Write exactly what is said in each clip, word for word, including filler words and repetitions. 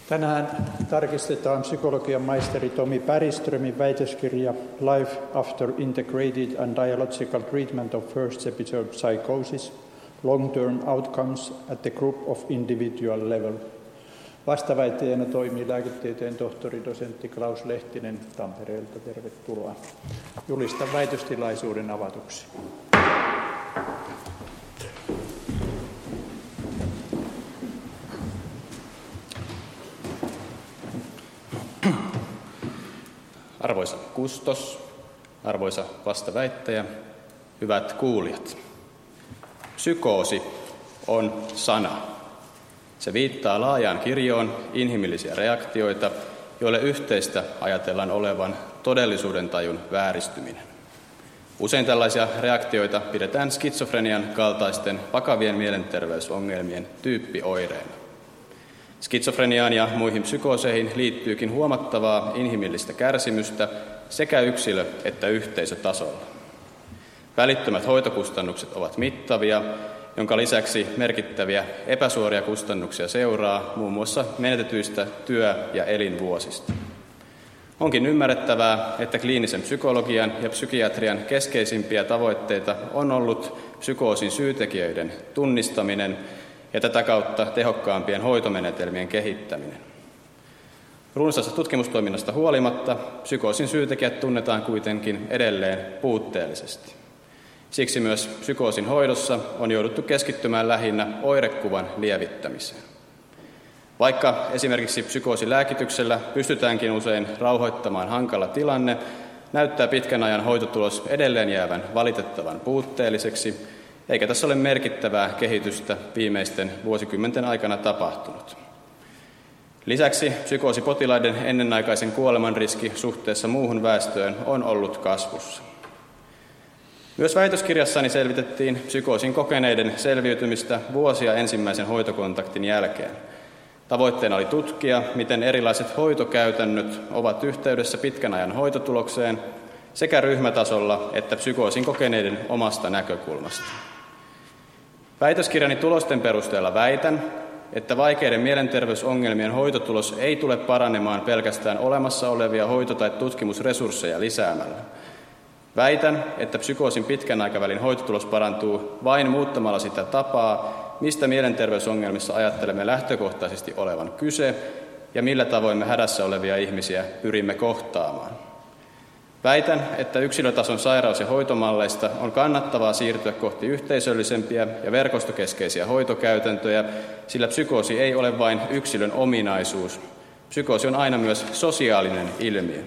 Tänään tarkistetaan psykologian maisteri Tomi Bergströmin väitöskirja Life After Integrated and Dialogical Treatment of First Episode Psychosis, Long-Term Outcomes at the Group of Individual Level. Vastaväittäjänä toimii lääketieteen tohtori, dosentti Klaus Lehtinen Tampereelta. Tervetuloa. Julistan väitöstilaisuuden avatuksi. Arvoisa kustos, arvoisa vastaväittäjä, hyvät kuulijat. Psykoosi on sana. Se viittaa laajaan kirjoon inhimillisiä reaktioita, joille yhteistä ajatellaan olevan todellisuuden tajun vääristyminen. Usein tällaisia reaktioita pidetään skitsofrenian kaltaisten vakavien mielenterveysongelmien tyyppioireina. Skitsofreniaan ja muihin psykooseihin liittyykin huomattavaa inhimillistä kärsimystä sekä yksilö- että yhteisötasolla. Välittömät hoitokustannukset ovat mittavia, jonka lisäksi merkittäviä epäsuoria kustannuksia seuraa muun muassa menetetyistä työ- ja elinvuosista. Onkin ymmärrettävää, että kliinisen psykologian ja psykiatrian keskeisimpiä tavoitteita on ollut psykoosin syytekijöiden tunnistaminen ja tätä kautta tehokkaampien hoitomenetelmien kehittäminen. Runsaasta tutkimustoiminnasta huolimatta psykoosin syytekijät tunnetaan kuitenkin edelleen puutteellisesti. Siksi myös psykoosin hoidossa on jouduttu keskittymään lähinnä oirekuvan lievittämiseen. Vaikka esimerkiksi psykoosilääkityksellä pystytäänkin usein rauhoittamaan hankala tilanne, näyttää pitkän ajan hoitotulos edelleen jäävän valitettavan puutteelliseksi, eikä tässä ole merkittävää kehitystä viimeisten vuosikymmenten aikana tapahtunut. Lisäksi psykoosipotilaiden ennenaikaisen kuoleman riski suhteessa muuhun väestöön on ollut kasvussa. Myös väitöskirjassani selvitettiin psykoosin kokeneiden selviytymistä vuosia ensimmäisen hoitokontaktin jälkeen. Tavoitteena oli tutkia, miten erilaiset hoitokäytännöt ovat yhteydessä pitkän ajan hoitotulokseen sekä ryhmätasolla että psykoosin kokeneiden omasta näkökulmasta. Väitöskirjani tulosten perusteella väitän, että vaikeiden mielenterveysongelmien hoitotulos ei tule paranemaan pelkästään olemassa olevia hoito- tai tutkimusresursseja lisäämällä. Väitän, että psykoosin pitkän aikavälin hoitotulos parantuu vain muuttamalla sitä tapaa, mistä mielenterveysongelmissa ajattelemme lähtökohtaisesti olevan kyse ja millä tavoin me hädässä olevia ihmisiä pyrimme kohtaamaan. Väitän, että yksilötason sairaus- ja hoitomalleista on kannattavaa siirtyä kohti yhteisöllisempiä ja verkostokeskeisiä hoitokäytäntöjä, sillä psykoosi ei ole vain yksilön ominaisuus. Psykoosi on aina myös sosiaalinen ilmiö.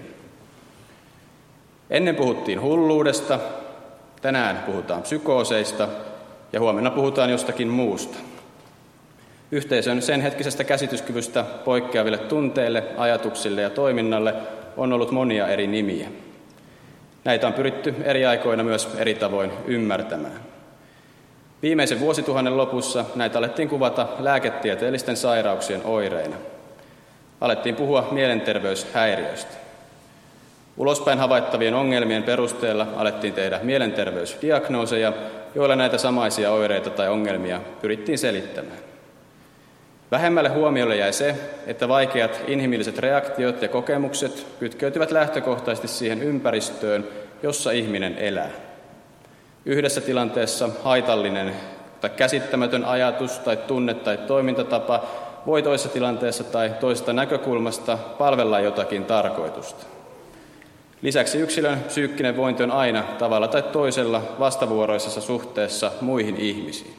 Ennen puhuttiin hulluudesta, tänään puhutaan psykooseista ja huomenna puhutaan jostakin muusta. Yhteisön sen hetkisestä käsityskyvystä poikkeaville tunteille, ajatuksille ja toiminnalle on ollut monia eri nimiä. Näitä on pyritty eri aikoina myös eri tavoin ymmärtämään. Viimeisen vuosituhannen lopussa näitä alettiin kuvata lääketieteellisten sairauksien oireina. Alettiin puhua mielenterveyshäiriöistä. Ulospäin havaittavien ongelmien perusteella alettiin tehdä mielenterveysdiagnooseja, joilla näitä samaisia oireita tai ongelmia pyrittiin selittämään. Vähemmälle huomiolle jäi se, että vaikeat inhimilliset reaktiot ja kokemukset kytkeytyvät lähtökohtaisesti siihen ympäristöön, jossa ihminen elää. Yhdessä tilanteessa haitallinen tai käsittämätön ajatus tai tunne tai toimintatapa voi toisessa tilanteessa tai toisesta näkökulmasta palvella jotakin tarkoitusta. Lisäksi yksilön psyykkinen vointi on aina tavalla tai toisella vastavuoroisessa suhteessa muihin ihmisiin.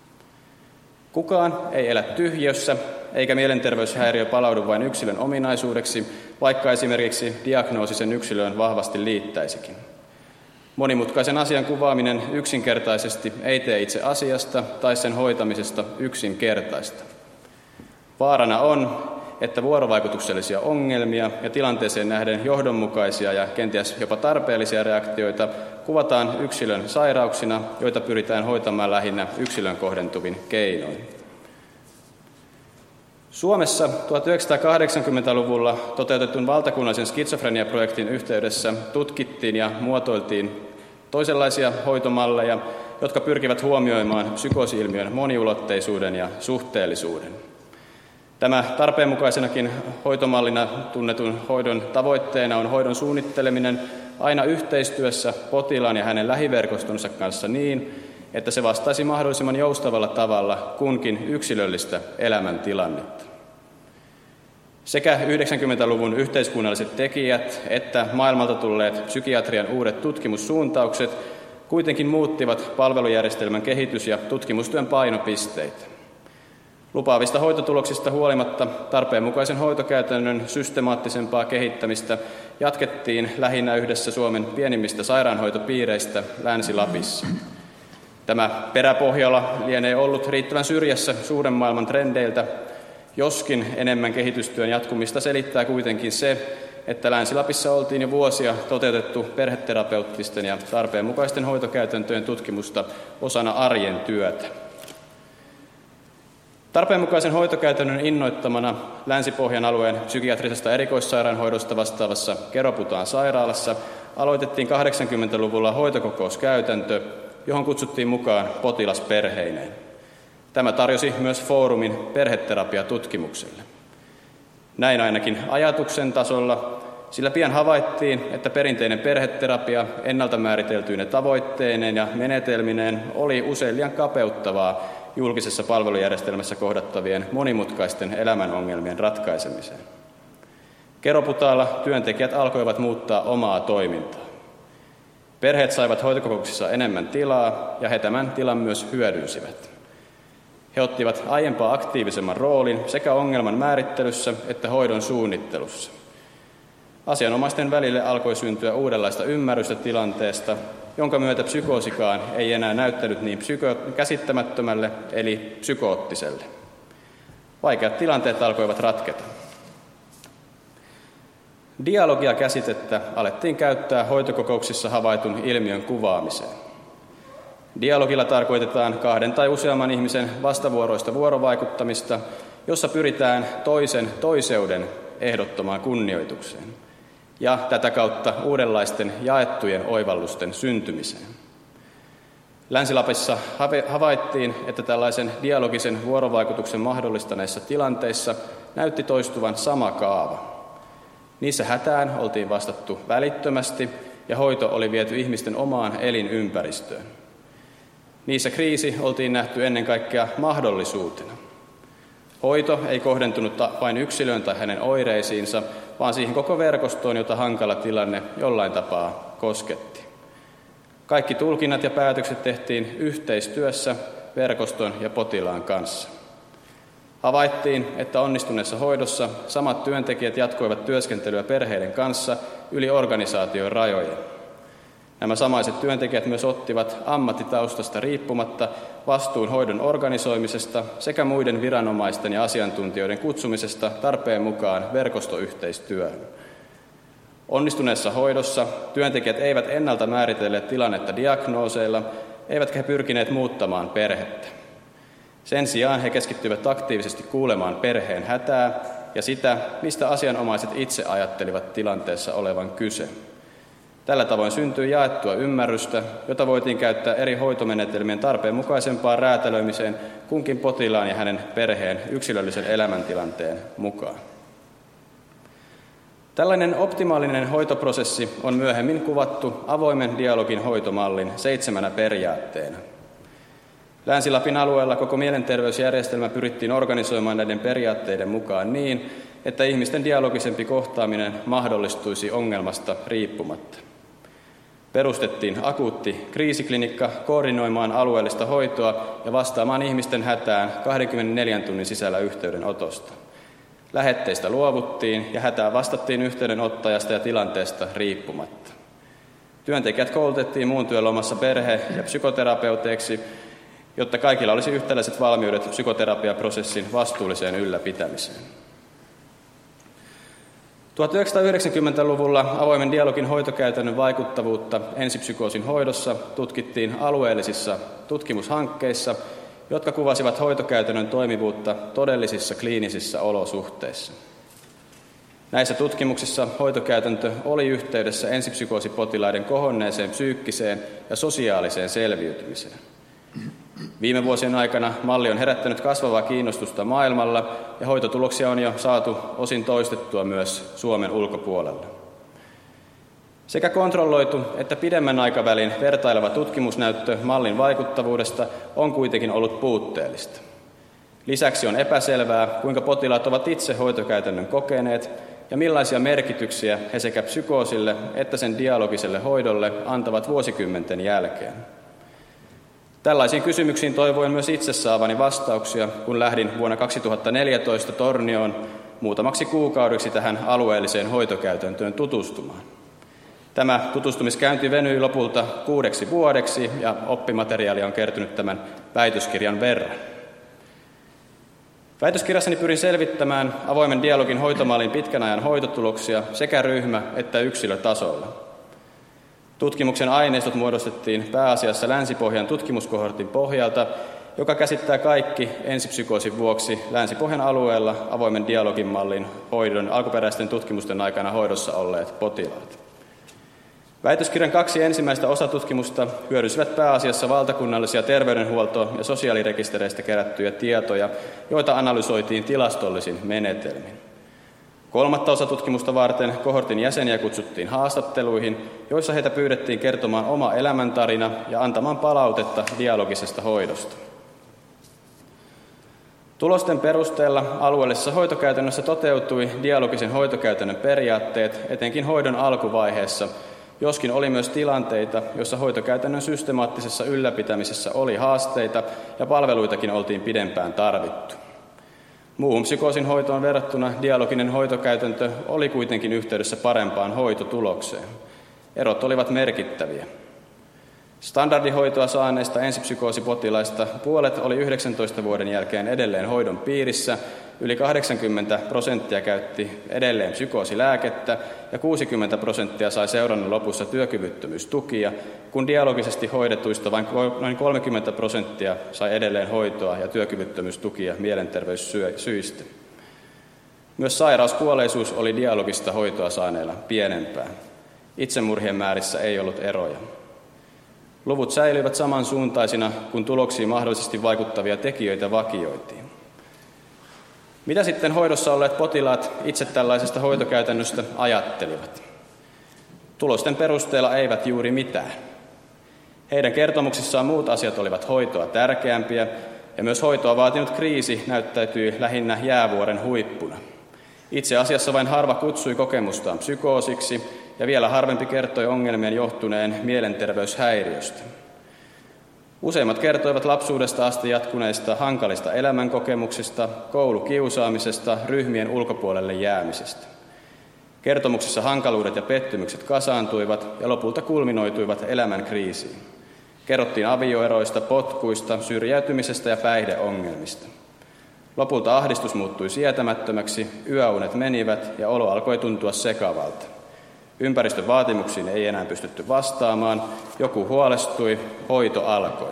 Kukaan ei elä tyhjössä, eikä mielenterveyshäiriö palaudu vain yksilön ominaisuudeksi, vaikka esimerkiksi diagnoosi sen yksilöön vahvasti liittäisikin. Monimutkaisen asian kuvaaminen yksinkertaisesti ei tee itse asiasta tai sen hoitamisesta yksinkertaista. Vaarana on, että vuorovaikutuksellisia ongelmia ja tilanteeseen nähden johdonmukaisia ja kenties jopa tarpeellisia reaktioita kuvataan yksilön sairauksina, joita pyritään hoitamaan lähinnä yksilön kohdentuvin keinoin. Suomessa tuhatyhdeksänsataakahdeksankymmentäluvulla toteutetun valtakunnallisen skitsofreniaprojektin yhteydessä tutkittiin ja muotoiltiin toisenlaisia hoitomalleja, jotka pyrkivät huomioimaan psykoosi-ilmiön moniulotteisuuden ja suhteellisuuden. Tämä tarpeenmukaisenakin hoitomallina tunnetun hoidon tavoitteena on hoidon suunnitteleminen aina yhteistyössä potilaan ja hänen lähiverkostonsa kanssa niin, että se vastaisi mahdollisimman joustavalla tavalla kunkin yksilöllistä elämäntilannetta. Sekä yhdeksänkymmentäluvun yhteiskunnalliset tekijät että maailmalta tulleet psykiatrian uudet tutkimussuuntaukset kuitenkin muuttivat palvelujärjestelmän kehitys- ja tutkimustyön painopisteitä. Lupaavista hoitotuloksista huolimatta tarpeenmukaisen hoitokäytännön systemaattisempaa kehittämistä jatkettiin lähinnä yhdessä Suomen pienimmistä sairaanhoitopiireistä Länsi-Lapissa. Tämä Peräpohjola lienee ollut riittävän syrjässä suuren maailman trendeiltä, joskin enemmän kehitystyön jatkumista selittää kuitenkin se, että Länsi-Lapissa oltiin jo vuosia toteutettu perheterapeuttisten ja tarpeenmukaisten hoitokäytäntöjen tutkimusta osana arjen työtä. Tarpeenmukaisen hoitokäytännön innoittamana Länsi-Pohjan alueen psykiatrisesta erikoissairaanhoidosta vastaavassa Keroputaan sairaalassa aloitettiin kahdeksankymmentäluvulla hoitokokouskäytäntö, johon kutsuttiin mukaan potilasperheineen. Tämä tarjosi myös foorumin perheterapiatutkimukselle. Näin ainakin ajatuksen tasolla, sillä pian havaittiin, että perinteinen perheterapia ennalta määriteltyine tavoitteineen ja menetelmineen oli usein liian kapeuttavaa julkisessa palvelujärjestelmässä kohdattavien monimutkaisten elämänongelmien ratkaisemiseen. Keroputaalla työntekijät alkoivat muuttaa omaa toimintaa. Perheet saivat hoitokokouksissa enemmän tilaa ja he tämän tilan myös hyödynsivät. He ottivat aiempaa aktiivisemman roolin sekä ongelman määrittelyssä että hoidon suunnittelussa. Asianomaisten välille alkoi syntyä uudenlaista ymmärrystä tilanteesta, jonka myötä psykoosikaan ei enää näyttänyt niin psyko- käsittämättömälle eli psykoottiselle. Vaikeat tilanteet alkoivat ratketa. Dialogia-käsitettä alettiin käyttää hoitokokouksissa havaitun ilmiön kuvaamiseen. Dialogilla tarkoitetaan kahden tai useamman ihmisen vastavuoroista vuorovaikuttamista, jossa pyritään toisen toiseuden ehdottomaan kunnioitukseen ja tätä kautta uudenlaisten jaettujen oivallusten syntymiseen. Länsi-Lapissa havaittiin, että tällaisen dialogisen vuorovaikutuksen mahdollistaneissa tilanteissa näytti toistuvan sama kaava. Niissä hätään oltiin vastattu välittömästi ja hoito oli viety ihmisten omaan elinympäristöön. Niissä kriisi oltiin nähty ennen kaikkea mahdollisuutena. Hoito ei kohdentunut vain yksilöön tai hänen oireisiinsa, vaan siihen koko verkostoon, jota hankala tilanne jollain tapaa kosketti. Kaikki tulkinnat ja päätökset tehtiin yhteistyössä verkoston ja potilaan kanssa. Havaittiin, että onnistuneessa hoidossa samat työntekijät jatkoivat työskentelyä perheiden kanssa yli organisaation rajojen. Nämä samaiset työntekijät myös ottivat ammattitaustasta riippumatta vastuun hoidon organisoimisesta sekä muiden viranomaisten ja asiantuntijoiden kutsumisesta tarpeen mukaan verkostoyhteistyöhön. Onnistuneessa hoidossa työntekijät eivät ennalta määritelleet tilannetta diagnooseilla, eivätkä he pyrkineet muuttamaan perhettä. Sen sijaan he keskittyivät aktiivisesti kuulemaan perheen hätää ja sitä, mistä asianomaiset itse ajattelivat tilanteessa olevan kyse. Tällä tavoin syntyi jaettua ymmärrystä, jota voitiin käyttää eri hoitomenetelmien tarpeen mukaisempaan räätälöimiseen kunkin potilaan ja hänen perheen yksilöllisen elämäntilanteen mukaan. Tällainen optimaalinen hoitoprosessi on myöhemmin kuvattu avoimen dialogin hoitomallin seitsemänä periaatteena. Länsi-Lapin alueella koko mielenterveysjärjestelmä pyrittiin organisoimaan näiden periaatteiden mukaan niin, että ihmisten dialogisempi kohtaaminen mahdollistuisi ongelmasta riippumatta. Perustettiin akuutti kriisiklinikka koordinoimaan alueellista hoitoa ja vastaamaan ihmisten hätään kaksikymmentäneljän tunnin sisällä yhteydenotosta. Lähetteistä luovuttiin ja hätään vastattiin yhteydenottajasta ja tilanteesta riippumatta. Työntekijät koulutettiin muun työn lomassa perhe- ja psykoterapeuteiksi, jotta kaikilla olisi yhtäläiset valmiudet psykoterapiaprosessin vastuulliseen ylläpitämiseen. tuhatyhdeksänsataayhdeksänkymmentäluvulla avoimen dialogin hoitokäytännön vaikuttavuutta ensipsykoosin hoidossa tutkittiin alueellisissa tutkimushankkeissa, jotka kuvasivat hoitokäytännön toimivuutta todellisissa kliinisissä olosuhteissa. Näissä tutkimuksissa hoitokäytäntö oli yhteydessä ensipsykoosipotilaiden kohonneeseen psyykkiseen ja sosiaaliseen selviytymiseen. Viime vuosien aikana malli on herättänyt kasvavaa kiinnostusta maailmalla ja hoitotuloksia on jo saatu osin toistettua myös Suomen ulkopuolella. Sekä kontrolloitu että pidemmän aikavälin vertaileva tutkimusnäyttö mallin vaikuttavuudesta on kuitenkin ollut puutteellista. Lisäksi on epäselvää, kuinka potilaat ovat itse hoitokäytännön kokeneet ja millaisia merkityksiä he sekä psykoosille että sen dialogiselle hoidolle antavat vuosikymmenten jälkeen. Tällaisiin kysymyksiin toivoin myös itse saavani vastauksia, kun lähdin vuonna kaksituhattaneljätoista Tornioon muutamaksi kuukaudeksi tähän alueelliseen hoitokäytäntöön tutustumaan. Tämä tutustumiskäynti venyi lopulta kuudeksi vuodeksi ja oppimateriaalia on kertynyt tämän väitöskirjan verran. Väitöskirjassani pyrin selvittämään avoimen dialogin hoitomallin pitkän ajan hoitotuloksia sekä ryhmä- että yksilötasolla. Tutkimuksen aineistot muodostettiin pääasiassa Länsi-Pohjan tutkimuskohortin pohjalta, joka käsittää kaikki ensipsykoosin vuoksi Länsi-Pohjan alueella avoimen dialogin mallin hoidon alkuperäisten tutkimusten aikana hoidossa olleet potilaat. Väitöskirjan kaksi ensimmäistä osatutkimusta hyödysivät pääasiassa valtakunnallisia terveydenhuolto- ja sosiaalirekistereistä kerättyjä tietoja, joita analysoitiin tilastollisin menetelmin. Kolmatta osatutkimusta varten kohortin jäseniä kutsuttiin haastatteluihin, joissa heitä pyydettiin kertomaan oma elämäntarina ja antamaan palautetta dialogisesta hoidosta. Tulosten perusteella alueellisessa hoitokäytännössä toteutui dialogisen hoitokäytännön periaatteet etenkin hoidon alkuvaiheessa, joskin oli myös tilanteita, joissa hoitokäytännön systemaattisessa ylläpitämisessä oli haasteita ja palveluitakin oltiin pidempään tarvittu. Muuhun psykoosin hoitoon verrattuna dialoginen hoitokäytäntö oli kuitenkin yhteydessä parempaan hoitotulokseen. Erot olivat merkittäviä. Standardihoitoa saaneista ensipsykoosipotilaista puolet oli yhdeksäntoista vuoden jälkeen edelleen hoidon piirissä, yli kahdeksankymmentä prosenttia käytti edelleen psykoosilääkettä ja kuusikymmentä prosenttia sai seurannan lopussa työkyvyttömyystukia, kun dialogisesti hoidetuista vain noin kolmekymmentä prosenttia sai edelleen hoitoa ja työkyvyttömyystukia mielenterveyssyistä. Myös sairauskuolleisuus oli dialogista hoitoa saaneilla pienempää. Itsemurhien määrissä ei ollut eroja. Luvut säilyivät samansuuntaisina, kun tuloksiin mahdollisesti vaikuttavia tekijöitä vakioitiin. Mitä sitten hoidossa olleet potilaat itse tällaisesta hoitokäytännöstä ajattelivat? Tulosten perusteella eivät juuri mitään. Heidän kertomuksissaan muut asiat olivat hoitoa tärkeämpiä, ja myös hoitoa vaatinut kriisi näyttäytyi lähinnä jäävuoren huippuna. Itse asiassa vain harva kutsui kokemustaan psykoosiksi, ja vielä harvempi kertoi ongelmien johtuneen mielenterveyshäiriöstä. Useimmat kertoivat lapsuudesta asti jatkuneista hankalista elämänkokemuksista, koulukiusaamisesta, ryhmien ulkopuolelle jäämisestä. Kertomuksissa hankaluudet ja pettymykset kasaantuivat ja lopulta kulminoituivat elämän kriisiin. Kerrottiin avioeroista, potkuista, syrjäytymisestä ja päihdeongelmista. Lopulta ahdistus muuttui sietämättömäksi, yöunet menivät ja olo alkoi tuntua sekavalta. Ympäristön vaatimuksiin ei enää pystytty vastaamaan, joku huolestui, hoito alkoi.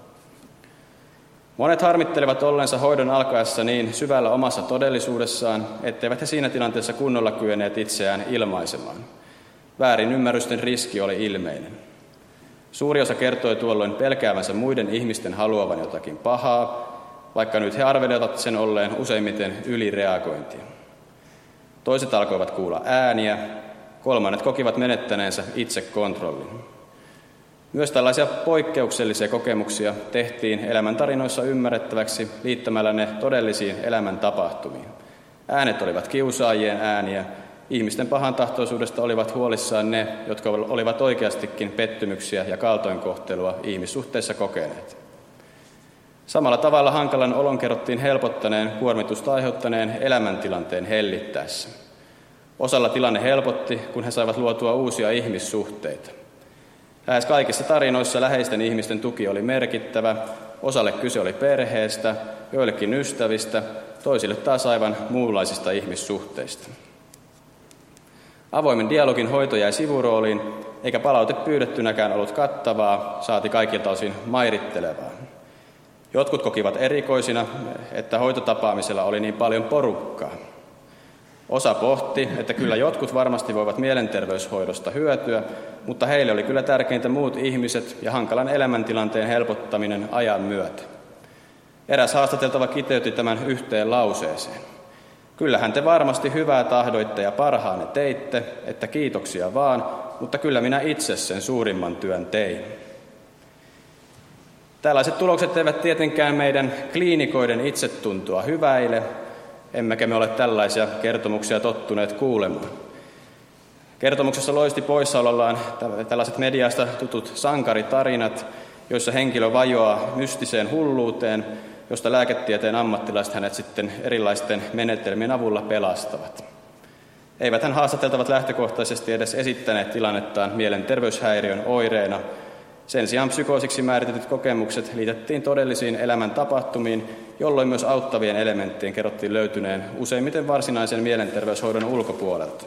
Monet harmittelevat ollensa hoidon alkaessa niin syvällä omassa todellisuudessaan, etteivät he siinä tilanteessa kunnolla kyenneet itseään ilmaisemaan. Väärin ymmärrysten riski oli ilmeinen. Suuri osa kertoi tuolloin pelkäävänsä muiden ihmisten haluavan jotakin pahaa, vaikka nyt he arvelevat sen olleen useimmiten ylireagointia. Toiset alkoivat kuulla ääniä, kolmannet kokivat menettäneensä itsekontrollin. Myös tällaisia poikkeuksellisia kokemuksia tehtiin elämäntarinoissa ymmärrettäväksi liittämällä ne todellisiin elämäntapahtumiin. Äänet olivat kiusaajien ääniä, ihmisten pahantahtoisuudesta olivat huolissaan ne, jotka olivat oikeastikin pettymyksiä ja kaltoinkohtelua ihmissuhteissa kokeneet. Samalla tavalla hankalan olon kerrottiin helpottaneen kuormitusta aiheuttaneen elämäntilanteen hellittäessä. Osalla tilanne helpotti, kun he saivat luotua uusia ihmissuhteita. Lähes kaikissa tarinoissa läheisten ihmisten tuki oli merkittävä, osalle kyse oli perheestä, joillekin ystävistä, toisille taas aivan muunlaisista ihmissuhteista. Avoimen dialogin hoito jäi sivurooliin, eikä palaute pyydettynäkään ollut kattavaa, saati kaikilta osin mairittelevaa. Jotkut kokivat erikoisina, että hoitotapaamisella oli niin paljon porukkaa. Osa pohti, että kyllä jotkut varmasti voivat mielenterveyshoidosta hyötyä, mutta heille oli kyllä tärkeintä muut ihmiset ja hankalan elämäntilanteen helpottaminen ajan myötä. Eräs haastateltava kiteytti tämän yhteen lauseeseen. Kyllähän te varmasti hyvää tahdoitte ja parhaanne teitte, että kiitoksia vaan, mutta kyllä minä itse sen suurimman työn tein. Tällaiset tulokset eivät tietenkään meidän kliinikoiden itsetuntoa hyväile, emmekä me ole tällaisia kertomuksia tottuneet kuulemaan. Kertomuksessa loisti poissaolollaan tällaiset mediasta tutut sankaritarinat, joissa henkilö vajoaa mystiseen hulluuteen, josta lääketieteen ammattilaiset hänet sitten erilaisten menetelmien avulla pelastavat. Eivät hän haastateltavat lähtökohtaisesti edes esittäneet tilannettaan mielenterveyshäiriön oireena. Sen sijaan psykoosiksi määritetyt kokemukset liitettiin todellisiin elämäntapahtumiin, jolloin myös auttavien elementtien kerrottiin löytyneen useimmiten varsinaisen mielenterveyshoidon ulkopuolelta.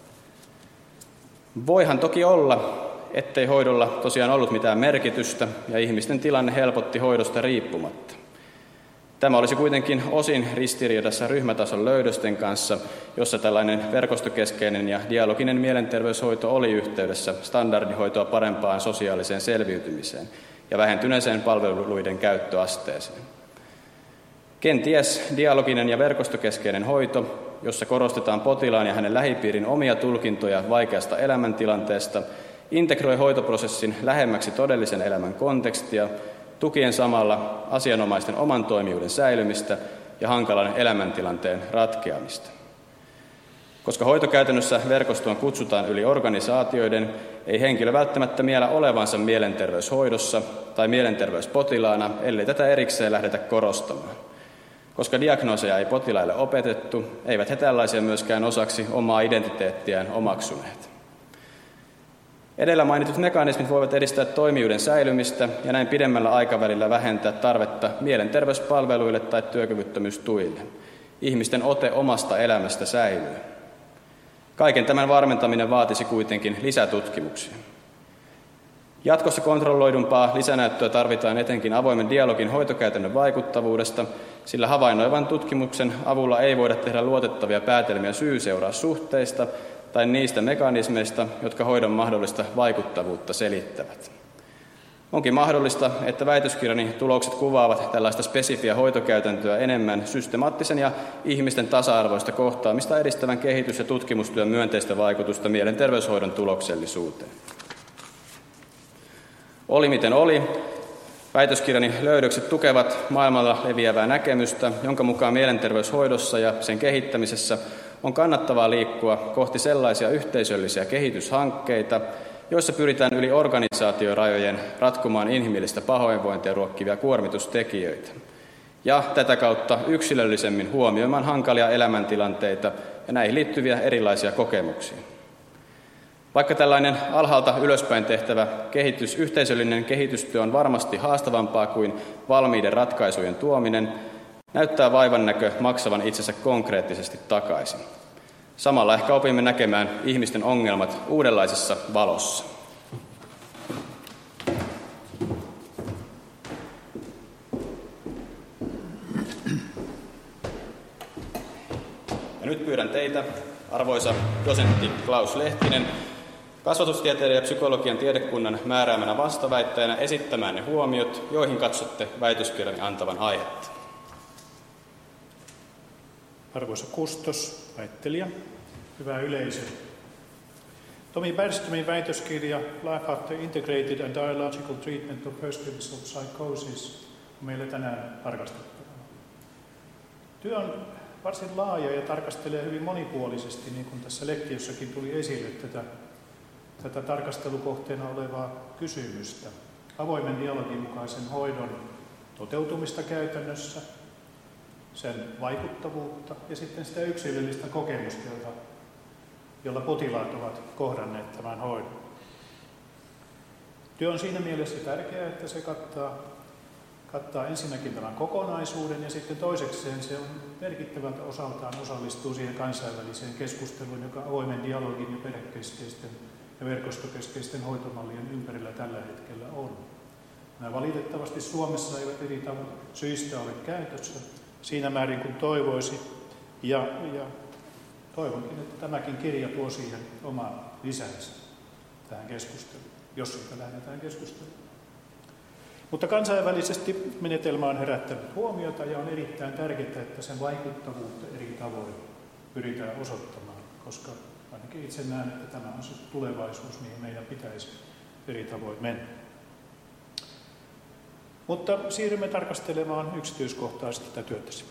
Voihan toki olla, ettei hoidolla tosiaan ollut mitään merkitystä ja ihmisten tilanne helpotti hoidosta riippumatta. Tämä olisi kuitenkin osin ristiriidassa ryhmätason löydösten kanssa, jossa tällainen verkostokeskeinen ja dialoginen mielenterveyshoito oli yhteydessä standardihoitoa parempaan sosiaaliseen selviytymiseen ja vähentyneeseen palveluiden käyttöasteeseen. Kenties dialoginen ja verkostokeskeinen hoito, jossa korostetaan potilaan ja hänen lähipiirin omia tulkintoja vaikeasta elämäntilanteesta, integroi hoitoprosessin lähemmäksi todellisen elämän kontekstia, tukien samalla asianomaisten oman toimijuuden säilymistä ja hankalan elämäntilanteen ratkeamista. Koska hoitokäytännössä verkostoon kutsutaan yli organisaatioiden, ei henkilö välttämättä miellä olevansa mielenterveyshoidossa tai mielenterveyspotilaana, ellei tätä erikseen lähdetä korostamaan. Koska diagnooseja ei potilaille opetettu, eivät he tällaisia myöskään osaksi omaa identiteettiään omaksuneet. Edellä mainitut mekanismit voivat edistää toimijuuden säilymistä ja näin pidemmällä aikavälillä vähentää tarvetta mielenterveyspalveluille tai työkyvyttömyystuille. Ihmisten ote omasta elämästä säilyy. Kaiken tämän varmentaminen vaatisi kuitenkin lisätutkimuksia. Jatkossa kontrolloidumpaa lisänäyttöä tarvitaan etenkin avoimen dialogin hoitokäytännön vaikuttavuudesta, sillä havainnoivan tutkimuksen avulla ei voida tehdä luotettavia päätelmiä syy-seuraussuhteista tai niistä mekanismeista, jotka hoidon mahdollista vaikuttavuutta selittävät. Onkin mahdollista, että väitöskirjani tulokset kuvaavat tällaista spesifiä hoitokäytäntöä enemmän systemaattisen ja ihmisten tasa-arvoista kohtaamista edistävän kehitys- ja tutkimustyön myönteistä vaikutusta mielenterveyshoidon tuloksellisuuteen. Oli miten oli, väitöskirjani löydökset tukevat maailmalla leviävää näkemystä, jonka mukaan mielenterveyshoidossa ja sen kehittämisessä on kannattavaa liikkua kohti sellaisia yhteisöllisiä kehityshankkeita, joissa pyritään yli organisaatiorajojen ratkomaan inhimillistä pahoinvointia ruokkivia kuormitustekijöitä ja tätä kautta yksilöllisemmin huomioimaan hankalia elämäntilanteita ja näihin liittyviä erilaisia kokemuksia. Vaikka tällainen alhaalta ylöspäin tehtävä kehitys, yhteisöllinen kehitystyö on varmasti haastavampaa kuin valmiiden ratkaisujen tuominen, näyttää vaivannäkö maksavan itsensä konkreettisesti takaisin. Samalla ehkä opimme näkemään ihmisten ongelmat uudenlaisessa valossa. Ja nyt pyydän teitä, arvoisa dosentti Klaus Lehtinen, kasvatustieteiden ja psykologian tiedekunnan määräämänä vastaväittäjänä esittämään ne huomiot, joihin katsotte väitöskirjani antavan aihetta. Arvoisa kustos, väittelijä, hyvä yleisö. Tomi Bergströmin väitöskirja Life After Integrated and Dialogical Treatment of First Episode Psychosis on meillä tänään tarkastettavana. Työ on varsin laaja ja tarkastelee hyvin monipuolisesti, niin kuin tässä lektiossakin tuli esille, tätä, tätä tarkastelukohteena olevaa kysymystä. Avoimen dialogin mukaisen hoidon toteutumista käytännössä, sen vaikuttavuutta ja sitten sitä yksilöllistä kokemusta, jota, jolla potilaat ovat kohdanneet tämän hoidon. Työ on siinä mielessä tärkeää, että se kattaa, kattaa ensinnäkin tämän kokonaisuuden ja sitten toisekseen se on merkittävältä osaltaan osallistuu siihen kansainväliseen keskusteluun, joka avoimen dialogin ja perhekeskeisten ja verkostokeskeisten hoitomallien ympärillä tällä hetkellä on. Nämä valitettavasti Suomessa eivät eri syistä ole käytössä siinä määrin kuin toivoisi, ja, ja toivonkin, että tämäkin kirja tuo siihen omaa lisänsä tähän keskusteluun, jos siitä lähdetään keskustelemaan. Mutta kansainvälisesti menetelmä on herättänyt huomiota ja on erittäin tärkeää, että sen vaikuttavuutta eri tavoin pyritään osoittamaan, koska ainakin itse näen, että tämä on se tulevaisuus, mihin meidän pitäisi eri tavoin mennä. Mutta siirrymme tarkastelemaan yksityiskohtaisesti tätä työtäsi.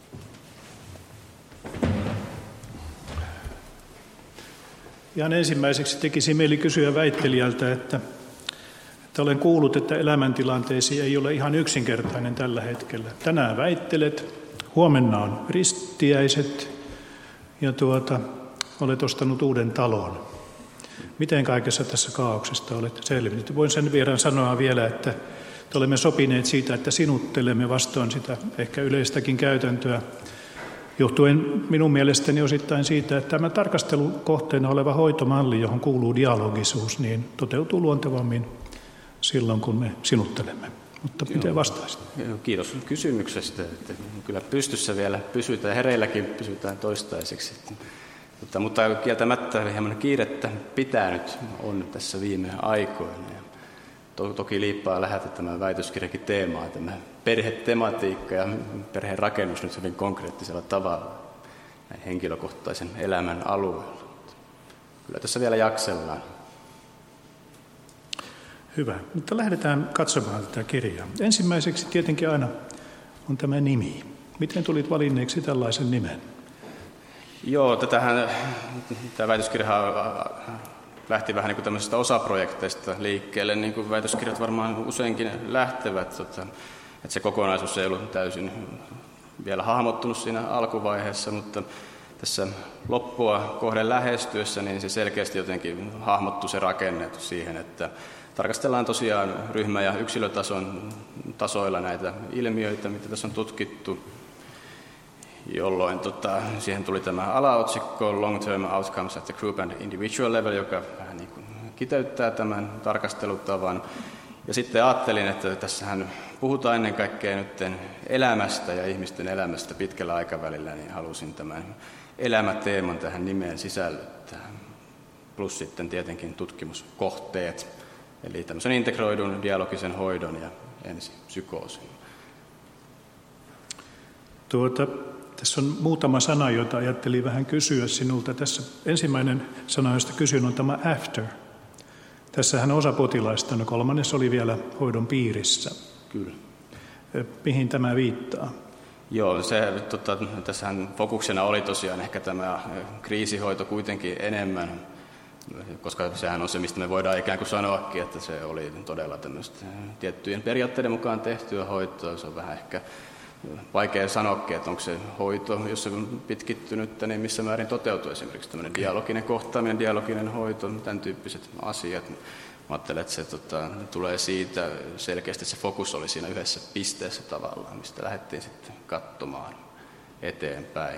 Ihan ensimmäiseksi tekisi mieli kysyä väittelijältä, että, että olen kuullut, että elämäntilanteesi ei ole ihan yksinkertainen tällä hetkellä. Tänään väittelet, huomenna on ristiäiset ja tuota, olet ostanut uuden talon. Miten kaikessa tässä kaauksesta olet selvinnyt? Voin sen vielä sanoa vielä, että olemme sopineet siitä, että sinuttelemme vastoin sitä ehkä yleistäkin käytäntöä, johtuen minun mielestäni osittain siitä, että tämä tarkastelun kohteena oleva hoitomalli, johon kuuluu dialogisuus, niin toteutuu luontevammin silloin, kun me sinuttelemme. Mutta miten Joo. vastaisit? Joo, kiitos kysymyksestä. Että kyllä pystyssä vielä pysytään, hereilläkin pysytään toistaiseksi. Mutta, mutta kieltämättä hieman kiirettä pitänyt on tässä viime aikoina. Ja to, toki liippaa lähetä tämän väitöskirjakin teemaa, tämä perhetematiikka ja perheen rakennus nyt hyvin konkreettisella tavalla näin henkilökohtaisen elämän alueella. Kyllä tässä vielä jaksellaan. Hyvä, mutta lähdetään katsomaan tätä kirjaa. Ensimmäiseksi tietenkin aina on tämä nimi. Miten tulit valinneeksi tällaisen nimen? Joo, tätähän, tämä väitöskirjahan lähti vähän niin kuin tämmöisestä osaprojekteista liikkeelle, niin kuin väitöskirjat varmaan useinkin lähtevät. Että se kokonaisuus ei ollut täysin vielä hahmottunut siinä alkuvaiheessa, mutta tässä loppua kohden lähestyessä, niin se selkeästi jotenkin hahmottui se rakennettu siihen, että tarkastellaan tosiaan ryhmä- ja yksilötason tasoilla näitä ilmiöitä, mitä tässä on tutkittu, jolloin tota, siihen tuli tämä alaotsikko Long Term Outcomes at the Group and Individual Level, joka vähän niin kuin kiteyttää tämän tarkastelutavan. Ja sitten ajattelin, että tässähän puhutaan ennen kaikkea nyt elämästä ja ihmisten elämästä pitkällä aikavälillä, niin halusin tämän elämäteeman tähän nimeen sisällyttää. Plus sitten tietenkin tutkimuskohteet, eli tämmöisen integroidun dialogisen hoidon ja ensipsykoosin. Tuota, tässä on muutama sana, jota ajattelin vähän kysyä sinulta. Tässä ensimmäinen sana, josta kysyn, on tämä after. Tässähän osa potilaista, no kolmannes oli vielä hoidon piirissä. Kyllä. Mihin tämä viittaa? Joo, se, tota, tässähän fokuksena oli tosiaan ehkä tämä kriisihoito kuitenkin enemmän, koska sehän on se, mistä me voidaan ikään kuin sanoakin, että se oli todella tämmöistä tiettyjen periaatteiden mukaan tehtyä hoitoa. Se on vähän ehkä vaikea sanoakin, että onko se hoito, jos se on pitkittynyt, niin missä määrin toteutuu esimerkiksi tämmöinen dialoginen kohtaaminen, dialoginen hoito, tämän tyyppiset asiat. Mä ajattelen, että se tota, tulee siitä selkeästi, että se fokus oli siinä yhdessä pisteessä tavallaan, mistä lähdettiin sitten katsomaan eteenpäin.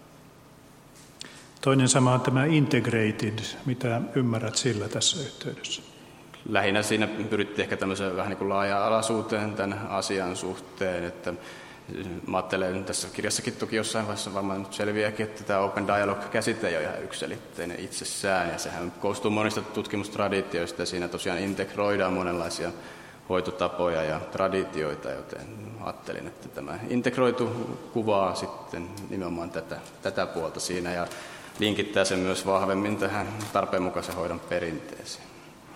Toinen sama on tämä integrated. Mitä ymmärrät sillä tässä yhteydessä? Lähinnä siinä pyrittiin ehkä tämmöiseen vähän niin kuin laaja-alaisuuteen tämän asian suhteen, että mä ajattelen, tässä kirjassakin toki jossain vaiheessa varmaan nyt selviääkin, että tämä Open Dialogue-käsite ei ole ihan yksiselitteinen itsessään, ja sehän koostuu monista tutkimustraditioista, ja siinä tosiaan integroidaan monenlaisia hoitotapoja ja traditioita, joten ajattelin, että tämä integroitu kuvaa sitten nimenomaan tätä, tätä puolta siinä, ja linkittää sen myös vahvemmin tähän tarpeenmukaisen hoidon perinteeseen.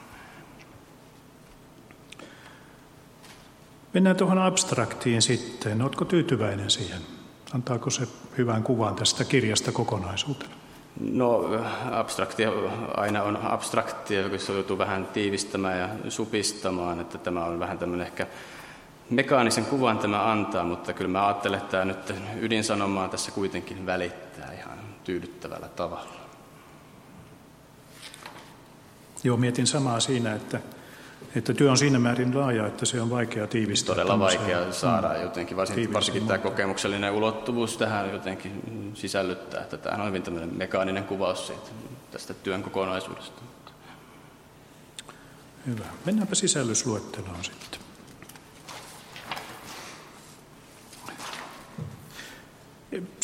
Mennään tuohon abstraktiin sitten. Oletko tyytyväinen siihen? Antaako se hyvän kuvan tästä kirjasta kokonaisuutena? No, abstraktia aina on abstraktia, joka se joutuu vähän tiivistämään ja supistamaan, että tämä on vähän tämmöinen ehkä mekaanisen kuvan tämä antaa, mutta kyllä mä ajattelen, että tämä nyt ydinsanomaa tässä kuitenkin välittää ihan tyydyttävällä tavalla. Joo, mietin samaa siinä, että Että työ on siinä määrin laaja, että se on vaikea tiivistää. Todella vaikea saada mm. jotenkin, varsinkin, varsinkin tämä kokemuksellinen ulottuvuus tähän jotenkin sisällyttää. Että tämähän on hyvin tämmöinen mekaaninen kuvaus siitä, tästä työn kokonaisuudesta. Hyvä. Mennäänpä sisällysluetteloon sitten.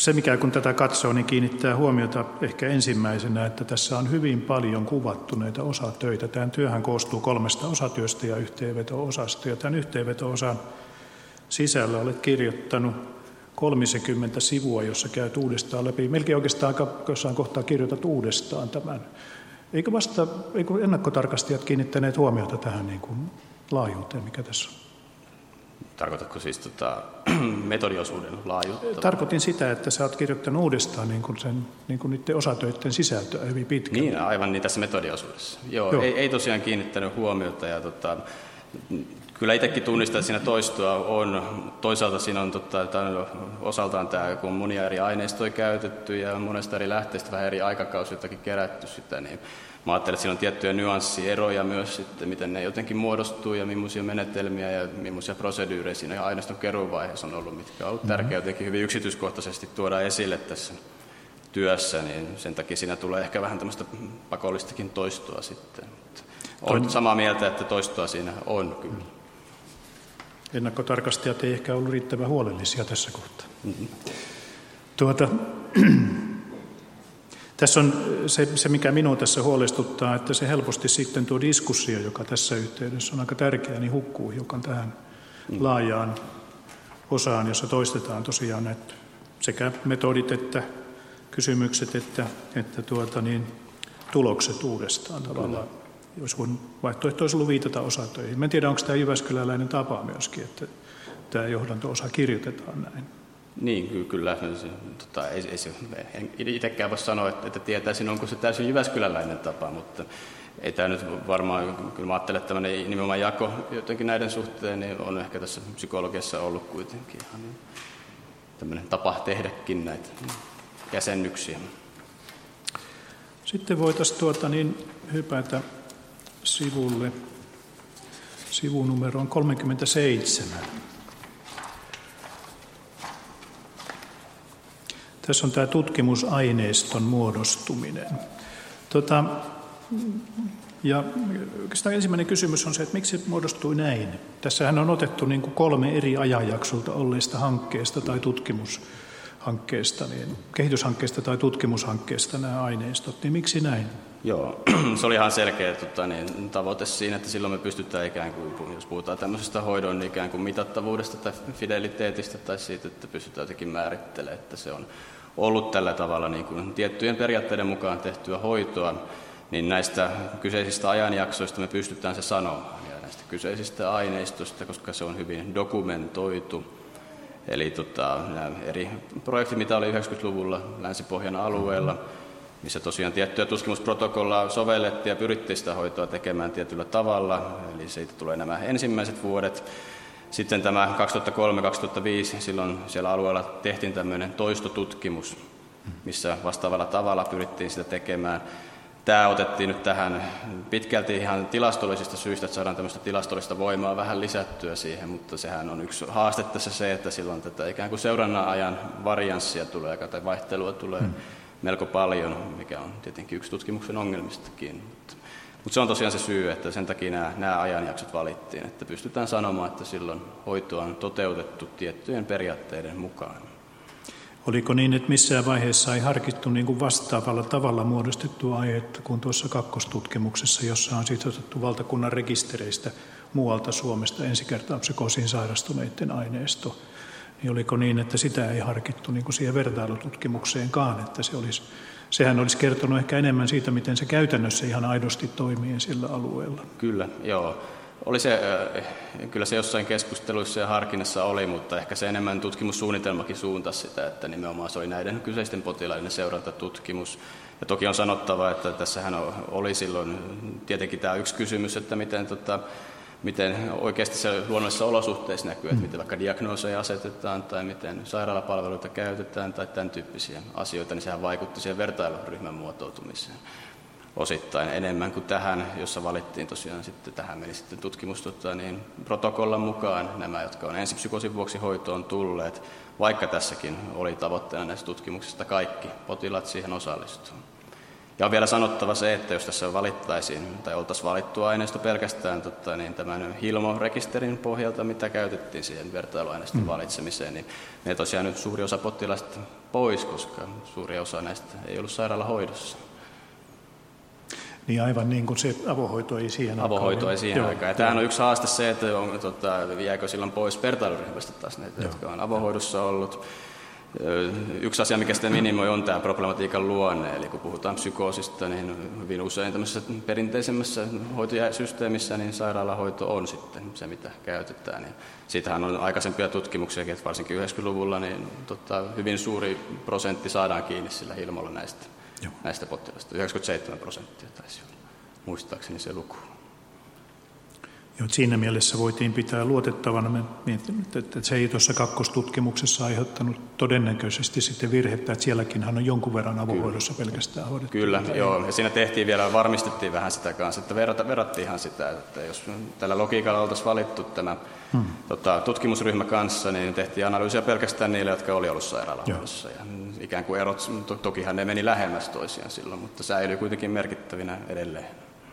Se, mikä kun tätä katsoo, niin kiinnittää huomiota ehkä ensimmäisenä, että tässä on hyvin paljon kuvattu näitä osatöitä. Tämä työhän koostuu kolmesta osatyöstä ja yhteenveto-osasta. Ja tämän yhteenveto-osan sisällä olet kirjoittanut kolmekymmentä sivua, jossa käyt uudestaan läpi. Melkein oikeastaan aika jossain kohtaa kirjoitat uudestaan tämän. Eikö vasta, eikö ennakkotarkastajat kiinnittäneet huomiota tähän niin kuin laajuuteen, mikä tässä on? Tarkoitatko siis tota, metodiosuuden laajuutta? Tarkoitin sitä, että sä oot kirjoittanut uudestaan niin kuin sen, niin kuin niiden osatöiden sisältöä hyvin pitkään. Niin, aivan niin tässä metodiosuudessa. Joo, Joo. Ei, ei tosiaan kiinnittänyt huomiota. Ja, tota, kyllä itsekin tunnistan, että siinä toistoa on. Toisaalta siinä on tota, tämän, osaltaan tämä, kun monia eri aineistoja käytetty ja monesta eri lähteestä vähän eri aikakausiltakin kerätty sitä, niin mä ajattelen, että siinä on tiettyjä nyanssieroja myös sitten, miten ne jotenkin muodostuu ja millaisia menetelmiä ja millaisia proseduureja siinä aineiston keruuvaiheessa on ollut, mitkä on ollut tärkeää jotenkin hyvin yksityiskohtaisesti tuoda esille tässä työssä, niin sen takia siinä tulee ehkä vähän tämmöistä pakollistakin toistoa sitten. Olen samaa mieltä, että toistoa siinä on kyllä. Ennakkotarkastajat ei ehkä ollut riittävän huolellisia tässä kohtaa. Mm-hmm. Tuota... Tässä on se, se, mikä minua tässä huolestuttaa, että se helposti sitten tuo diskussio, joka tässä yhteydessä on aika tärkeä, niin hukkuu hiukan tähän laajaan osaan, jossa toistetaan tosiaan näitä sekä metodit että kysymykset että, että tuota niin, tulokset uudestaan tavallaan. Jos vaihtoehto olisi ollut viitata osatöihin. Mä en tiedä, onko tämä jyväskyläläinen tapa myöskin, että tämä johdanto-osa kirjoitetaan näin. Niin, kyllä. Se, tota, ei, ei se, en itsekään voi sanoa, että, että tietäisin, onko se täysin jyväskyläläinen tapa, mutta ei tämä nyt varmaan, kyllä mä ajattelen, että tämmöinen nimenomaan jako jotenkin näiden suhteen niin on ehkä tässä psykologiassa ollut kuitenkin ihan niin, tämmöinen tapa tehdäkin näitä jäsennyksiä. Sitten voitaisiin tuota, niin, hypätä sivulle, sivunumeroon kolmekymmentäseitsemän. Tässä on tämä tutkimusaineiston muodostuminen. Tota, ja oikeastaan ensimmäinen kysymys on se, että miksi se muodostui näin. Tässähän on otettu niin kuin kolme eri ajanjaksolta olleista hankkeesta tai tutkimushankkeesta, niin kehityshankkeesta tai tutkimushankkeesta nämä aineistot, niin miksi näin? Joo, se oli ihan selkeä tota, niin, tavoite siinä, että silloin me pystytään ikään kuin, jos puhutaan tämmöisestä hoidon ikään kuin mitattavuudesta tai fideliteetistä tai siitä, että pystytään jotenkin määrittelemään, että se on ollut tällä tavalla niin kuin tiettyjen periaatteiden mukaan tehtyä hoitoa, niin näistä kyseisistä ajanjaksoista me pystytään se sanomaan ja näistä kyseisistä aineistoista, koska se on hyvin dokumentoitu. Eli tota, nämä eri projektit, mitä oli yhdeksänkymmentäluvulla Länsi-Pohjan alueella, missä tosiaan tiettyä tutkimusprotokollaa sovellettiin ja pyrittiin sitä hoitoa tekemään tietyllä tavalla. Eli siitä tulee nämä ensimmäiset vuodet. Sitten tämä kaksituhattakolme kaksituhattaviisi, silloin siellä alueella tehtiin tämmöinen toistotutkimus, missä vastaavalla tavalla pyrittiin sitä tekemään. Tämä otettiin nyt tähän pitkälti ihan tilastollisista syistä, että saadaan tämmöistä tilastollista voimaa vähän lisättyä siihen, mutta sehän on yksi haaste tässä se, että silloin tätä ikään kuin seurannan ajan varianssia tulee tai vaihtelua tulee hmm. melko paljon, mikä on tietenkin yksi tutkimuksen ongelmistakin. Mutta, mutta se on tosiaan se syy, että sen takia nämä, nämä ajanjaksot valittiin, että pystytään sanomaan, että silloin hoitoa on toteutettu tiettyjen periaatteiden mukaan. Oliko niin, että missään vaiheessa ei harkittu niin kuin vastaavalla tavalla muodostettua aihetta kuin tuossa kakkostutkimuksessa, jossa on sitten otettu valtakunnan rekistereistä muualta Suomesta ensi kertaa psykoosiin sairastuneiden aineisto? Niin oliko niin, että sitä ei harkittu niin kuin siihen vertailututkimukseenkaan, että se olisi, sehän olisi kertonut ehkä enemmän siitä, miten se käytännössä ihan aidosti toimii sillä alueella? Kyllä, joo. Oli se, kyllä se jossain keskusteluissa ja harkinnassa oli, mutta ehkä se enemmän tutkimussuunnitelmakin suuntasi sitä, että nimenomaan se oli näiden kyseisten potilaiden seurantatutkimus. Ja toki on sanottava, että tässähän oli silloin tietenkin tämä yksi kysymys, että miten, tota, miten oikeasti se luonnollisissa olosuhteissa näkyy, että miten vaikka diagnooseja asetetaan tai miten sairaalapalveluita käytetään tai tämän tyyppisiä asioita, niin sehän vaikutti siihen vertailuryhmän muotoutumiseen. Osittain enemmän kuin tähän, jossa valittiin tosiaan sitten, tähän meni sitten tutkimus tota, niin, protokollan mukaan nämä, jotka on ensipsykoosin vuoksi hoitoon tulleet, vaikka tässäkin oli tavoitteena näistä tutkimuksista kaikki potilaat siihen osallistuu. Ja on vielä sanottava se, että jos tässä valittaisiin tai oltaisiin valittu aineisto pelkästään tota, niin tämän Hilmo-rekisterin pohjalta, mitä käytettiin siihen vertailuaineiston mm. valitsemiseen, niin ne tosiaan nyt suuri osa potilaista pois, koska suuri osa näistä ei ollut sairaalahoidossa. Niin aivan niin kuin se avohoito ei siihen aikaan. Avohoito ei siihen aikaan. Ja tämähän on yksi haaste se, että on, tota, jääkö silloin pois vertailuryhmästä taas näitä, Joo. jotka on avohoidossa ollut. Yksi asia, mikä sitä minimoi, on tämä problematiikan luonne. Eli kun puhutaan psykoosista, niin hyvin usein tämmöisessä perinteisemmässä hoitosysteemissä niin sairaalahoito on sitten se, mitä käytetään. Ja siitähän on aikaisempia tutkimuksia, että varsinkin yhdeksänkymmentäluvulla niin, tota, hyvin suuri prosentti saadaan kiinni sillä Hilmolla näistä, näistä potilaista. yhdeksänkymmentäseitsemän prosenttia taisi olla, muistaakseni se luku. Joo, siinä mielessä voitiin pitää luotettavana. Mä mietin, että se ei tuossa kakkostutkimuksessa aiheuttanut todennäköisesti sitten virhettä, että sielläkinhän on jonkun verran avohoidossa Kyllä. pelkästään hoidettu. Kyllä, joo. Ja siinä tehtiin vielä, varmistettiin vähän sitä kanssa, että verrata, verrattiinhan sitä, että jos tällä logiikalla oltaisiin valittu tämä hmm. tota, tutkimusryhmä kanssa, niin tehtiin analyysiä pelkästään niille, jotka oli ollut sairaalahoidossa. Ja ikään kuin erot, to, tokihan ne meni lähemmäs toisiaan silloin, mutta säilyi kuitenkin merkittävinä edelleen.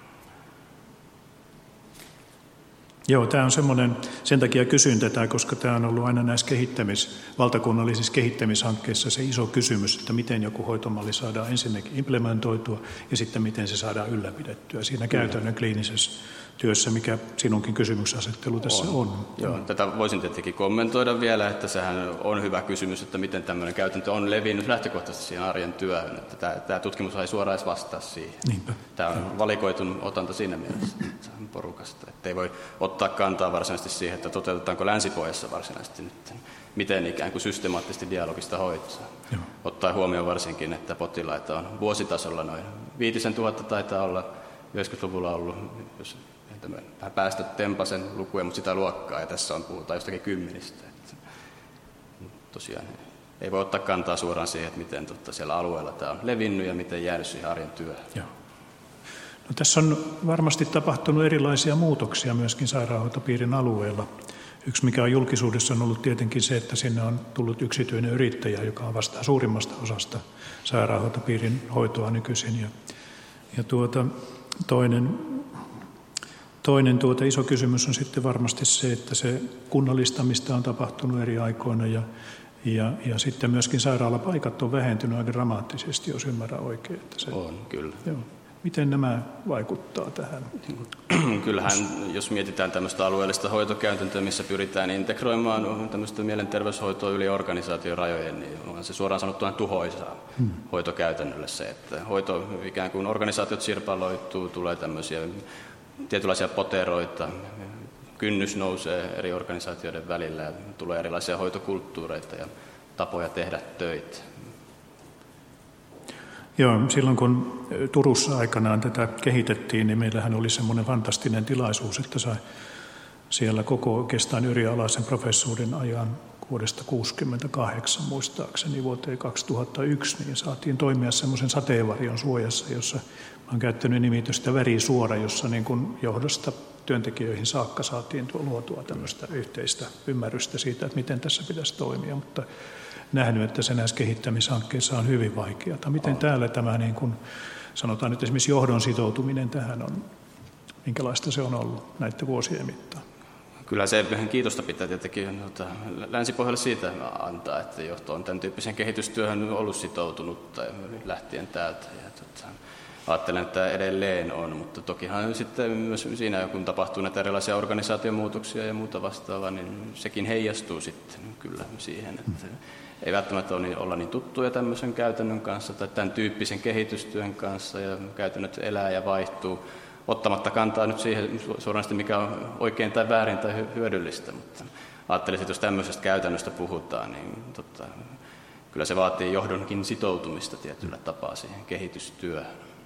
Joo, tämä on semmoinen, sen takia kysyn tätä, koska tämä on ollut aina näissä kehittämis, valtakunnallisissa kehittämishankkeissa se iso kysymys, että miten joku hoitomalli saadaan ensinnäkin implementoitua ja sitten miten se saadaan ylläpidettyä siinä käytännön kliinisessä työssä, mikä sinunkin kysymyksenasettelu tässä on. on. Joo, tätä voisin tietenkin kommentoida vielä, että sehän on hyvä kysymys, että miten tämmöinen käytäntö on levinnyt lähtökohtaisesti siihen arjen työhön, että tämä, tämä tutkimus ei suoraan edes vastaa siihen. Niinpä. Tämä on valikoitun otanta siinä mielessä porukasta, että ei voi ottaa kantaa varsinaisesti siihen, että toteutetaanko Länsi-Pohjassa varsinaisesti nyt, miten ikään kuin systemaattisesti dialogista hoitoa. Joo. Ottaa huomioon varsinkin, että potilaita on vuositasolla noin viitisen tuhatta taitaa olla, yhdeksänkymmentäluvulla ollut, jos päästöt tempasen lukuja, mutta sitä luokkaa, ja tässä on puhutaan jostakin kymmenistä. Että tosiaan ei voi ottaa kantaa suoraan siihen, että miten totta, siellä alueella tämä on levinnyt ja miten jäänyt siihen arjen työhön. Joo. No, tässä on varmasti tapahtunut erilaisia muutoksia myöskin sairaanhoitopiirin alueella. Yksi, mikä on julkisuudessa, on ollut tietenkin se, että sinne on tullut yksityinen yrittäjä, joka vastaa suurimmasta osasta sairaanhoitopiirin hoitoa nykyisin. Ja, ja tuota, toinen, toinen tuota iso kysymys on sitten varmasti se, että se kunnallistamista on tapahtunut eri aikoina ja, ja, ja sitten myöskin sairaalapaikat on vähentynyt aika dramaattisesti, jos ymmärrän oikein. Että se, on, kyllä. Joo. Miten nämä vaikuttaa tähän? Kyllähän, jos mietitään tämmöistä alueellista hoitokäytäntöä, missä pyritään integroimaan tämmöistä mielenterveyshoitoa yli organisaatiorajojen, niin on se suoraan sanottuna tuhoisaa hmm. hoitokäytännölle se, että hoito ikään kuin organisaatiot sirpaloituu, tulee tämmöisiä tietynlaisia poteroita, kynnys nousee eri organisaatioiden välillä ja tulee erilaisia hoitokulttuureita ja tapoja tehdä töitä. Joo, silloin kun Turussa aikanaan tätä kehitettiin, niin meillähän oli semmoinen fantastinen tilaisuus, että sai siellä koko oikeastaan Yrjö Alasen professuurin ajan vuodesta kuusikymmentäkahdeksan muistaakseni vuoteen kaksituhattayksi, niin saatiin toimia semmoisen sateenvarjon suojassa, jossa olen käyttänyt nimitystä värisuora, jossa niin kuin johdosta työntekijöihin saakka saatiin tuo luotua tämmöistä yhteistä ymmärrystä siitä, että miten tässä pitäisi toimia, mutta nähnyt, että se näissä kehittämishankkeissa on hyvin vaikeaa. Miten täällä tämä, niin kuin sanotaan nyt esimerkiksi johdon sitoutuminen tähän on, minkälaista se on ollut näiden vuosien mittaan? Kyllä se kiitosta pitää tietenkin tuota, Länsi-Pohjalle siitä antaa, että johto on tämän tyyppisen kehitystyöhön ollut sitoutunut tai lähtien täältä. Ja, tuota, ajattelen, että edelleen on, mutta tokihan sitten myös siinä, kun tapahtuu näitä erilaisia organisaatiomuutoksia ja muuta vastaavaa, niin sekin heijastuu sitten kyllä siihen, että ei välttämättä ole niin, olla niin tuttuja tämmöisen käytännön kanssa tai tämän tyyppisen kehitystyön kanssa ja käytännöt elää ja vaihtuu, ottamatta kantaa nyt siihen suoraan, mikä on oikein tai väärin tai hyödyllistä, mutta ajattelisin, että jos tämmöisestä käytännöstä puhutaan, niin totta, kyllä se vaatii johdonkin sitoutumista tietyllä tapaa siihen kehitystyöhön.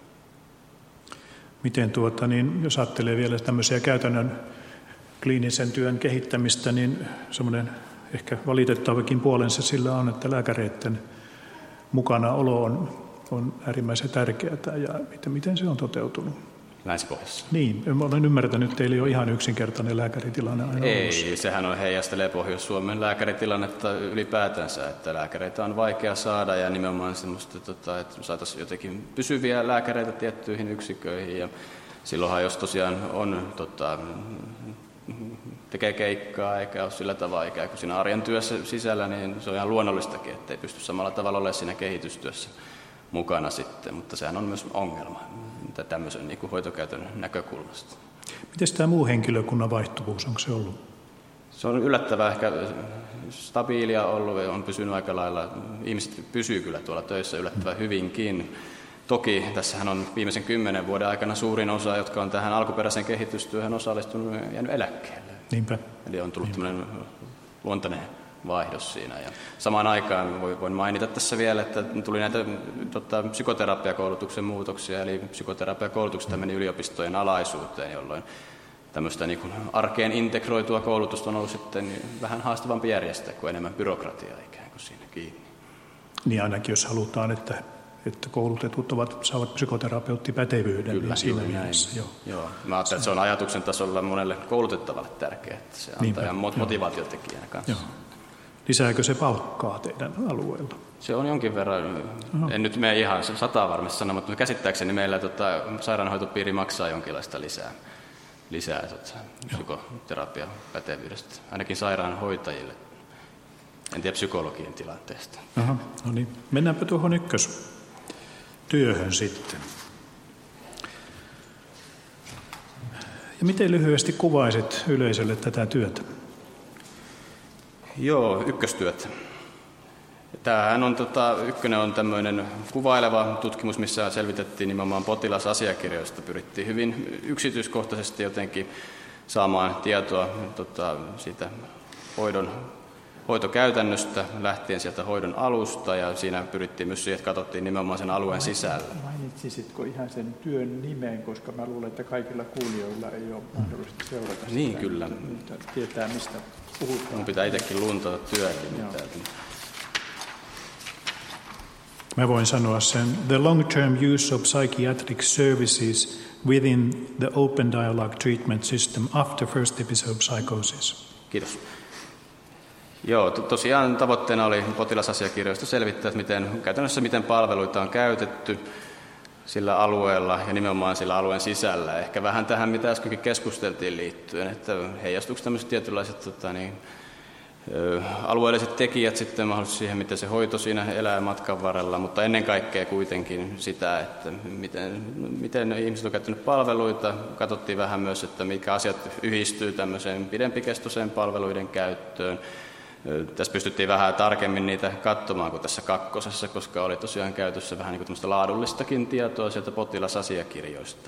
Miten tuota, niin jos ajattelee vielä tämmöisiä käytännön kliinisen työn kehittämistä, niin semmoinen ehkä valitettavakin puolensa sillä on, että lääkäreiden mukanaolo on, on äärimmäisen tärkeää ja miten, miten se on toteutunut? Länsi-Pohjassa. Niin, mä olen ymmärtänyt, että teillä ei ole ihan yksinkertainen lääkäritilanne aina Ei, ollut. sehän on heijastelee Pohjois-Suomen lääkäritilannetta ylipäätänsä, että lääkäreitä on vaikea saada ja nimenomaan semmoista, tota, että saataisiin jotenkin pysyviä lääkäreitä tiettyihin yksiköihin ja silloinhan jos tosiaan on, tota, tekee keikkaa eikä ole sillä tavalla ikään kuin siinä arjen työssä sisällä, niin se on ihan luonnollistakin, että ei pysty samalla tavalla olemaan siinä kehitystyössä mukana sitten, mutta sehän on myös ongelma tämmöisen niin kuin hoitokäytön näkökulmasta. Miten tämä muu henkilökunnan vaihtuvuus, onko se ollut? Se on yllättävän ehkä stabiilia ollut ja on pysynyt aika lailla, ihmiset pysyy kyllä tuolla töissä yllättävän hyvinkin. Toki tässähän on viimeisen kymmenen vuoden aikana suurin osa, jotka on tähän alkuperäiseen kehitystyöhön osallistunut ja jäänyt eläkkeelle. Niinpä. Eli on tullut tämmöinen luontainen vaihdos siinä. Ja samaan aikaan voin mainita tässä vielä, että tuli näitä tota, psykoterapiakoulutuksen muutoksia, eli psykoterapiakoulutuksesta meni yliopistojen alaisuuteen, jolloin tämmöistä niin kuin arkeen integroitua koulutusta on ollut sitten vähän haastavampi järjestää, kuin enemmän byrokratiaa ikään kuin siinä kiinni. Niin ainakin jos halutaan, että, että koulutetut ovat, saavat psykoterapeuttipätevyyden. Kyllä, niin siinä näin. mielessä, joo. Joo. Mä ajattelen, että se on ajatuksen tasolla monelle koulutettavalle tärkeää, että se antaa ja motivaatiotekijänä kanssa. Joo. Lisääkö se palkkaa teidän alueella? Se on jonkin verran, Oho. en nyt mene ihan sataa varmasti sanoa, mutta käsittääkseni meillä tota, sairaanhoitopiiri maksaa jonkinlaista lisää, lisää tota, psykoterapiapätevyydestä, ainakin sairaanhoitajille. En tiedä psykologien tilanteesta. Aha, no niin. Mennäänpä tuohon ykköstyöhön sitten. Ja miten lyhyesti kuvaisit yleisölle tätä työtä? Joo, ykköstyöt. Tämähän on, tota, ykkönen on tämmöinen kuvaileva tutkimus, missä selvitettiin nimenomaan potilasasiakirjoista. Pyrittiin hyvin yksityiskohtaisesti jotenkin saamaan tietoa tota, siitä hoidon, hoitokäytännöstä lähtien sieltä hoidon alusta. Ja siinä pyrittiin myös siihen, että katsottiin nimenomaan sen alueen sisällä. Mainitsisitko ihan sen työn nimen, koska mä luulen, että kaikilla kuulijoilla ei ole mahdollista seurata niin, sitä. Kyllä. Tietää, mistä puhutaan. Mun pitää itsekin luntata työkin. Mä voin sanoa sen. The long-term use of psychiatric services within the open dialogue treatment system after first episode psychosis. Kiitos. Joo, to- tosiaan tavoitteena oli potilasasiakirjoista selvittää, että miten, käytännössä miten palveluita on käytetty sillä alueella ja nimenomaan sillä alueen sisällä. Ehkä vähän tähän, mitä äskenkin keskusteltiin liittyen, että heijastuuko tämmöiset tietynlaiset tota, niin, ö, alueelliset tekijät sitten mahdollisesti siihen, miten se hoito siinä elää matkan varrella, mutta ennen kaikkea kuitenkin sitä, että miten, miten ihmiset on käyttänyt palveluita. Katsottiin vähän myös, että mitkä asiat yhdistyy tämmöiseen pidempikestoiseen palveluiden käyttöön. Tässä pystyttiin vähän tarkemmin niitä katsomaan kuin tässä kakkosessa, koska oli tosiaan käytössä vähän niin kuin tämmöistä laadullistakin tietoa sieltä potilasasiakirjoista.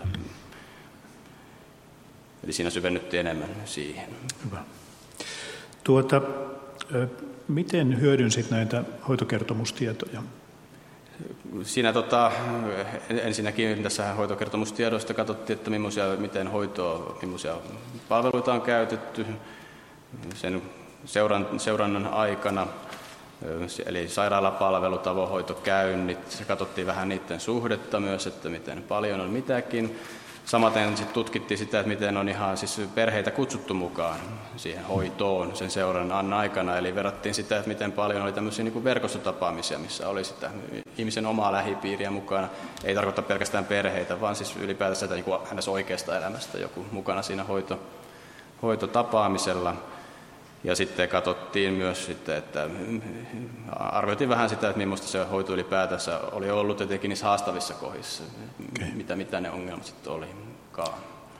Eli siinä syvennyttiin enemmän siihen. Hyvä. Tuota, miten hyödynsit näitä hoitokertomustietoja? Siinä tota, ensinnäkin tässä hoitokertomustiedoista katsottiin, että millaisia, miten hoitoa, millaisia palveluita on käytetty sen Seuran, seurannan aikana, eli sairaalapalvelut, avohoitokäynnit, se katsottiin vähän niiden suhdetta myös, että miten paljon on mitäkin. Samaten sit tutkittiin sitä, että miten on ihan siis perheitä kutsuttu mukaan siihen hoitoon sen seurannan aikana, eli verrattiin sitä, että miten paljon oli tämmöisiä niin kuin verkostotapaamisia, missä oli sitä ihmisen omaa lähipiiriä mukana. Ei tarkoita pelkästään perheitä, vaan siis ylipäätänsä sitä niin kuin hänestä oikeasta elämästä joku mukana siinä hoito, hoitotapaamisella. Ja sitten katsottiin myös, sitten, että arvioitiin vähän sitä, että millaista se hoito ylipäätänsä oli ollut etenkin niissä haastavissa kohdissa, okay. mitä, mitä ne ongelmat sitten olikaan.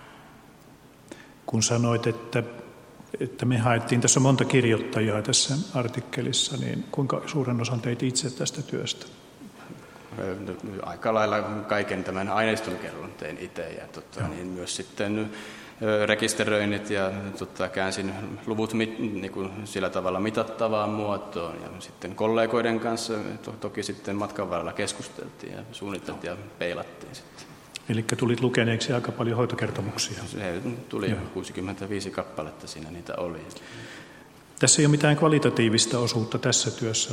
Kun sanoit, että, että me haettiin, tässä on monta kirjoittajaa tässä artikkelissa, niin kuinka suuren osan teit itse tästä työstä? Aika lailla kaiken tämän aineistonkerron tein itse ja tota, niin myös sitten rekisteröinnit ja tota, käänsin luvut mit, niin kuin sillä tavalla mitattavaan muotoon ja sitten kollegoiden kanssa to, toki sitten matkan varrella keskusteltiin ja suunniteltiin ja peilattiin sitten. Eli tulit lukeneeksi aika paljon hoitokertomuksia? Se tuli Joo. kuusikymmentäviisi kappaletta siinä niitä oli. Tässä ei ole mitään kvalitatiivista osuutta tässä työssä.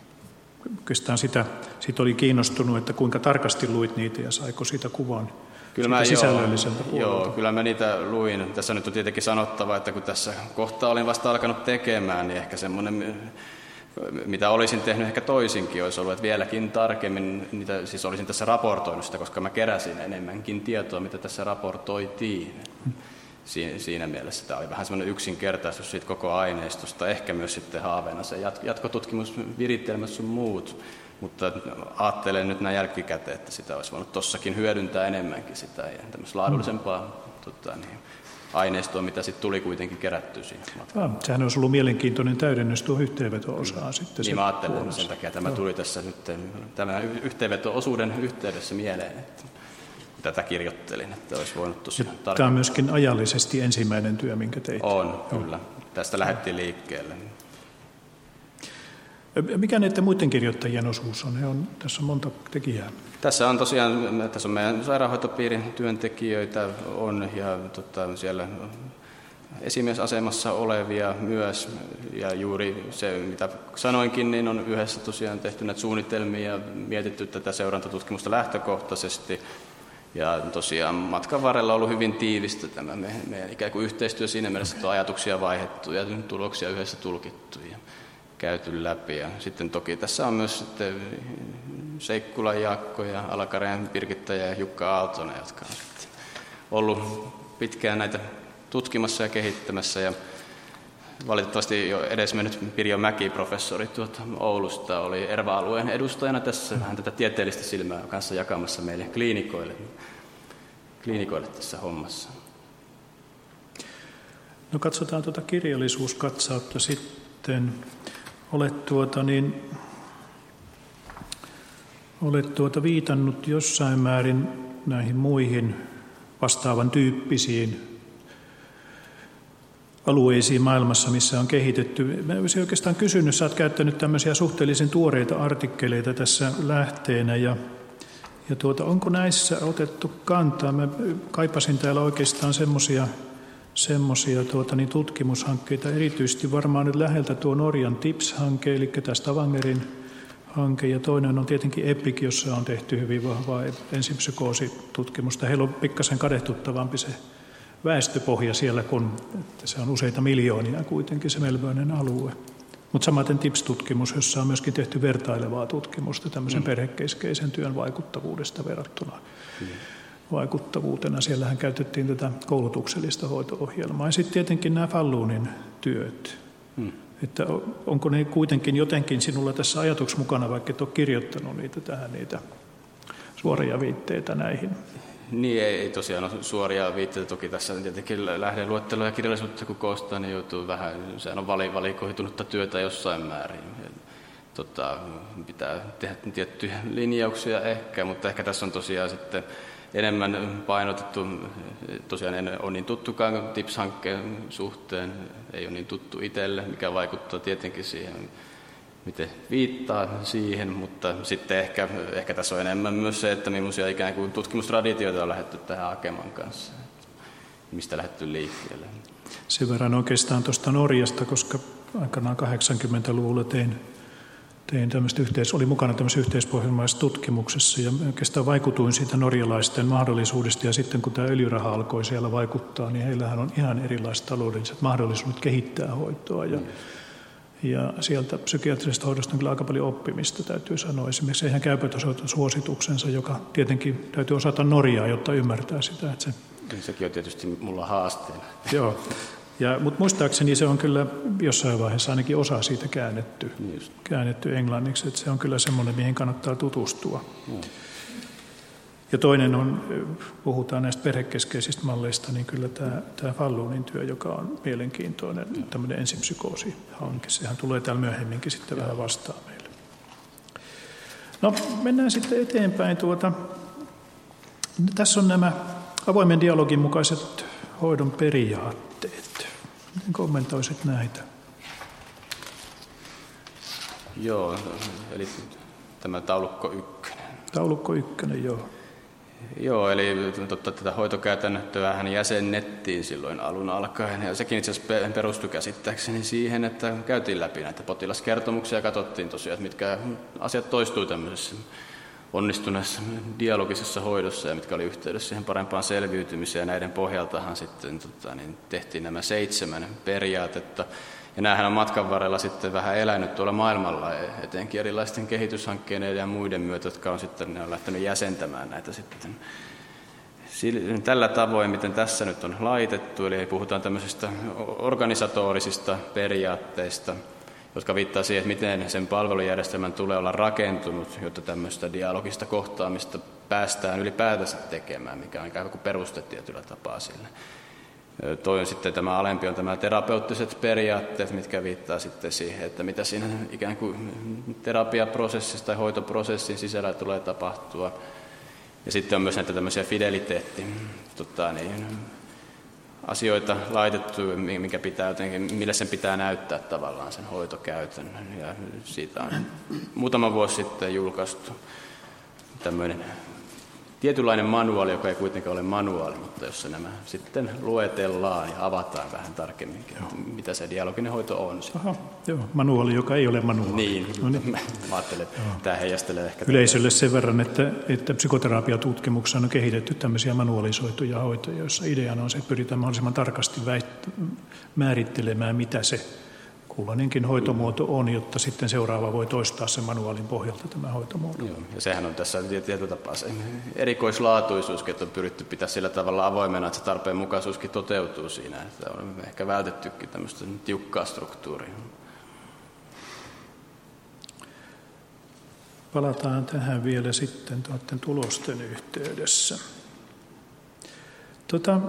Oikeastaan sitä, siitä oli kiinnostunut, että kuinka tarkasti luit niitä ja saiko siitä kuvan. Kyllä mä sisällölliseltä joo, puolelta. Joo, kyllä mä niitä luin. Tässä nyt on tietenkin sanottava, että kun tässä kohtaa olin vasta alkanut tekemään, niin ehkä semmoinen, mitä olisin tehnyt ehkä toisinkin, olisi ollut, että vieläkin tarkemmin, niitä, siis olisin tässä raportoinut sitä, koska mä keräsin enemmänkin tietoa, mitä tässä raportoitiin. Siinä, siinä mielessä tämä oli vähän semmoinen yksinkertaisuus siitä koko aineistosta, ehkä myös sitten haaveena se jatkotutkimus, viritelmät sun muut. Mutta ajattelen nyt näin jälkikäteen, että sitä olisi voinut tossakin hyödyntää enemmänkin sitä ja tämmöistä laadullisempaa mm. tota, niin, aineistoa, mitä sitten tuli kuitenkin kerättyä siinä matkalla. Ah, sehän olisi ollut mielenkiintoinen täydennys tuo yhteenveto-osaa mm. sitten. Niin mä ajattelen, että sen takia tämä tuli tässä nyt tämän yhteenveto-osuuden yhteydessä mieleen, että tätä kirjoittelin, että olisi voinut tosiaan tarkemmin. Tämä on myöskin ajallisesti ensimmäinen työ, minkä teit. On, kyllä. Tästä lähdettiin liikkeelle. Mikä näiden muiden kirjoittajien osuus on? He on? Tässä on monta tekijää. Tässä on tosiaan, tässä on meidän sairaanhoitopiirin työntekijöitä on ja tota, siellä esimiesasemassa olevia myös. Ja juuri se, mitä sanoinkin, niin on yhdessä tosiaan tehty näitä suunnitelmia ja mietitty tätä seurantatutkimusta lähtökohtaisesti. Ja tosiaan matkan varrella on ollut hyvin tiivistä tämä meidän, meidän ikään kuin yhteistyö siinä mielessä, että on ajatuksia vaihdettu ja tuloksia yhdessä tulkittu ja käyty läpi. Ja sitten toki tässä on myös sitten Seikkulan Jaakko ja Alakareen Birgitta ja Jukka Aaltonen, jotka on ollut pitkään näitä tutkimassa ja kehittämässä. Ja valitettavasti jo edesmennyt Pirjo Mäki, professori tuolta Oulusta, oli ERVA-alueen edustajana tässä vähän tätä tieteellistä silmää kanssa jakamassa meille kliinikoille, kliinikoille tässä hommassa. No katsotaan tuota kirjallisuuskatsautta sitten. Olet, tuota, niin, olet tuota viitannut jossain määrin näihin muihin vastaavan tyyppisiin alueisiin maailmassa, missä on kehitetty. Mä olisin oikeastaan kysynyt, sä oot käyttänyt tämmöisiä suhteellisen tuoreita artikkeleita tässä lähteenä, ja, ja tuota, onko näissä otettu kantaa? Mä kaipasin täällä oikeastaan semmoisia semmoisia tuota, niin tutkimushankkeita, erityisesti varmaan nyt läheltä tuo Norjan T I P S-hanke, eli tämä Stavangerin hanke, ja toinen on tietenkin EPIC, jossa on tehty hyvin vahvaa ensipsykoositutkimusta. Heillä on pikkasen kadehtuttavampi se väestöpohja siellä, kun se on useita miljoonia kuitenkin se Melbournen alue. Mutta samaten T I P S-tutkimus, jossa on myöskin tehty vertailevaa tutkimusta tämmöisen mm. perhekeskeisen työn vaikuttavuudesta verrattuna mm. vaikuttavuutena. Siellähän käytettiin tätä koulutuksellista hoito-ohjelmaa. Ja sitten tietenkin nämä Fallunin työt. Mm. Että onko ne kuitenkin jotenkin sinulla tässä ajatuksessa mukana, vaikka et ole kirjoittanut niitä tähän, niitä suoria viitteitä näihin? Niin, ei, ei tosiaan ole suoria viitteitä. Toki tässä tietenkin lähdeluettelo ja kirjallisuutta kun koostaa, niin joutuu vähän, sehän on valikoitunutta työtä jossain määrin. Tota, pitää tehdä tiettyjä linjauksia ehkä, mutta ehkä tässä on tosiaan sitten enemmän painotettu, tosiaan en ole niin tuttukaan T I P S-hankkeen suhteen, ei ole niin tuttu itselle, mikä vaikuttaa tietenkin siihen, miten viittaa siihen, mutta sitten ehkä, ehkä tässä on enemmän myös se, että millaisia ikään kuin tutkimustraditioita on lähdetty tähän hakemaan kanssa, mistä lähdetty liikkeelle. Sen verran oikeastaan tuosta Norjasta, koska aikanaan kahdeksankymmentäluvulla tein Tein tämmöistä yhteis- oli mukana tämmöisessä yhteispohjelmaisessa tutkimuksessa ja oikeastaan vaikutuin siitä norjalaisten mahdollisuudesta. Ja sitten kun tämä öljyraha alkoi siellä vaikuttaa, niin heillähän on ihan erilaiset taloudelliset mahdollisuudet kehittää hoitoa. Ja, ja sieltä psykiatrisesta hoidosta on kyllä aika paljon oppimista, täytyy sanoa. Esimerkiksi eihän käypät osoita suosituksensa, joka tietenkin täytyy osata Norjaa, jotta ymmärtää sitä. Että se... Sekin on tietysti mulla haasteena. Joo. Ja, mutta muistaakseni se on kyllä jossain vaiheessa ainakin osa siitä käännetty, käännetty englanniksi, että se on kyllä semmoinen, mihin kannattaa tutustua. Mm. Ja toinen on, puhutaan näistä perhekeskeisistä malleista, niin kyllä tämä, tämä Fallunin työ, joka on mielenkiintoinen, mm. tämmöinen ensipsykoosihanke, sehän tulee täällä myöhemminkin sitten vähän vastaan meille. No mennään sitten eteenpäin. Tuota, tässä on nämä avoimen dialogin mukaiset hoidon periaatteet. Miten kommentoisit näitä? Joo, eli tämä taulukko ykkönen. Taulukko ykkönen, joo. Joo, eli totta, tätä hoitokäytännöttähän jäsennettiin silloin alun alkaen. Ja sekin itse asiassa perustui käsittääkseni siihen, että käytiin läpi näitä potilaskertomuksia ja katsottiin tosiaan, että mitkä asiat toistuu tämmöisessä onnistuneessa dialogisessa hoidossa ja mitkä oli yhteydessä siihen parempaan selviytymiseen. Ja näiden pohjaltahan sitten tota, niin tehtiin nämä seitsemän periaatetta. Ja näähän on matkan varrella sitten vähän elänyt tuolla maailmalla, etenkin erilaisten kehityshankkeiden ja muiden myötä, jotka on sitten ne on lähtenyt jäsentämään näitä sitten. Tällä tavoin, miten tässä nyt on laitettu, eli puhutaan tämmöisistä organisatorisista periaatteista, jotka viittaa siihen, että miten sen palvelujärjestelmän tulee olla rakentunut, jotta tämmöistä dialogista kohtaamista päästään ylipäätänsä tekemään, mikä on ikään kuin peruste tietyllä tapaa sille. Toinen sitten tämä alempi on tämä terapeuttiset periaatteet, mitkä viittaa sitten siihen, että mitä siinä ikään kuin terapiaprosessissa tai hoitoprosessin sisällä tulee tapahtua. Ja sitten on myös näitä tämmöisiä fideliteetti, tota, niin, asioita laitettu, mikä pitää jotenkin, millä sen pitää näyttää tavallaan sen hoitokäytännön. Ja siitä on muutama vuosi sitten julkaistu tämmöinen tietynlainen manuaali, joka ei kuitenkaan ole manuaali, mutta jossa nämä sitten luetellaan ja avataan vähän tarkemmin, mitä se dialoginen hoito on. Aha, joo, manuaali, joka ei ole manuaali. Niin, no niin. Mä ajattelen, että joo. Tämä heijastelee ehkä yleisölle sen verran, että, että psykoterapiatutkimuksessa on kehitetty tämmöisiä manualisoituja hoitoja, joissa ideana on se, että pyritään mahdollisimman tarkasti väit- määrittelemään, mitä se kullainenkin hoitomuoto on, jotta sitten seuraava voi toistaa sen manuaalin pohjalta tämä hoitomuoto. Joo, ja sehän on tässä tietyllä tapaa se erikoislaatuisuus, että on pyritty pitää sillä tavalla avoimena, että se tarpeenmukaisuuskin toteutuu siinä. Että on ehkä vältettykin tämmöistä tiukkaa struktuuria. Palataan tähän vielä sitten tuotten tulosten yhteydessä. Tota,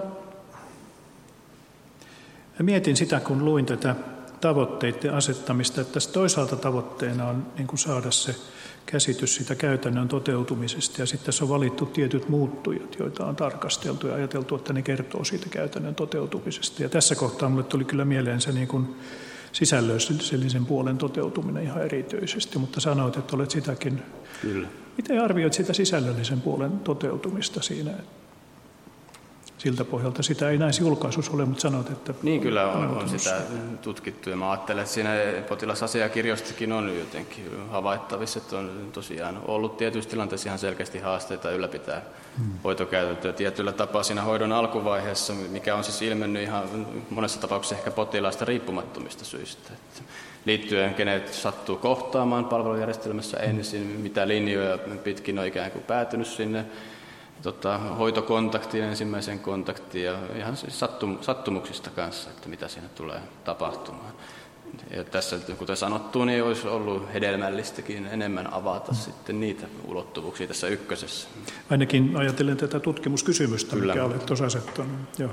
mietin sitä, kun luin tätä tavoitteiden asettamista, että tässä toisaalta tavoitteena on niin kuin saada se käsitys siitä käytännön toteutumisesta, ja sitten tässä on valittu tietyt muuttujat, joita on tarkasteltu ja ajateltu, että ne kertoo siitä käytännön toteutumisesta. Ja tässä kohtaa minulle tuli kyllä mieleen se niin kuin sisällöllisen puolen toteutuminen ihan erityisesti, mutta sanoit, että olet sitäkin. Kyllä. Miten arvioit sitä sisällöllisen puolen toteutumista siinä? Siltä pohjalta sitä ei näissä julkaisuissa ole, mutta sanot, että... Niin, kyllä on, on sitä tutkittu, ja mä ajattelen, että siinä potilasasiakirjoistakin on jotenkin havaittavissa, että on tosiaan ollut tietyissä tilanteissa ihan selkeästi haasteita ylläpitää hmm. hoitokäytäntöä tietyllä tapaa siinä hoidon alkuvaiheessa, mikä on siis ilmennyt ihan monessa tapauksessa ehkä potilaista riippumattomista syistä. Että liittyen, kenet sattuu kohtaamaan palvelujärjestelmässä ensin, mitä linjoja pitkin on ikään kuin päätynyt sinne, Tota, hoitokontaktiin, ensimmäisen kontaktiin ja ihan siis sattum, sattumuksista kanssa, että mitä siinä tulee tapahtumaan. Ja tässä, kuten sanottu, niin olisi ollut hedelmällistäkin enemmän avata sitten niitä ulottuvuuksia tässä ykkösessä. Ainakin ajatellen tätä tutkimuskysymystä, Kyllä. mikä olet tuossa asettanut. Joo.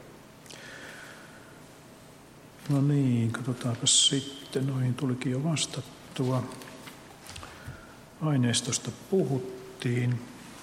No niin, katsotaanpa sitten. Noihin tulikin jo vastattua. Aineistosta puhuttiin.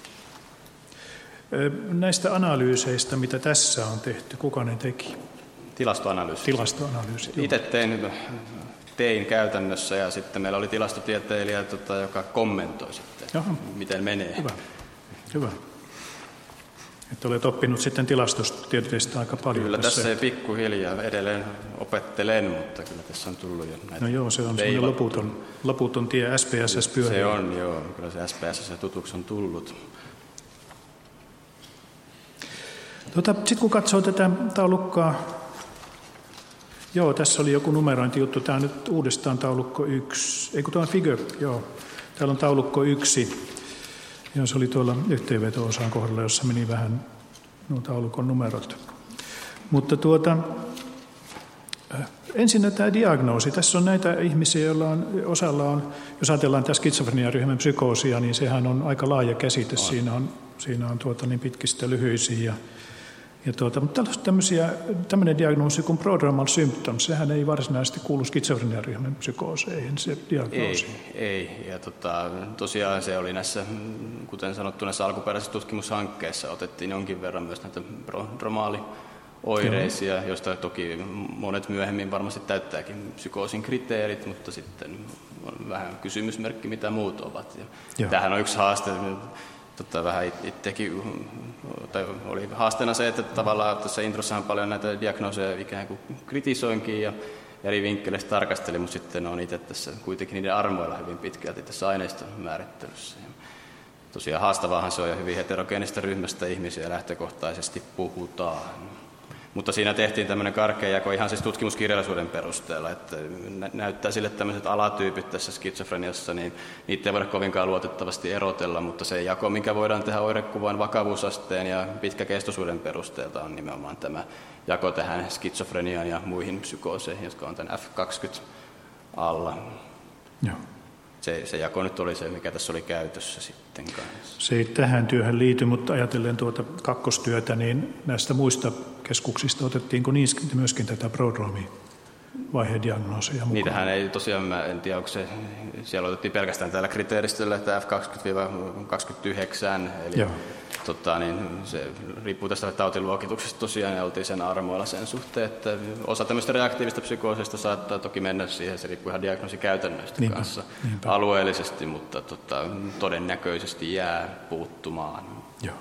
Näistä analyyseistä, mitä tässä on tehty, kuka ne teki? Tilastoanalyysi. Tilastoanalyysi, joo. Itse tein, tein käytännössä ja sitten meillä oli tilastotieteilijä, tota, joka kommentoi sitten, Jaha. miten menee. Hyvä. Hyvä. Että olet oppinut sitten tilastotieteestä aika paljon. Kyllä tässä, tässä ei pikkuhiljaa edelleen opettelen, mutta kyllä tässä on tullut jo näitä. No joo, se on semmoinen loputon, loputon tie S P S S-pyöriä. Se on, joo. Kyllä se S P S S tutuksi on tullut. Tota, sitten kun katsoo tätä taulukkoa, joo, tässä oli joku numerointijuttu, tämä on nyt uudestaan taulukko yksi, ei kun tämä on figure, joo, täällä on taulukko yksi, ja se oli tuolla yhteenveto-osan kohdalla, jossa meni vähän nuo taulukon numerot. Mutta tuota, ensin tämä diagnoosi, tässä on näitä ihmisiä, joilla on, osalla on, jos ajatellaan tässä skitsofreniaryhmän psykoosia, niin sehän on aika laaja käsite, on. siinä on, siinä on tuota, niin pitkistä lyhyisiä, ja Ja tuota, mutta tämmöinen diagnoosi kuin prodromal symptoms, sehän ei varsinaisesti kuulu skitsofreniaryhmän psykooseihin, se diagnoosi. Ei, ei. Ja tota, tosiaan se oli näissä, kuten sanottu, näissä alkuperäisissä tutkimushankkeissa otettiin jonkin verran myös näitä prodromaalioireisia, Joo. joista toki monet myöhemmin varmasti täyttääkin psykoosin kriteerit, mutta sitten on vähän kysymysmerkki, mitä muut ovat. Ja tämähän on yksi haaste. Tota, vähän itsekin, tai oli haasteena se, että tavallaan tässä introssahan paljon näitä diagnooseja ikään kuin kritisoinkin ja eri vinkkeleistä tarkastelin, mutta sitten on itse tässä kuitenkin niiden armoilla hyvin pitkälti tässä aineiston määrittelyssä. tosiaan haastavaahan se on ja hyvin heterogeenistä ryhmästä ihmisiä lähtökohtaisesti puhutaan. Mutta siinä tehtiin tämmöinen karkea jako ihan siis tutkimuskirjallisuuden perusteella, että näyttää sille tämmöiset alatyypit tässä skitsofreniassa, niin niitä ei voida kovinkaan luotettavasti erotella, mutta se jako, minkä voidaan tehdä oirekuvan vakavuusasteen ja pitkäkestoisuuden perusteelta, on nimenomaan tämä jako tähän skitsofreniaan ja muihin psykooseihin, jotka on tämän F kaksikymmentä alla. Joo. Se, se jako nyt oli se, mikä tässä oli käytössä sitten kanssa. Se ei tähän työhön liity, mutta ajatellen tuota kakkostyötä, niin näistä muista keskuksista otettiinko niistä myöskin tätä prodroomia vaihediagnoosia mukaan? Niitähän ei tosiaan, mä en tiedä, onko se, siellä otettiin pelkästään tällä kriteeristöllä, että F kaksikymmentä kaksikymmentäyhdeksän, eli tota, niin se riippuu tästä tautiluokituksesta tosiaan, ja oltiin sen armoilla sen suhteen, että osa tämmöistä reaktiivista psykoosista saattaa toki mennä siihen, se riippuu ihan diagnoosikäytännöistä niinpä, kanssa niinpä. alueellisesti, mutta tota, todennäköisesti jää puuttumaan. Joo.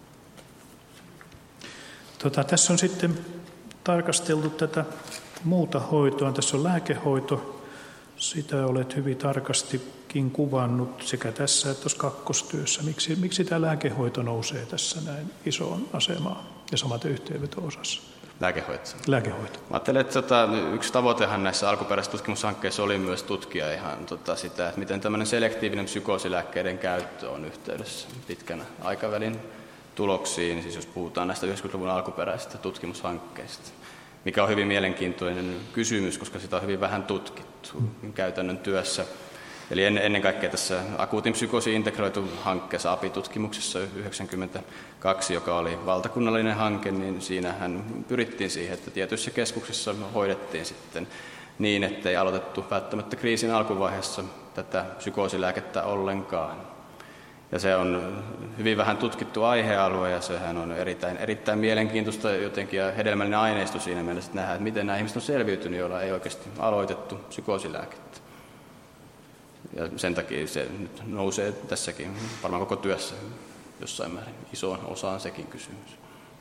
Tota, tässä on sitten tarkasteltu tätä muuta hoitoa. Tässä on lääkehoito. Sitä olet hyvin tarkastikin kuvannut sekä tässä että tuossa kakkostyössä. Miksi, miksi tämä lääkehoito nousee tässä näin isoon asemaan ja samaten yhteenveto-osassa? Lääkehoito. Lääkehoito. Mä ajattelen, että tota, yksi tavoitehan näissä alkuperäisissä tutkimushankkeissa oli myös tutkia ihan tota, sitä, että miten tämmöinen selektiivinen psykoosilääkkeiden käyttö on yhteydessä pitkän aikavälin tuloksiin, siis jos puhutaan näistä yhdeksänkymmentäluvun alkuperäisistä tutkimushankkeista, mikä on hyvin mielenkiintoinen kysymys, koska sitä on hyvin vähän tutkittu käytännön työssä. Eli ennen kaikkea tässä akuutin psykoosin integroitu hankkeessa A P I-tutkimuksessa yhdeksänkymmentäkaksi, joka oli valtakunnallinen hanke, niin siinähän pyrittiin siihen, että tietyissä keskuksissa hoidettiin sitten niin, ettei aloitettu välttämättä kriisin alkuvaiheessa tätä psykoosilääkettä ollenkaan. Ja se on hyvin vähän tutkittu aihealue ja sehän on erittäin, erittäin mielenkiintoista jotenkin ja hedelmällinen aineisto siinä mielessä, että nähdään, että miten nämä ihmiset on selviytynyt, joilla ei oikeasti aloitettu psykoosilääkettä. Ja sen takia se nyt nousee tässäkin, varmaan koko työssä jossain määrin isoon osaan sekin kysymys.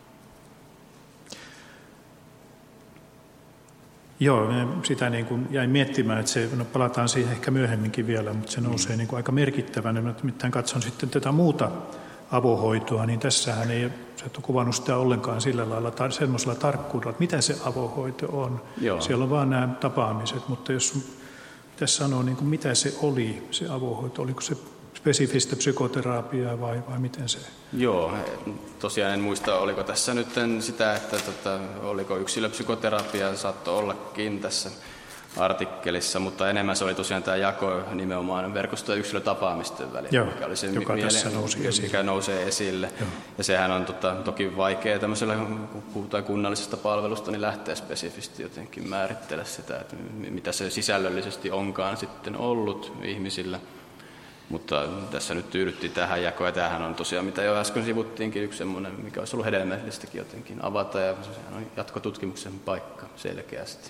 Joo, sitä niin kuin jäin miettimään, että se, no palataan siihen ehkä myöhemminkin vielä, mutta se nousee niin kuin aika merkittävänä. Mä mitään katson sitten tätä muuta avohoitoa, niin tässähän ei, sä et ole kuvannut sitä ollenkaan sillä lailla, tar- semmoisella tarkkuudella, että mitä se avohoito on. Joo. Siellä on vaan nämä tapaamiset, mutta jos tässä sanoo, niin kuin mitä se oli, se avohoito, oliko se spesifistä psykoterapiaa vai, vai miten se? Joo, tosiaan en muista, oliko tässä nyt sitä, että tota, oliko yksilöpsykoterapiaa, saattoi ollakin tässä artikkelissa, mutta enemmän se oli tosiaan tämä jako nimenomaan verkosto- ja yksilötapaamisten välillä, Joo, mikä oli se joka miele- tässä nousi mikä esille. nousee esille. Joo. Ja sehän on tota, toki vaikea tämmöisellä, kun puhutaan kunnallisesta palvelusta, niin lähtee spesifisti jotenkin määrittele sitä, että mitä se sisällöllisesti onkaan sitten ollut ihmisillä. Mutta tässä nyt tyydyttiin tähän jakoon, ja tämähän on tosiaan, mitä jo äsken sivuttiinkin, yksi semmoinen, mikä olisi ollut hedelmällistäkin jotenkin avata, ja sehän on jatkotutkimuksen paikka selkeästi.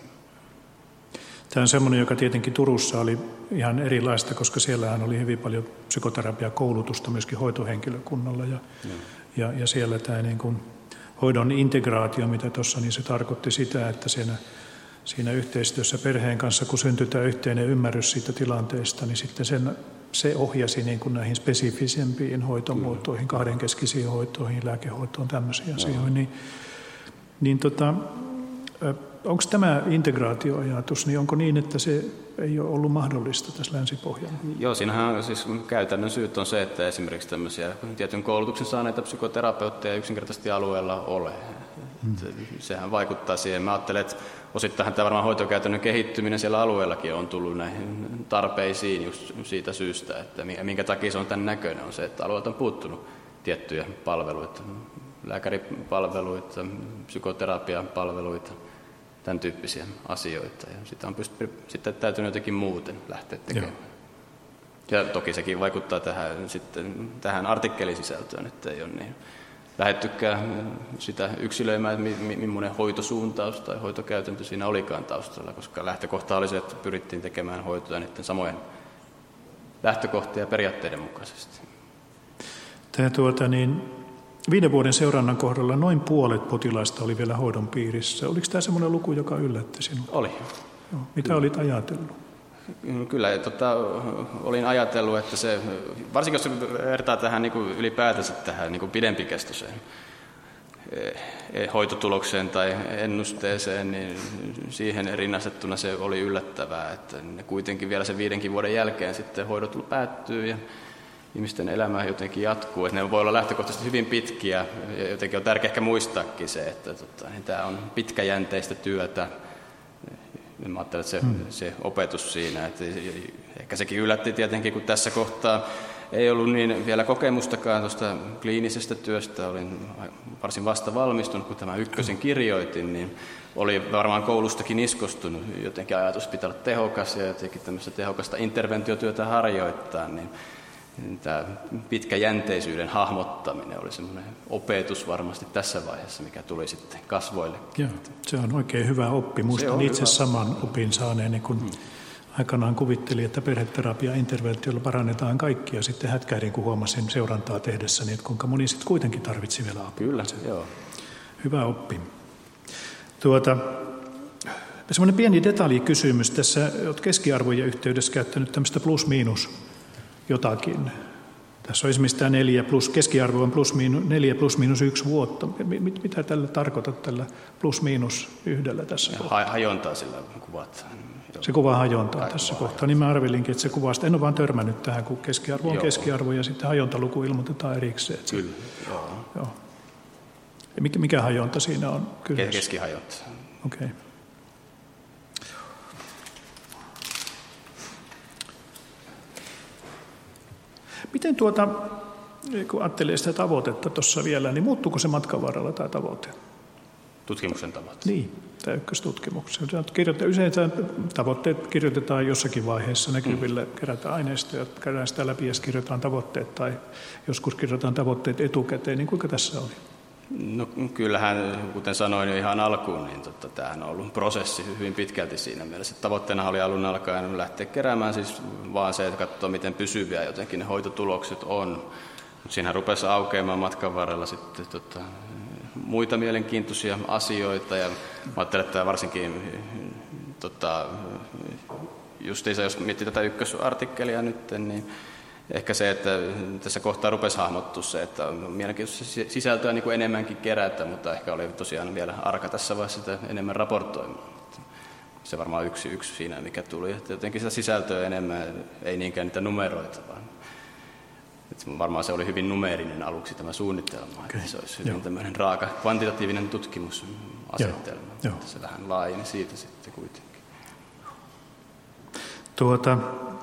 Tämä on semmoinen, joka tietenkin Turussa oli ihan erilaista, koska siellähän oli hyvin paljon psykoterapiakoulutusta myöskin hoitohenkilökunnalla, ja, ja, ja siellä tämä niin kuin hoidon integraatio, mitä tuossa, niin se tarkoitti sitä, että siinä Siinä yhteistyössä perheen kanssa, kun syntyi tämä yhteinen ymmärrys siitä tilanteesta, niin sitten sen, se ohjasi niin kuin näihin spesifisempiin hoitomuotoihin, kahdenkeskisiin hoitoihin, lääkehoitoon, tämmöisiin no. asioihin. Niin, niin tota, onko tämä integraatioajatus, niin onko niin, että se ei ole ollut mahdollista tässä Länsi-Pohjalla? Joo, siinähän siis käytännön syyt on se, että esimerkiksi tämmöisiä tietyn koulutuksen saaneita psykoterapeutteja yksinkertaisesti alueella ole. Hmm. Sehän vaikuttaa siihen. Mä ajattelen, että osittain tämä varmaan hoitokäytännön kehittyminen siellä alueellakin on tullut näihin tarpeisiin just siitä syystä, että minkä takia se on tämän näköinen, on se, että alueelta on puuttunut tiettyjä palveluita, lääkäripalveluita, psykoterapiapalveluita, tämän tyyppisiä asioita. Ja sitä on pystyt, sitten täytynyt jotenkin muuten lähteä tekemään. Joo. Ja toki sekin vaikuttaa tähän, sitten, tähän artikkelisisältöön, että ei ole niin lähettykään sitä yksilöimään, että millainen hoitosuuntaus tai hoitokäytäntö siinä olikaan taustalla, koska lähtökohta oli se, että pyrittiin tekemään hoitoja niiden samojen lähtökohtien ja periaatteiden mukaisesti. Tämä tuota niin, viiden vuoden seurannan kohdalla noin puolet potilaista oli vielä hoidon piirissä. Oliko tämä semmoinen luku, joka yllätti sinua? Oli. Joo. Mitä Kyllä. olit ajatellut? Kyllä, tota, olin ajatellut, että se, varsinkin jos vertaa tähän niin kuin ylipäätänsä tähän niin kuin pidempikestoiseen hoitotulokseen tai ennusteeseen, niin siihen rinnastettuna se oli yllättävää, että ne kuitenkin vielä sen viidenkin vuoden jälkeen sitten hoidot päättyy ja ihmisten elämä jotenkin jatkuu. Että ne voi olla lähtökohtaisesti hyvin pitkiä ja jotenkin on tärkeää ehkä muistaakin se, että tota, niin tämä on pitkäjänteistä työtä. Mä ajattelen, että se, hmm. se opetus siinä, että ehkä sekin yllätti tietenkin, kun tässä kohtaa ei ollut niin vielä kokemustakaan tuosta kliinisestä työstä. Olin varsin vasta valmistunut, kun tämän ykkösen kirjoitin, niin oli varmaan koulustakin iskostunut. Jotenkin ajatus pitää olla tehokas ja jotenkin tämmöistä tehokasta interventiotyötä harjoittaa, niin tämä pitkäjänteisyyden hahmottaminen oli semmoinen opetus varmasti tässä vaiheessa, mikä tuli sitten kasvoille. Joo, se on oikein hyvä oppi. Muistan itse hyvä. Saman opin saaneen, kun hmm. aikanaan kuvittelin, että perheterapia ja interventiolla parannetaan kaikkia. Sitten hätkähdin, kun huomasin seurantaa tehdessäni, että kuinka moni sitten kuitenkin tarvitsi vielä apua. Kyllä, joo. Hyvä oppi. Tuota, semmoinen pieni detaljikysymys. Tässä olet keskiarvojen yhteydessä käyttänyt tämmöistä plus-miinus jotakin. Tässä on esimerkiksi tämä neljä plus, keskiarvo on plus miinus, neljä plus miinus yksi vuotta. Mitä tällä tarkoitat tällä plus miinus yhdellä tässä ja kohtaa? Hajontaa sillä kuvataan. Se kuvaa hajontaa Ai, tässä kohtaa. Hajontaa. Niin mä arvelinkin, että se kuvaa sitä. En ole vaan törmännyt tähän, kun keskiarvo on joo. keskiarvo ja sitten hajontaluku ilmoitetaan erikseen. Kyllä, joo. joo. Ja mikä, mikä hajonta siinä on? Kyllä. Keskihajonta. Okei. Okay. Miten tuota, kun ajattelee sitä tavoitetta tuossa vielä, niin muuttuuko se matkan varrella tämä tavoite? Tutkimuksen tavoite? Niin, tämä ykköstutkimuksen. Yleensä tavoitteet kirjoitetaan jossakin vaiheessa näkyville, kerätään aineistoja, käydään sitä läpi ja kirjoitetaan tavoitteet, tai joskus kirjoitetaan tavoitteet etukäteen, niin kuinka tässä oli? No kyllähän, kuten sanoin jo ihan alkuun, niin totta, tämähän on ollut prosessi hyvin pitkälti siinä mielessä. Tavoitteena oli alun alkaen lähteä keräämään siis vaan se, että katsoo miten pysyviä jotenkin ne hoitotulokset on. Mutta siinähän rupesi aukeamaan matkan varrella sitten tota, muita mielenkiintoisia asioita ja mä ajattelen, että varsinkin tota, justiinsa, jos miettii tätä ykkösartikkelia nyt, niin ehkä se, että tässä kohtaa rupesi hahmottua se, että on mielenkiintoista sisältöä niin kuin enemmänkin kerätä, mutta ehkä oli tosiaan vielä arka tässä vaiheessa sitä enemmän raportoimaan. Se varmaan yksi, yksi siinä, mikä tuli. Että jotenkin sitä sisältöä enemmän, ei niinkään niitä numeroita, vaan että varmaan se oli hyvin numeerinen aluksi tämä suunnitelma. Okay. Että se olisi hyvin tämmöinen raaka kvantitatiivinen tutkimusasetelma. Joo. Joo. Se vähän laajeni siitä sitten kuitenkin. Tuota...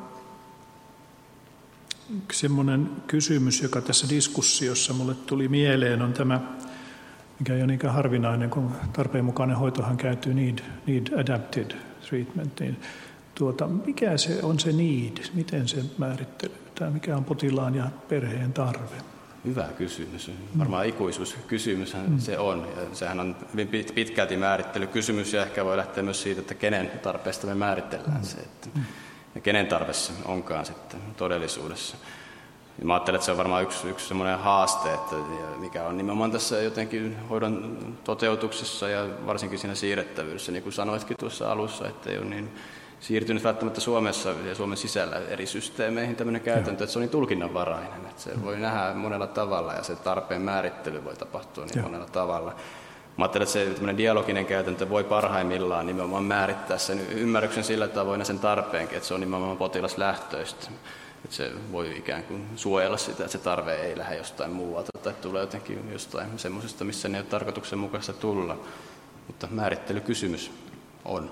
Semmoinen kysymys, joka tässä diskussiossa mulle tuli mieleen, on tämä, mikä ei ole niinkään harvinainen, kun tarpeen mukainen hoitohan käytyy need, need adapted treatment. Niin tuota, mikä se on se need? Miten se määrittelee? Mikä on potilaan ja perheen tarve? Hyvä kysymys. Varmaan ikuisuuskysymyshän mm. se on. Ja sehän on hyvin pitkälti määrittelykysymys ja ehkä voi lähteä myös siitä, että kenen tarpeesta me määritellään mm. se. Että mm. ja kenen tarve se onkaan sitten todellisuudessa. Ja mä ajattelen, että se on varmaan yksi, yksi semmoinen haaste, että mikä on nimenomaan tässä jotenkin hoidon toteutuksessa ja varsinkin siinä siirrettävyydessä, niin kuin sanoitkin tuossa alussa, että ei ole niin siirtynyt välttämättä Suomessa ja Suomen sisällä eri systeemeihin tämmöinen käytäntö, että se on niin tulkinnanvarainen, että se voi nähdä monella tavalla ja se tarpeen määrittely voi tapahtua niin monella tavalla. Mä ajattelen, että se tämmöinen dialoginen käytäntö voi parhaimmillaan nimenomaan määrittää sen ymmärryksen sillä tavoin ja sen tarpeenkin, että se on nimenomaan potilaslähtöistä. Että se voi ikään kuin suojella sitä, että se tarve ei lähde jostain muualta tai tulee jotenkin jostain semmoisesta, missä ne ei ole tarkoituksenmukaista tulla. Mutta määrittelykysymys on.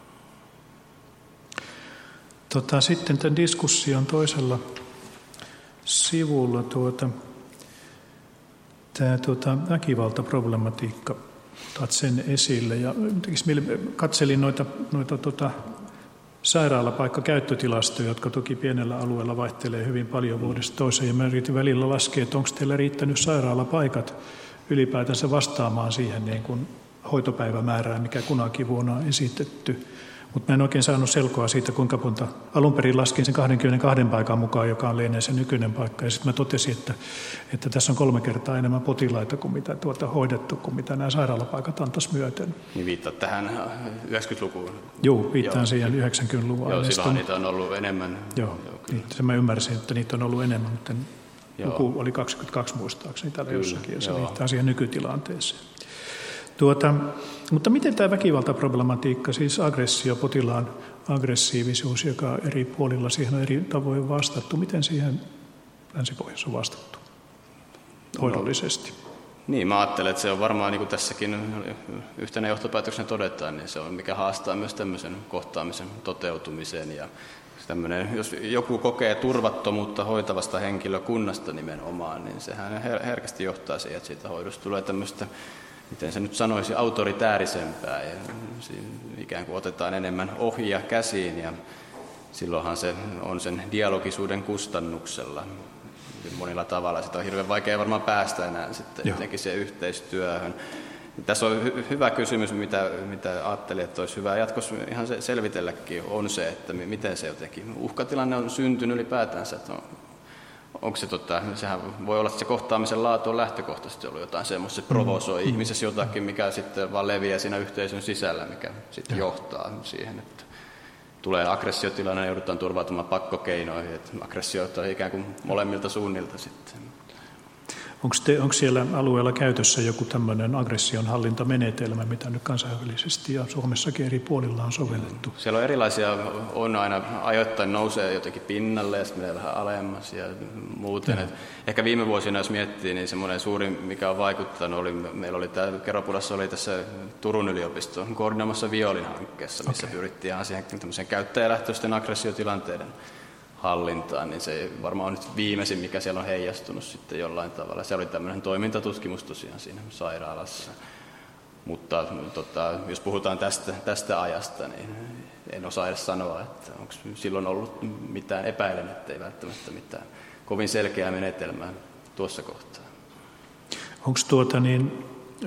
Tota, sitten tämän diskussion toisella sivulla tuota, tämä tuota, väkivaltaproblematiikka, otat sen esille. Ja katselin noita, noita tuota, sairaalapaikkakäyttötilastoja, jotka toki pienellä alueella vaihtelee hyvin paljon vuodesta toiseen. Ja mä yritin välillä laskea, että onko teillä riittänyt sairaalapaikat ylipäätänsä vastaamaan siihen niin kuin hoitopäivämäärään, mikä kunakin vuonna on esitetty. Mutta mä en oikein saanut selkoa siitä, kuinka monta. Alun perin laskin sen kaksikymmentäkaksi paikan mukaan, joka on lienee se nykyinen paikka. Ja sitten mä totesin, että, että tässä on kolme kertaa enemmän potilaita kuin mitä tuota hoidettu, kuin mitä nämä sairaalapaikat antaisi myöten. Niin viittaat tähän yhdeksänkymmentälukuun? Joo, viittaan Joo. siihen yhdeksänkymmentäluvun. Joo, silloin niitä on ollut enemmän. Joo, Joo niin, sen mä ymmärsin, että niitä on ollut enemmän, mutta luku oli kaksikymmentäkaksi muistaakseni täällä kyllä, jossakin, ja se viittaa siihen nykytilanteeseen. Tuota, mutta miten tämä väkivaltaproblematiikka, siis aggressio, potilaan aggressiivisuus, joka eri puolilla siihen on eri tavoin vastattu, miten siihen Länsi-Pohjassa on vastattu hoidollisesti? No, niin, mä ajattelen, että se on varmaan, niin kuin tässäkin yhtenä johtopäätöksenä todetaan, niin se on mikä haastaa myös tämmöisen kohtaamisen toteutumisen. Ja jos joku kokee turvattomuutta hoitavasta henkilökunnasta nimenomaan, niin sehän herkästi johtaa siihen, että siitä hoidosta tulee tämmöistä, miten se nyt sanoisi, autoritäärisempää ja ikään kuin otetaan enemmän ohjia käsiin ja silloinhan se on sen dialogisuuden kustannuksella monilla tavalla. Sitä on hirveän vaikea varmaan päästä enää sitten jotenkin siihen yhteistyöhön. Tässä on hy- hyvä kysymys, mitä, mitä ajattelin, että olisi hyvä jatkossa ihan se selvitelläkin, on se, että miten se jotenkin uhkatilanne on syntynyt ylipäätänsä. Että on, onko se, tota, sehän voi olla, että se kohtaamisen laatu on lähtökohtaisesti ollut jotain semmoista, se provosoi mm. ihmisessä jotakin, mikä sitten vaan leviää siinä yhteisön sisällä, mikä sitten ja. johtaa siihen, että tulee aggressiotilanne ja joudutaan turvautumaan pakkokeinoihin, että aggressioita on ikään kuin molemmilta suunnilta sitten. Onko, te, onko siellä alueella käytössä joku tämmöinen aggression hallintamenetelmä, mitä nyt kansainvälisesti ja Suomessakin eri puolilla on sovellettu? Siellä on erilaisia, on aina ajoittain nousee jotenkin pinnalle ja sitten menee vähän alemmas ja muuten. Ja. Ehkä viime vuosina, jos miettii, niin semmoinen suurin, mikä on vaikuttanut, oli, meillä oli tämä Keropulassa oli tässä Turun yliopiston koordinoimassa violin hankkeessa, missä okay. pyrittiin ihan siihen tämmöiseen käyttäjälähtöisten aggressiotilanteiden hallintaan, niin se varmaan on nyt viimeisin, mikä siellä on heijastunut sitten jollain tavalla. Se oli tämmöinen toimintatutkimus tosiaan siinä sairaalassa. Mutta tota, jos puhutaan tästä, tästä ajasta, niin en osaa edes sanoa, että onko silloin ollut mitään, epäilen, ettei välttämättä mitään kovin selkeää menetelmää tuossa kohtaa. Onko tuota niin,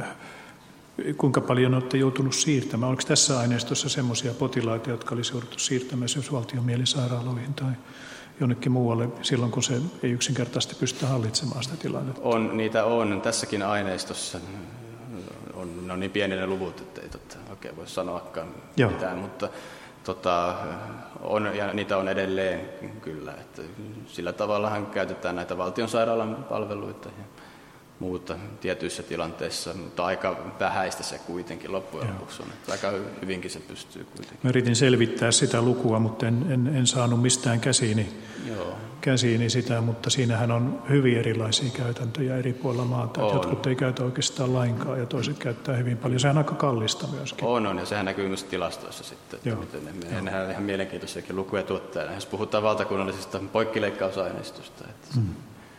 kuinka paljon olette joutunut siirtämään? Oliko tässä aineistossa semmoisia potilaita, jotka olisi jouduttu siirtämään myös valtion mielisairaaloihin tai jonnekin muualle silloin, kun se ei yksinkertaisesti pystytä hallitsemaan sitä tilannetta? On, niitä on. Tässäkin aineistossa on, ne on niin pieni ne luvut, että ei totta, oikein voi sanoakaan Joo. mitään, mutta tota, on, ja niitä on edelleen kyllä. Että sillä tavallahan käytetään näitä valtion sairaalan palveluita ja muuta tietyissä tilanteissa, mutta aika vähäistä se kuitenkin loppujen lopuksi on. Että aika hyvinkin se pystyy kuitenkin. Mä yritin selvittää sitä lukua, mutta en, en, en saanut mistään käsiini, Joo. käsiini sitä, mutta siinähän on hyvin erilaisia käytäntöjä eri puolilla maata. Jotkut ei käytä oikeastaan lainkaan ja toiset käyttää hyvin paljon. Sehän on aika kallista myöskin. On, on ja sehän näkyy myös tilastoissa sitten, että miten ne, nehän on ihan mielenkiintoisiakin lukuja tuottajana. Jos puhutaan valtakunnallisista poikkileikkausaineistosta. Että mm.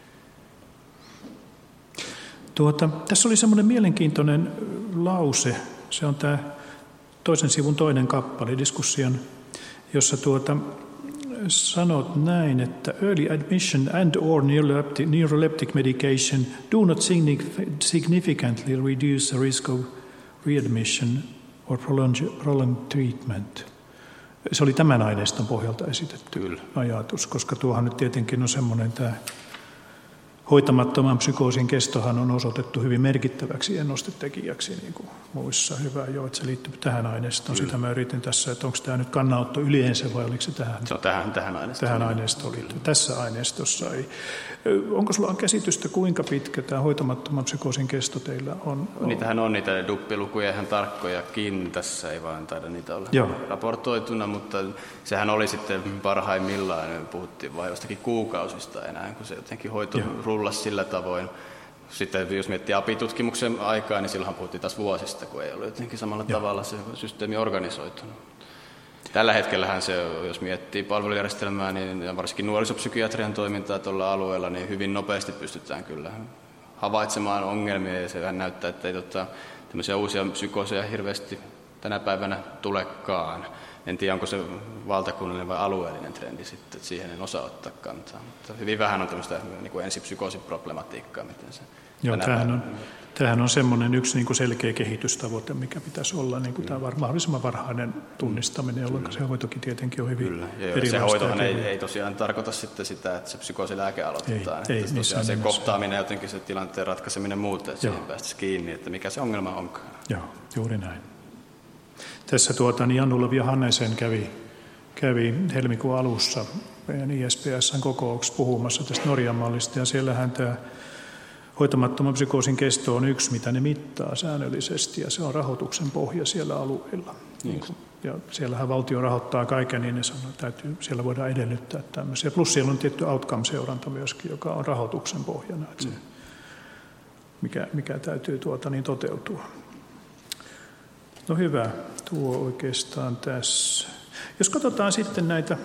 Tuota, tässä oli semmoinen mielenkiintoinen lause, se on tämä toisen sivun toinen kappale diskussion, jossa tuota, sanot näin, että early admission and or neuroleptic, neuroleptic medication do not significantly reduce the risk of readmission or prolonged, prolonged treatment. Se oli tämän aineiston pohjalta esitetty Kyllä. ajatus, koska tuohan nyt tietenkin on semmoinen tämä hoitamattoman psykoosin kestohan on osoitettu hyvin merkittäväksi ennustetekijäksi, niin kuin muissa. Hyvä jo, että se liittyy tähän aineistoon. Sitä mä yritin tässä, että onko tämä nyt kannanotto yleensä vai oliko se tähän? Se on tähän, tähän aineistoon. Tähän aineistoon liittyy. Tässä aineistossa ei. Onko sulla käsitystä, kuinka pitkä tämä hoitamattoman psykoosin kesto teillä on? Niitähän on niitä duppilukuja ihan tarkkojakin. Tässä ei vaan taida niitä olla Joo. raportoituna, mutta sehän oli sitten parhaimmillaan. Puhuttiin vain jostakin kuukausista enää, kun se jotenkin hoito Joo. rullasi sillä tavoin. Sitten jos miettii apitutkimuksen aikaa, niin silloinhan puhuttiin taas vuosista, kun ei ollut jotenkin samalla Joo. tavalla se systeemi organisoitunut. Tällä hetkellähän se, jos miettii palvelujärjestelmää, niin varsinkin nuorisopsykiatrian toimintaa tuolla alueella, niin hyvin nopeasti pystytään kyllä havaitsemaan ongelmia, ja se näyttää, että ei tota, tämmöisiä uusia psykooseja hirveästi tänä päivänä tulekaan. En tiedä, onko se valtakunnallinen vai alueellinen trendi sitten, että siihen en osaa ottaa kantaa. Mutta hyvin vähän on tämmöistä niin kuin ensipsykoosiproblematiikkaa, miten se Joo, tämähän on, tämähän on semmoinen yksi niin kuin selkeä kehitystavoite, mikä pitäisi olla niin kuin tämä var, mahdollisimman varhainen tunnistaminen, jolloin mm. se hoitokin tietenkin on hyvin Kyllä. Ja erilaista. Se hoitohan ei, ei tosiaan tarkoita sitten sitä, että se psykoosilääke aloitetaan. Ei, että ei, se, se kohtaaminen ja jotenkin se tilanteen ratkaiseminen muuten, että siihen päästäisiin kiinni, että mikä se ongelma onkaan. Joo, juuri näin. Tässä tuota, niin Jannu-Lavia Hannesen kävi, kävi helmikuun alussa meidän I S P S:n kokouksessa puhumassa tästä Norjan mallista, ja siellähän tämä hoitamattoman psykoosin kesto on yksi, mitä ne mittaa säännöllisesti, ja se on rahoituksen pohja siellä alueilla. Niin ja siellähän valtio rahoittaa kaiken, niin ne sanoo, täytyy, siellä voidaan edellyttää tämmöisiä. Plus siellä on tietty outcome-seuranta myöskin, joka on rahoituksen pohjana, että se, mikä, mikä täytyy tuota, niin toteutua. No hyvä, tuo oikeastaan tässä. Jos katsotaan sitten näitä,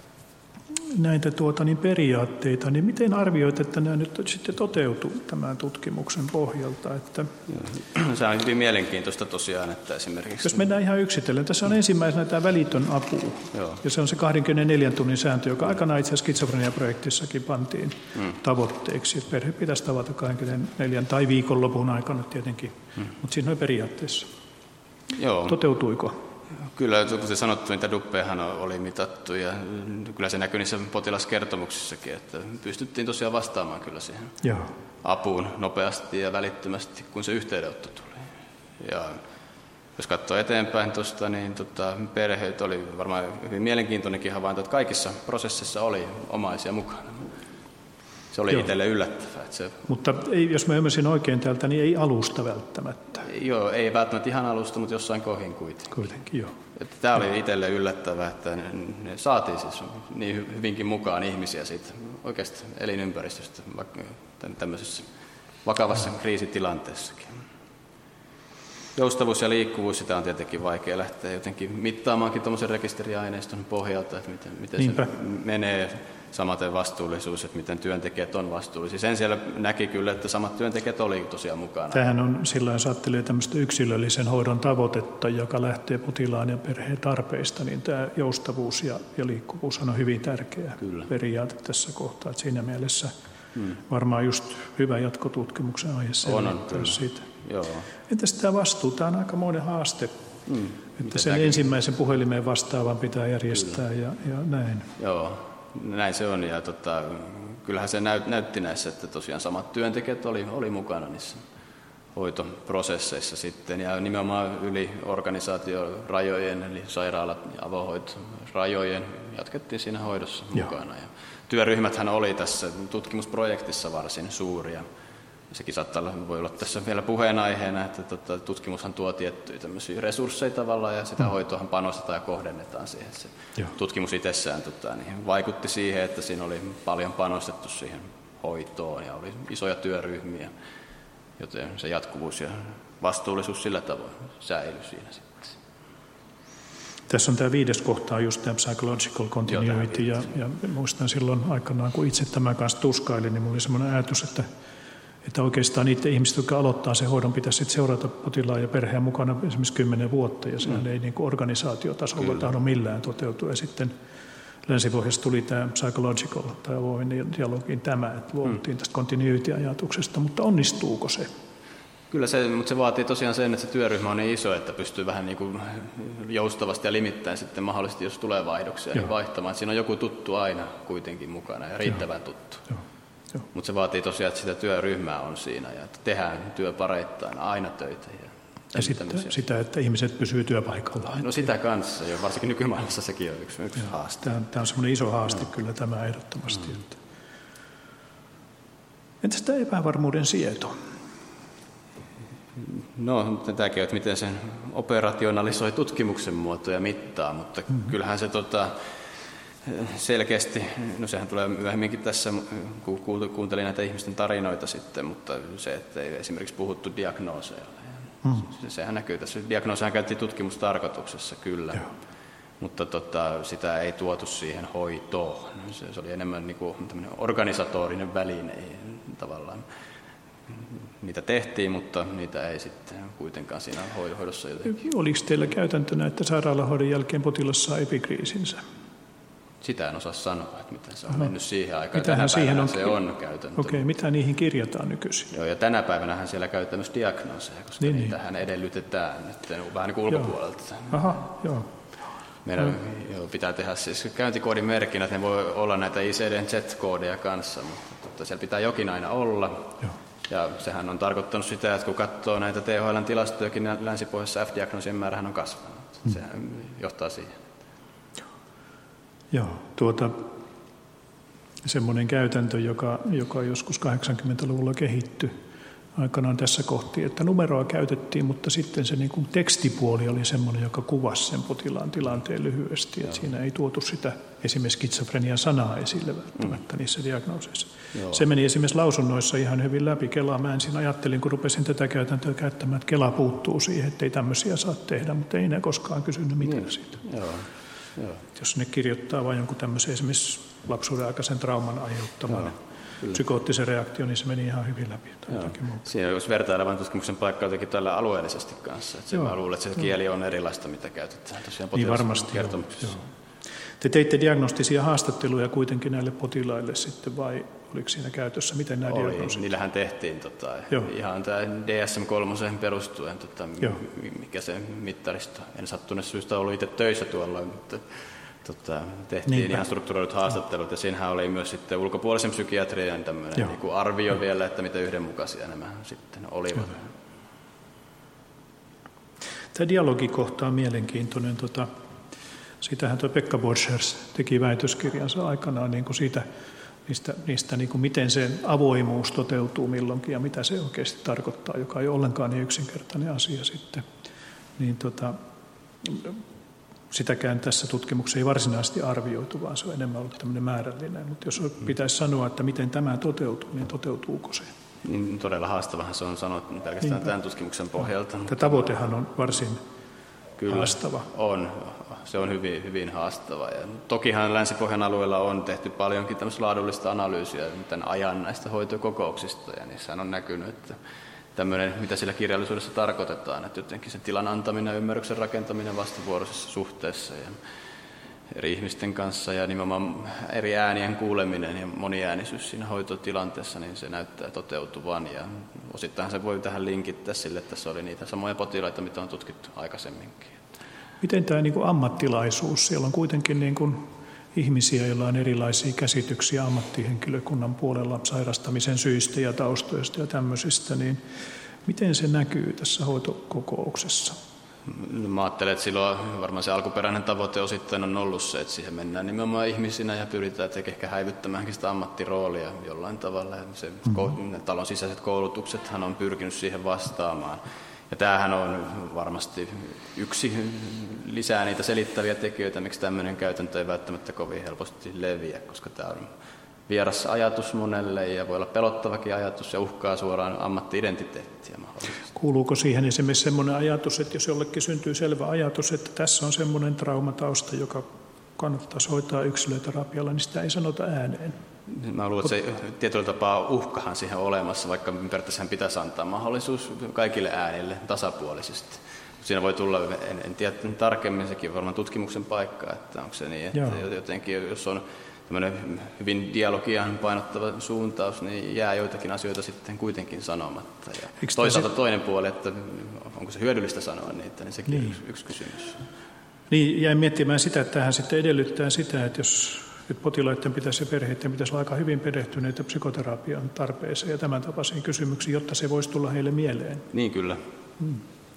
näitä tuota, niin periaatteita, niin miten arvioit, että nämä nyt sitten toteutuu tämän tutkimuksen pohjalta? Että se on hyvin mielenkiintoista tosiaan, että esimerkiksi... Jos mennään ihan yksitellen, tässä on ensimmäisenä tämä välitön apu, Joo. ja se on se kaksikymmentäneljä tunnin sääntö, joka aikanaan itse asiassa skitsofrenia-projektissakin pantiin hmm. tavoitteeksi, että perhe pitäisi tavata kaksikymmentäneljä tai viikonlopun aikana tietenkin, hmm. mutta siinä on periaatteessa. Joo. Toteutuiko? Kyllä, kuten sanottu, niitä duppejahan oli mitattu ja kyllä se näkyy niissä potilaskertomuksissakin, että pystyttiin tosiaan vastaamaan kyllä siihen Joo. apuun nopeasti ja välittömästi, kun se yhteydenotto tuli. Ja jos katsoo eteenpäin tuosta, niin tota, perheet oli varmaan hyvin mielenkiintoinenkin havainto, että kaikissa prosessissa oli omaisia mukana. Se oli itselle yllättävää. Että se... Mutta ei, jos mä ymmärsin oikein täältä, niin ei alusta välttämättä. Joo, ei välttämättä ihan alusta, mutta jossain kohin kuitenkin. Kuitenkin, joo. Että tämä oli itselle yllättävää, että ne, ne saatiin siis niin hyvinkin mukaan ihmisiä siitä oikeasta elinympäristöstä, vaikka tämmöisessä vakavassa kriisitilanteessakin. Joustavuus ja liikkuvuus, sitä on tietenkin vaikea lähteä jotenkin mittaamaankin tuommoisen rekisteriaineiston pohjalta, että miten, miten se menee. Samaten vastuullisuus, että miten työntekijät on vastuullisia. Sen siellä näki kyllä, että samat työntekijät oli tosiaan mukana. Tämähän on sillä jos ajattelee tämmöistä yksilöllisen hoidon tavoitetta, joka lähtee potilaan ja perheen tarpeista, niin tämä joustavuus ja, ja liikkuvuus on hyvin tärkeä kyllä. periaate tässä kohtaa. Että siinä mielessä hmm. varmaan just hyvä jatkotutkimuksen aihe selvittää siitä. Joo. Entäs tämä vastuu? Tämä on aikamoinen haaste. Hmm. Että miten sen näkyy? Ensimmäisen puhelimeen vastaavan pitää järjestää ja, ja näin. Joo. Näin se on, ja tota, kyllähän se näyt, näytti näissä, että tosiaan samat työntekijät oli, oli mukana niissä hoitoprosesseissa sitten, ja nimenomaan yli organisaatiorajojen, eli sairaalat ja avohoitorajojen jatkettiin siinä hoidossa Joo. mukana. Ja työryhmäthän oli tässä tutkimusprojektissa varsin suuria. Sekin saattaa olla, voi olla tässä vielä puheenaiheena, että tota, tutkimushan tuo tiettyjä tämmöisiä resursseja tavallaan, ja sitä mm. hoitoahan panostetaan ja kohdennetaan siihen. Se Joo. tutkimus itsessään tota, niin vaikutti siihen, että siinä oli paljon panostettu siihen hoitoon, ja oli isoja työryhmiä, joten se jatkuvuus ja vastuullisuus sillä tavoin säilyi siinä sitten. Tässä on tämä viides kohta, just tämä psychological continuity, Joo, ja, ja muistan silloin aikanaan, kun itse tämän kanssa tuskailin, niin minulla oli semmoinen ajatus, että Että oikeastaan niiden ihmiset, jotka aloittaa sen hoidon, pitäisi seurata potilaan ja perheen mukana esimerkiksi kymmenen vuotta, ja sehän mm. ei niin kuin organisaatiotasolla tahdo millään toteutua. Ja sitten Länsi-Pohjassa tuli tämä psychological tai avoimen dialogin tämä, että luovuttiin mm. tästä continuity-ajatuksesta, mutta onnistuuko se? Kyllä se, mutta se vaatii tosiaan sen, että se työryhmä on niin iso, että pystyy vähän niin kuin joustavasti ja limittäin sitten mahdollisesti, jos tulee vaihdoksia, niin vaihtamaan. Siinä on joku tuttu aina kuitenkin mukana ja riittävän Joo. tuttu. Joo. Mutta se vaatii tosiaan, että sitä työryhmää on siinä ja että tehdään työpareittain aina töitä. Ja, ja sitä, sitä, että ihmiset pysyvät työpaikallaan. No sitä kanssa, jo, varsinkin nykymaailmassa sekin on yksi, yksi haaste. Tämä on, tämä on semmoinen iso haaste no. kyllä tämä ehdottomasti. Mm. Entäs tämä epävarmuuden sieto? No tämäkin, että miten sen operationalisoi tutkimuksen muoto ja mittaa, mutta mm-hmm. kyllähän se tota, selkeästi, no sehän tulee myöhemminkin tässä, kun kuuntelin näitä ihmisten tarinoita sitten, mutta se, että ei esimerkiksi puhuttu diagnooseilla. Mm. Sehän näkyy tässä. Diagnoosehan käytiin tutkimustarkoituksessa kyllä, Joo. mutta tota, sitä ei tuotu siihen hoitoon. Se, se oli enemmän niin kuin tämmöinen organisatorinen väline tavallaan. Niitä tehtiin, mutta niitä ei sitten kuitenkaan siinä hoidossa jotenkin. Oliko teillä käytäntönä, että sairaalahoidon jälkeen potilas saa epikriisinsä? Sitä en osaa sanoa, että miten se on no. mennyt siihen aikaan. Mitähän tänä siihen on... se on käytäntö. Okei, mitä niihin kirjataan nykyisin? Joo, ja tänä päivänähän siellä käytetään myös diagnooseja, koska niin, niitähän niin. edellytetään nyt vähän niin kuin ulkopuolelta. Aha, joo. Meidän no. joo, pitää tehdä siis käyntikoodimerkinnät, ne voi olla näitä I C D Z-koodeja kanssa, mutta siellä pitää jokin aina olla. Joo. Ja sehän on tarkoittanut sitä, että kun katsoo näitä T H L:n tilastojakin, niin länsipohjassa F-diagnoosien määrähän on kasvanut. Hmm. Sehän johtaa siihen. Joo, tuota, semmoinen käytäntö, joka, joka joskus kahdeksankymmentäluvulla kehittyi aikanaan tässä kohti, että numeroa käytettiin, mutta sitten se niin kuin tekstipuoli oli semmoinen, joka kuvasi sen potilaan tilanteen lyhyesti. Että siinä ei tuotu sitä esimerkiksi skitsofrenian sanaa esille välttämättä mm. niissä diagnooseissa. Joo. Se meni esimerkiksi lausunnoissa ihan hyvin läpi Kelaa. Mä ensin ajattelin, kun rupesin tätä käytäntöä käyttämään, että Kela puuttuu siihen, että ei tämmöisiä saa tehdä, mutta ei ne koskaan kysynyt mitään mm. siitä. Joo. Joo. Jos ne kirjoittaa vain jonkun tämmöisen esimerkiksi lapsuuden aikaisen trauman aiheuttaman Joo. psykoottisen reaktio, niin se meni ihan hyvin läpi. Siinä jos vertailevan tutkimuksen paikka jotenkin tällä alueellisesti kanssa. Että mä luulen, että se Joo. kieli on erilaista, mitä käytetään tosiaan potilaskertomuksessa. Niin te teitte diagnostisia haastatteluja kuitenkin näille potilaille sitten, vai oliko siinä käytössä? Miten nämä Oli, diagnoosit? Niillähän tehtiin tota, ihan tämä D S M kolme perustuen, tota, mikä se mittaristo. En sattuneesta syystä ollut itse töissä tuolla, mutta tota, tehtiin Niinpä. ihan strukturoidut haastattelut, ja siinähän oli myös sitten ulkopuolisen psykiatrian tämmöinen niin kuin arvio Joo. vielä, että miten yhdenmukaisia nämä sitten olivat. Joo. Tämä dialogikohta on mielenkiintoinen. Tota, siitähän tuo Pekka Borchers teki väitöskirjansa aikanaan niin kuin siitä, niistä, niistä niin kuin miten se avoimuus toteutuu milloinkin ja mitä se oikeasti tarkoittaa, joka ei ole ollenkaan niin yksinkertainen asia sitten. Niin tota, sitäkään tässä tutkimuksessa ei varsinaisesti arvioitu, vaan se on enemmän ollut tämmöinen määrällinen. Mutta jos pitäisi sanoa, että miten tämä toteutuu, niin toteutuuko se? Niin todella haastavahan se on sanottu pelkästään niin, tämän tutkimuksen pohjalta. Tämä tavoitehan on varsin Kyllä, haastava. on. Se on hyvin, hyvin haastava. Ja tokihan Länsi-Pohjan alueella on tehty paljonkin tämmöistä laadullista analyysiä tämän ajan näistä hoitokokouksista, ja niissähän on näkynyt, että tämmöinen, mitä sillä kirjallisuudessa tarkoitetaan, että jotenkin se tilan antaminen ja ymmärryksen rakentaminen vastavuoroisessa suhteessa ja eri ihmisten kanssa ja nimenomaan eri äänien kuuleminen ja moniäänisyys siinä hoitotilanteessa, niin se näyttää toteutuvan. Ja osittain se voi tähän linkittää sille, että tässä oli niitä samoja potilaita, mitä on tutkittu aikaisemminkin. Miten tämä niin kuin ammattilaisuus? Siellä on kuitenkin niin kuin ihmisiä, joilla on erilaisia käsityksiä ammattihenkilökunnan puolella sairastamisen syistä ja taustoista ja tämmöisistä, niin miten se näkyy tässä hoitokokouksessa? Mä ajattelen, että silloin varmaan se alkuperäinen tavoite osittain on ollut se, että siihen mennään nimenomaan ihmisinä ja pyritään ehkä häivyttämäänkin sitä ammattiroolia jollain tavalla. Se mm-hmm. talon sisäiset koulutuksethan on pyrkinyt siihen vastaamaan. Ja tämähän on varmasti yksi lisää niitä selittäviä tekijöitä, miksi tämmöinen käytäntö ei välttämättä kovin helposti leviä, koska tämä on vieras ajatus monelle ja voi olla pelottavakin ajatus ja uhkaa suoraan ammatti-identiteettiä mahdollisesti. Kuuluuko siihen esimerkiksi semmoinen ajatus, että jos jollekin syntyy selvä ajatus, että tässä on semmoinen traumatausta, joka kannattaisi hoitaa yksilöterapialla, niin sitä ei sanota ääneen? Mä luulen, että se tietyllä tapaa uhkahan siihen on olemassa, vaikka periaatteessa pitäisi antaa mahdollisuus kaikille äänille tasapuolisesti. Siinä voi tulla, en, en tiedä tarkemmin, sekin on varmaan tutkimuksen paikka, että onko se niin, että Joo. jotenkin jos on tämmöinen hyvin dialogiaan painottava suuntaus, niin jää joitakin asioita sitten kuitenkin sanomatta. Ja toisaalta se... toinen puoli, että onko se hyödyllistä sanoa niitä, niin sekin niin. on yksi, yksi kysymys. Niin, jäin miettimään sitä, että tähän sitten edellyttää sitä, että jos että potilaiden pitäisi ja perheiden pitäisi olla aika hyvin perehtyneitä psykoterapian tarpeeseen ja tämän tapaisiin kysymyksiin, jotta se voisi tulla heille mieleen. Niin, kyllä. Hmm.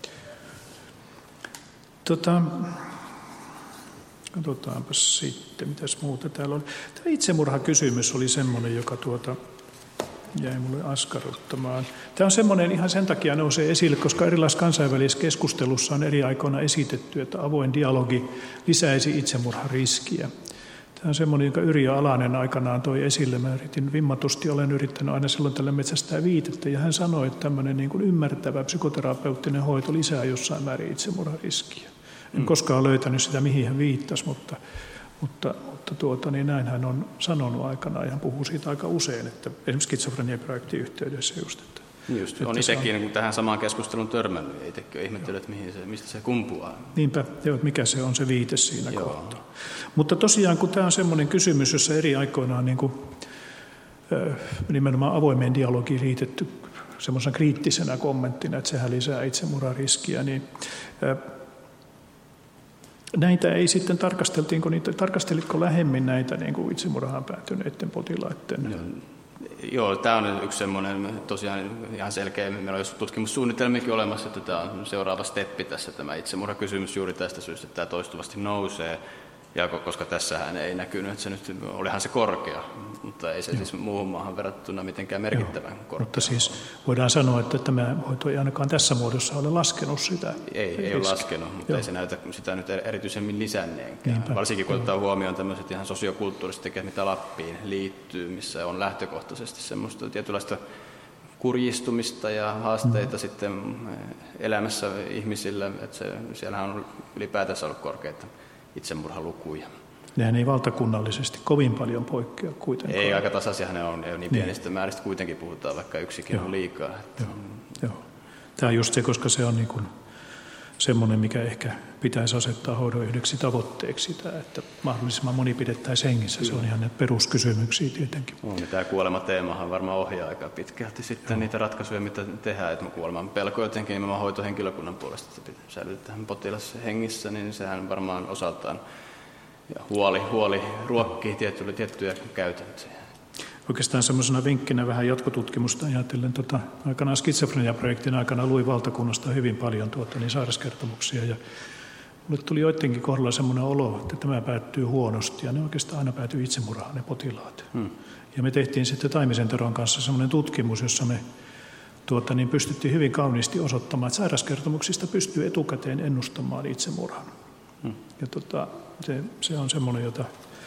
Tota, katsotaanpas sitten, mitäs muuta täällä on. Tämä itsemurhakysymys oli semmoinen, joka tuota, jäi mulle askarruttamaan. Tämä on semmoinen, ihan sen takia nousee esille, koska erilaisessa kansainvälisessä keskustelussa on eri aikoina esitetty, että avoin dialogi lisäisi itsemurhariskiä. Tämä on semmoinen, jonka Yrjö Alanen aikanaan toi esille. Mä yritin vimmatusti, olen yrittänyt aina silloin tällä metsästää viitettä, ja hän sanoi, että tämmöinen niin kuin ymmärtävä psykoterapeuttinen hoito lisää jossain määrin itsemurhariskiä. En mm. koskaan löytänyt sitä, mihin hän viittasi, mutta, mutta, mutta tuota, niin näin hän on sanonut aikanaan, ja hän puhuu siitä aika usein, että esimerkiksi skitsofreniaprojektin yhteydessä just, että Just, on itsekin on... tähän samaan keskusteluun törmännyt, itsekin ole ihmetellyt, mihin se, mistä se kumpuaa. Niinpä, joo, mikä se on se viite siinä joo. kohtaa. Mutta tosiaan, kun tämä on semmoinen kysymys, jossa eri aikoina on niin kuin, nimenomaan avoimeen dialogiin liitetty semmoisena kriittisenä kommenttina, että sehän lisää itsemurhariskiä, niin näitä ei sitten tarkasteltiinko niitä, tarkastelitko lähemmin näitä niin kuin itsemurhaan päätyneiden potilaiden? No, joo, tämä on yksi semmoinen tosiaan ihan selkeä, meillä on jos tutkimussuunnitelmiakin olemassa, että tämä on seuraava steppi tässä tämä itsemurhakysymys juuri tästä syystä, että tämä toistuvasti nousee. Ja koska tässähän ei näkynyt, että se nyt, olihan se korkea, mutta ei se Joo. siis muuhun maahan verrattuna mitenkään merkittävän Joo. korkea. Mutta siis voidaan sanoa, että tämä hoito ei ainakaan tässä muodossa ole laskenut sitä. Ei, ei ole laskenut, mutta Joo. ei se näytä sitä nyt erityisemmin lisänneenkään. Niinpä. Varsinkin kun ottaa huomioon tämmöiset ihan sosiokulttuuriset tekijät, mitä Lappiin liittyy, missä on lähtökohtaisesti semmoista tietynlaista kurjistumista ja haasteita mm. sitten elämässä ihmisillä, että se, siellähän on ylipäätänsä ollut korkeita itsemurhalukuja. Nehän ei valtakunnallisesti kovin paljon poikkea kuitenkaan. Ei, aika tasaisiahan ne on, niin pienistä niin. määristä kuitenkin puhutaan, vaikka yksikin Joo. on liikaa. Että... Joo. Joo. Tämä on just se, koska se on niin kuin semmoinen, mikä ehkä pitäisi asettaa hoidon yhdeksi tavoitteeksi, tämä, että mahdollisimman moni pidettäisiin hengissä. Kyllä. Se on ihan ne peruskysymyksiä tietenkin. On, niin tämä kuolemateemahan varmaan ohjaa aika pitkälti sitten Joo. niitä ratkaisuja, mitä tehdään. Että kuoleman pelko jotenkin nimenomaan hoitohenkilökunnan puolesta, että säilytetään potilas hengissä, niin sehän varmaan osaltaan ja huoli, huoli ruokkii tiettyjä, tiettyjä käytäntöjä. Oikeastaan semmoisena vinkkinä vähän jatkotutkimusta ajatellen, tota, aikanaan skitsofrenia-projektin aikana luin valtakunnasta hyvin paljon tuota, niin sairauskertomuksia ja mulle tuli joidenkin kohdalla semmoinen olo, että tämä päättyy huonosti ja ne oikeastaan aina päätyy itsemurhaan ne potilaat. Hmm. Ja me tehtiin sitten Taimisen Teron kanssa semmoinen tutkimus, jossa me tuota, niin pystyttiin hyvin kauniisti osoittamaan, että sairauskertomuksista pystyy etukäteen ennustamaan itsemurhan. Hmm. Ja tota, se, se on semmoinen, jota,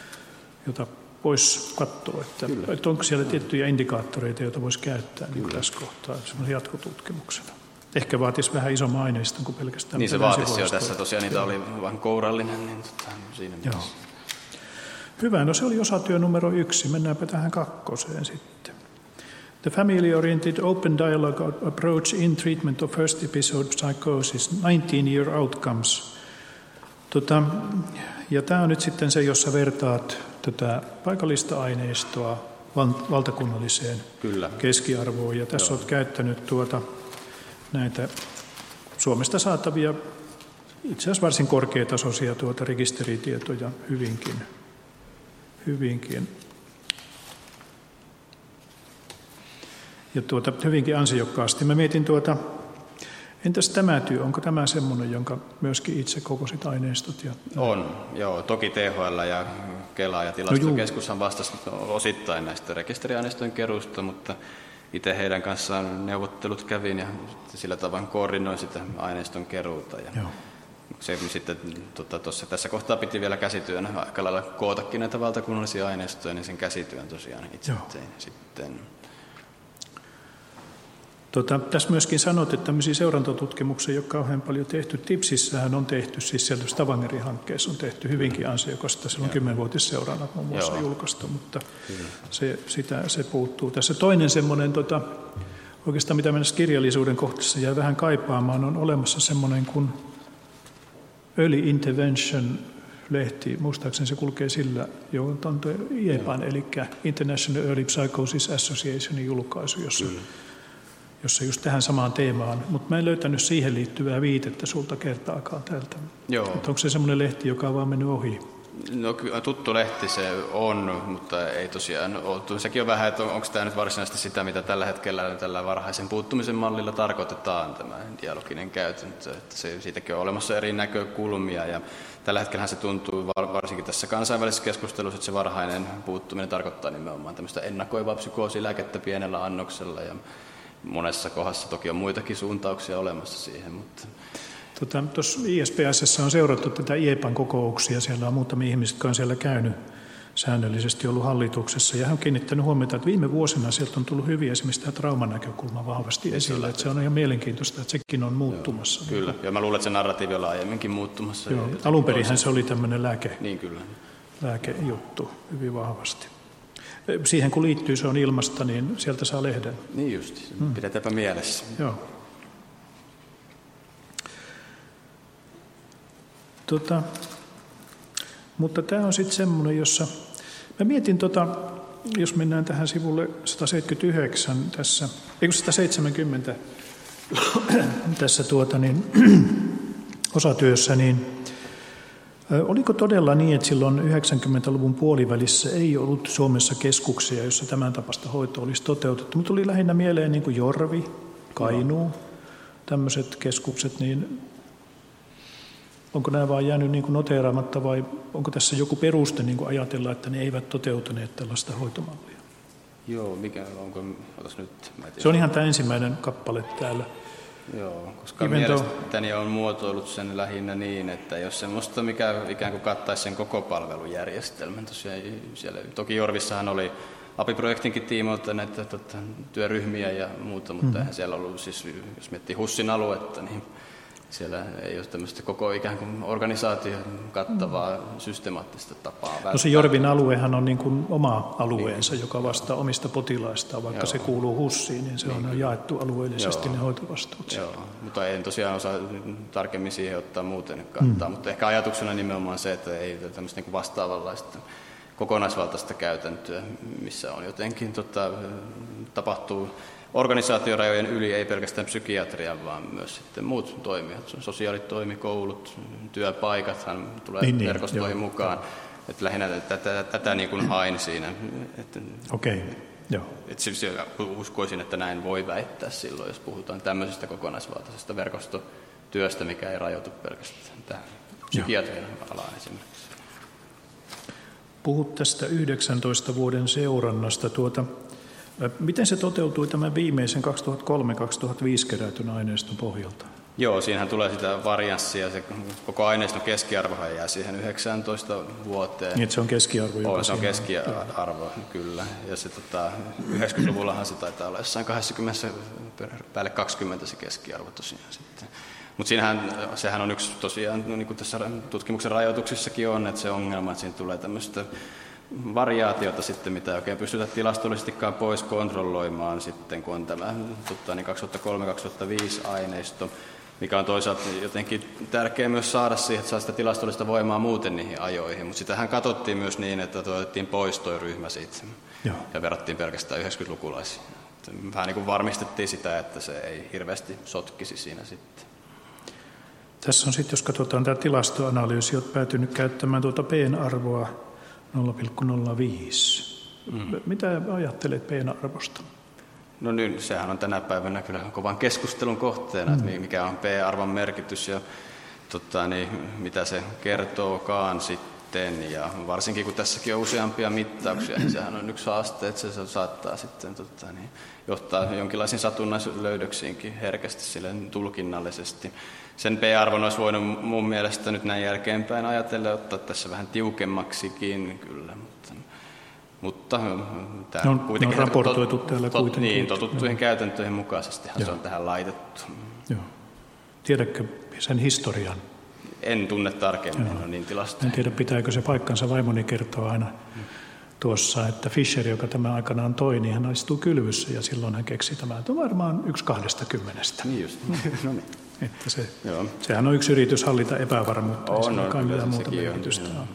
jota voisi katsoa, että, että onko siellä tiettyjä indikaattoreita, joita voisi käyttää niin tässä kohtaa semmoisen jatkotutkimuksena. Ehkä vaatisi vähän isomman aineiston kuin pelkästään. Niin se vaatisi jo tässä tosiaan, niitä oli vain kourallinen. Niin tota, siinä Joo. Hyvä, no se oli osatyö numero yksi. Mennäänpä tähän kakkoseen sitten. The family-oriented open dialogue approach in treatment of first episode psychosis, nineteen-year outcomes. Tota, ja tämä on nyt sitten se, jossa vertaat tätä paikallista aineistoa valtakunnalliseen Kyllä. keskiarvoon. Ja tässä Joo. olet käyttänyt tuota, näitä Suomesta saatavia, itse asiassa varsin korkeatasoisia tuota rekisteritietoja hyvinkin. hyvinkin. Ja tuota, hyvinkin ansiokkaasti. Mä mietin tuota, entäs tämä työ, onko tämä semmoinen, jonka myöskin itse kokosit aineistot? Ja... On, joo. Toki T H L ja Kela ja tilastokeskushan vastasi osittain näistä rekisteriaineistojen keruusta, mutta itse heidän kanssaan neuvottelut kävin ja sillä tavoin koordinoin sitä aineiston keruuta. Ja se sitten tota, tossa, tässä kohtaa piti vielä käsityönä aika lailla kootakin näitä valtakunnallisia aineistoja, niin sen käsityön tosiaan itse tein sitten. Tota, tässä myöskin sanot, että tämmöisiä seurantatutkimuksia, jotka on kauhean paljon tehty. TIPSissähän on tehty, siis siellä Stavangerin hankkeessa on tehty hyvinkin ansiokasta. Se on kymmenvuotisseurannat muun muassa Joo. julkaistu, mutta se, sitä, se puuttuu. Tässä toinen semmoinen, tota, oikeastaan mitä mennessä kirjallisuuden kohteessa jää vähän kaipaamaan, on olemassa semmoinen kuin Early Intervention-lehti. Muistaakseni se kulkee sillä, joka on I E P A N, eli International Early Psychosis Associationin julkaisu, jossa Kyllä. jossa just tähän samaan teemaan, mutta mä en löytänyt siihen liittyvää viitettä sulta kertaakaan täältä. Joo. Että onko se semmoinen lehti, joka on vaan mennyt ohi? No tuttu lehti se on, mutta ei tosiaan ole. Sekin on vähän, että on, onko tämä nyt varsinaisesti sitä, mitä tällä hetkellä tällä varhaisen puuttumisen mallilla tarkoitetaan, tämä dialoginen käytäntö. Että se, siitäkin on olemassa eri näkökulmia ja tällä hetkellä se tuntuu varsinkin tässä kansainvälisessä keskustelussa, että se varhainen puuttuminen tarkoittaa nimenomaan tämmöistä ennakoivaa psykoosilääkettä pienellä annoksella ja monessa kohdassa toki on muitakin suuntauksia olemassa siihen, mutta... Tuossa tota, I S P S:ssä on seurattu tätä I E P A N kokouksia. Siellä on muutamia ihmisiä, jotka on siellä käynyt säännöllisesti ollut hallituksessa. Ja hän on kiinnittänyt huomiota, että viime vuosina sieltä on tullut hyvin esimerkiksi tämä traumanäkökulma vahvasti esille. Että se on ihan mielenkiintoista, että sekin on muuttumassa. Joo, kyllä, ja mä luulen, että se narratiivi on aiemminkin muuttumassa. Joo, alunperinhän se oli tämmöinen lääke, niin, kyllä. lääkejuttu hyvin vahvasti. Siihen kun liittyy, se on ilmasta, niin sieltä saa lehden. Niin just, hmm. pidetäänpä mielessä. Joo. Tota, mutta tämä on sitten semmoinen, jossa... Mä mietin, tota, jos mennään tähän sivulle sata seitsemänkymmentäyhdeksän tässä, eikö sata seitsemänkymmentä tässä tuota, niin, osatyössä, niin oliko todella niin, että silloin yhdeksänkymmentäluvun puolivälissä ei ollut Suomessa keskuksia, jossa tämän tapaista hoitoa olisi toteutettu? Mutta tuli lähinnä mieleen niin kuin Jorvi, Kainuu, tämmöiset keskukset, niin onko nämä vaan jäänyt niin kuin noteeraamatta vai onko tässä joku peruste niin kuin ajatella, että ne eivät toteutuneet tällaista hoitomallia? Joo, mikä onko, otas nyt, mä tiedän. Se on ihan tämä ensimmäinen kappale täällä. Joo, koska Even mielestäni on muotoillut sen lähinnä niin, että jos semmoista, mikä ikään kuin kattaisi sen koko palvelujärjestelmän. Tosiaan siellä, toki Jorvissahan oli API-projektinkin tiimoilta näitä tota, työryhmiä ja muuta, mutta mm-hmm. eihän siellä ollut, siis, jos miettii HUSin aluetta, niin siellä ei ole tämmöistä koko ikään kuin organisaation kattavaa mm. systemaattista tapaa välttää. No se Jorvin aluehan on niin kuin oma alueensa, niin, joka vastaa omista potilaistaan, vaikka joo. se kuuluu HUSiin, niin se niin. on jaettu alueellisesti joo. ne hoitovastuut. Joo, mutta en tosiaan osaa tarkemmin siihen ottaa muuten kantaa, mm. mutta ehkä ajatuksena nimenomaan se, että ei tämmöistä niin vastaavanlaista kokonaisvaltaista käytäntöä, missä on jotenkin tota, tapahtuu organisaatiorajojen yli, ei pelkästään psykiatrian, vaan myös sitten muut toimijat, sosiaalitoimi, koulut, työpaikathan tulee niin, verkostoihin niin, mukaan. Että lähinnä tätä, tätä niin kuin hain siinä. Okei, okay, joo. Että siis uskoisin, että näin voi väittää silloin, jos puhutaan tämmöisestä kokonaisvaltaisesta verkostotyöstä, mikä ei rajoitu pelkästään tähän psykiatrian alaan esimerkiksi. Puhut tästä yhdeksäntoista vuoden seurannasta. Tuota, miten se toteutui tämän viimeisen kaksituhattakolme kaksituhattaviisi kerätyn aineiston pohjalta? Joo, siinähän tulee sitä varianssia. Se koko aineiston keskiarvohan jää siihen yhdeksäntoista vuoteen. Niin, se on keskiarvo. On, se on keskiarvo, kyllä. Ja se, tota, yhdeksänkymmentäluvullahan se taitaa olla jossain kaksikymmentä, päälle kaksikymmentä se keskiarvo tosiaan sitten. Mutta siinähän, sehän on yksi tosiaan, no niin kuin tässä tutkimuksen rajoituksissakin on, että se ongelma, että siinä tulee tämmöistä variaatiota sitten, mitä ei oikein pystytä tilastollisestikaan pois kontrolloimaan sitten, kun on tämä tota, niin kaksituhattakolme kaksituhattaviisi aineisto, mikä on toisaalta jotenkin tärkeää myös saada siihen, että saa sitä tilastollista voimaa muuten niihin ajoihin. Mutta sitähän katsottiin myös niin, että otettiin pois toi ryhmä siitä Joo. ja verrattiin pelkästään yhdeksänkymmentälukulaisiin. Vähän niin kuin varmistettiin sitä, että se ei hirveästi sotkisi siinä sitten. Tässä on sitten, jos katsotaan tämä tilastoanalyysi, olet päätynyt käyttämään tuota P-arvoa nolla pilkku nolla viisi. Mm. Mitä ajattelet P-arvosta? No nyt, sehän on tänä päivänä kyllä kovan keskustelun kohteena, mm. että mikä on P-arvon merkitys ja tota, niin, mitä se kertookaan sitten. Ja varsinkin kun tässäkin on useampia mittauksia, niin sehän on yksi haaste, että se saattaa sitten tota, niin, johtaa jonkinlaisiin satunnaislöydöksiinkin herkästi sille tulkinnallisesti. Sen P-arvon olisi voinut mun mielestä nyt näin jälkeenpäin ajatella ottaa tässä vähän tiukemmaksikin kyllä, mutta, mutta tämä no, kuitenkin on raportoitu tot, täällä tot, kuitenkin. Niin, totuttujen no. käytäntöjen mukaisesti se on tähän laitettu. Joo. Tiedätkö sen historian? En tunne tarkemmin, en ole niin tilastoja. En tiedä, pitääkö se paikkansa. Vaimoni kertoo aina hmm. tuossa, että Fischer, joka tämä aikanaan toi, niin hän istuu kylvyssä ja silloin hän keksi tämän, että on varmaan yksi kahdesta kymmenestä. Niin just, no niin. Että se, sehän on yksi yritys hallita epävarmuutta, ei on, sillä mitään muuta merkitystä on.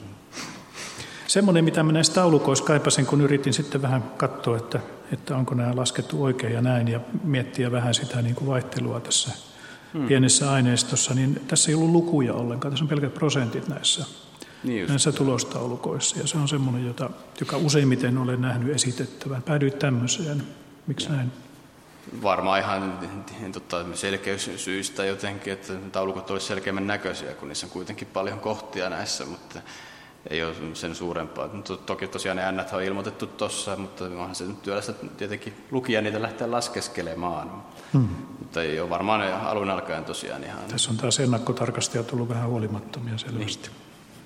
Semmoinen, mitä minä näissä taulukoissa kaipasin, kun yritin sitten vähän katsoa, että, että onko nämä laskettu oikein ja näin, ja miettiä vähän sitä niin kuin vaihtelua tässä hmm. pienessä aineistossa, niin tässä ei ollut lukuja ollenkaan, tässä on pelkät prosentit näissä, niin näissä tulostaulukoissa, ja se on semmoinen, jota, joka useimmiten olen nähnyt esitettävän. Päädyit tämmöiseen, miksi ja. näin? Varmaan ihan tota, selkeyssyistä jotenkin, että taulukot olisivat selkeämmän näköisiä, kun niissä on kuitenkin paljon kohtia näissä, mutta ei ole sen suurempaa. Toki tosiaan ne ännät on ilmoitettu tuossa, mutta onhan se työlästä tietenkin lukija niitä lähteä laskeskelemaan. Hmm. Mutta ei ole varmaan alun alkaen tosiaan ihan... Tässä on taas ennakkotarkastajat ollut vähän huolimattomia selvästi. Niin.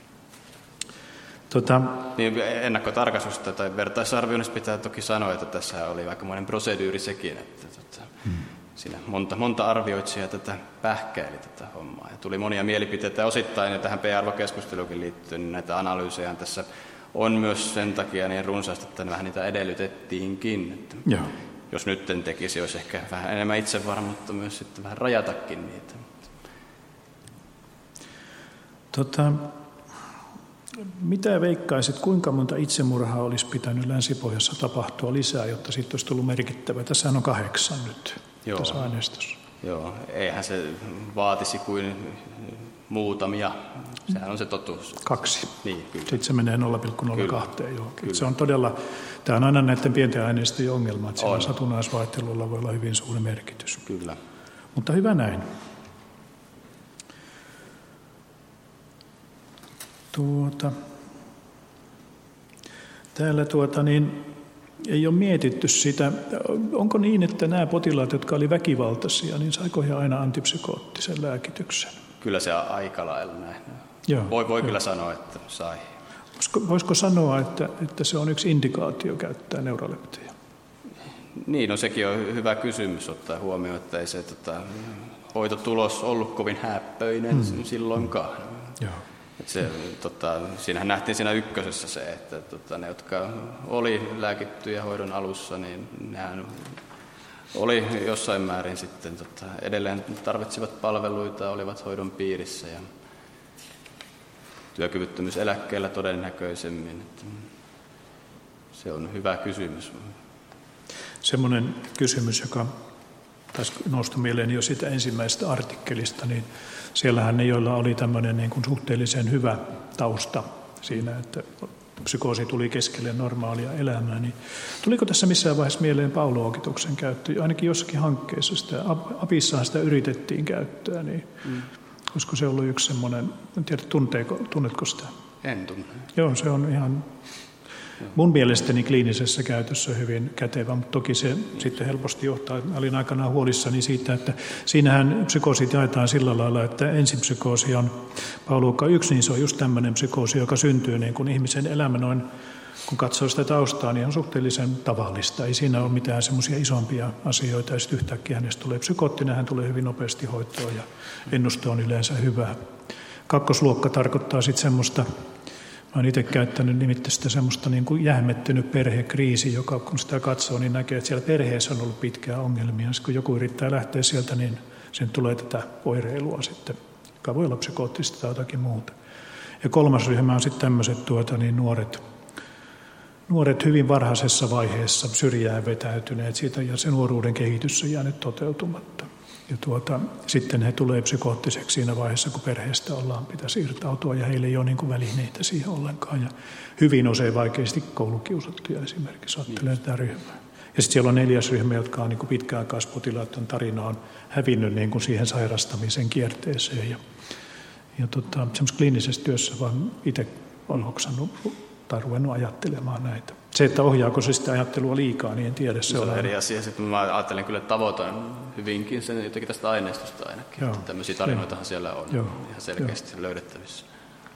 Tota... Niin, ennakkotarkastusta tai vertaisarvioinnista pitää toki sanoa, että tässä oli aikamoinen proseduuri sekin, että tota, hmm. siinä monta, monta arvioitsijaa tätä pähkäili tätä hommaa. Ja tuli monia mielipiteitä ja osittain ja tähän P-arvokeskusteluunkin liittyen, niin näitä analyysejä tässä on myös sen takia niin runsaasti, että vähän niitä edellytettiinkin. Että Joo. Jos nyt tekisi, olisi ehkä vähän enemmän itsevarmuutta myös sitten vähän rajatakin niitä. Tota, mitä veikkaisit, kuinka monta itsemurhaa olisi pitänyt Länsi-Pohjassa tapahtua lisää, jotta siitä olisi tullut merkittävä? Tässähän on kahdeksan nyt Joo. tässä aineistossa. Joo, eihän se vaatisi kuin muutamia. Sehän on se totuus. Kaksi. Niin, kyllä. Sitten se menee nolla pilkku nolla kaksi. Joo. Kyllä. Se on todella, tämä on aina näiden pienten aineistojen ongelma, että sillä On. satunnaisvaihtelulla voi olla hyvin suuri merkitys. Kyllä. Mutta hyvä näin. Tuota, täällä tuota niin, ei ole mietitty sitä, onko niin, että nämä potilaat, jotka oli väkivaltaisia, niin saiko he aina antipsykoottisen lääkityksen? Kyllä se on aika lailla näin. Joo, voi voi joo. kyllä sanoa, että sai. Voisiko, voisiko sanoa, että, että se on yksi indikaatio käyttää neuralepteja? Niin, no sekin on hyvä kysymys ottaa huomioon, että ei se tota, hoitotulos ollut kovin häppöinen mm. silloinkaan. Joo. Se, tota, siinähän nähtiin siinä ykkösessä se, että tota, ne, jotka oli lääkittyjä hoidon alussa, niin nehän oli jossain määrin sitten tota, edelleen tarvitsivat palveluita, olivat hoidon piirissä ja työkyvyttömyyseläkkeellä todennäköisemmin. Että se on hyvä kysymys. Semmoinen kysymys, joka taisi nousta mieleen jo siitä ensimmäisestä artikkelista, niin siellähän ne, joilla oli tämmöinen niin kuin suhteellisen hyvä tausta siinä, että psykoosi tuli keskelle normaalia elämää, niin tuliko tässä missään vaiheessa mieleen paulookitoksen käyttö? Ainakin jossakin hankkeessa sitä, apissahan sitä yritettiin käyttää, niin mm. olisiko se ollut yksi semmoinen, en tiedä, tunteeko, tunnetko sitä? En tunne. Joo, se on ihan mun mielestäni kliinisessä käytössä hyvin kätevä, mutta toki se sitten helposti johtaa. Mä olin aikanaan huolissani siitä, että siinähän psykoosit jaetaan sillä lailla, että ensipsykoosi on pauluokka yksi, niin se on just tämmöinen psykoosi, joka syntyy niin kuin ihmisen elämä noin, kun katsoo sitä taustaa, niin on suhteellisen tavallista. Ei siinä ole mitään semmoisia isompia asioita, ja sitten yhtäkkiä hänestä tulee psykoottinen, hän tulee hyvin nopeasti hoitoon ja ennuste on yleensä hyvä. Kakkosluokka tarkoittaa sitten semmoista, mä olen itse käyttänyt nimittäin sitä semmoista niin kuin jähmettynyt perhekriisi, joka kun sitä katsoo, niin näkee, että siellä perheessä on ollut pitkää ongelmia. Sitten kun joku yrittää lähteä sieltä, niin sen tulee tätä oireilua sitten, joka voi olla psykoottista tai jotakin muuta. Ja kolmas ryhmä on sitten tämmöiset tuota, niin nuoret, nuoret hyvin varhaisessa vaiheessa syrjään vetäytyneet siitä ja se nuoruuden kehitys on jäänyt toteutumatta. Ja tuota, sitten he tulee psykoottiseksi siinä vaiheessa, kun perheestä ollaan, pitäisi irtautua ja heillä ei ole niin kuin välineitä siihen ollenkaan. Ja hyvin usein vaikeasti koulukiusattuja esimerkiksi, ajattelen tätä ryhmää. Ja sitten siellä on neljäs ryhmä, jotka on niin kuin pitkäaikaispotilaiden tarina on hävinnyt niin kuin siihen sairastamisen kierteeseen. Ja, ja tota, semmoisessa kliinisessä työssä vaan itse on hoksannut tai ruvennut ajattelemaan näitä. Se, että ohjaako se sitä ajattelua liikaa, niin en tiedä. Se, se on on eri asia. Sitten mä ajattelen kyllä, että tavoitan hyvinkin sen jotenkin tästä aineistosta ainakin. Joo. Tämmöisiä tarinoitahan siellä on Joo. ihan selkeästi Joo. löydettävissä.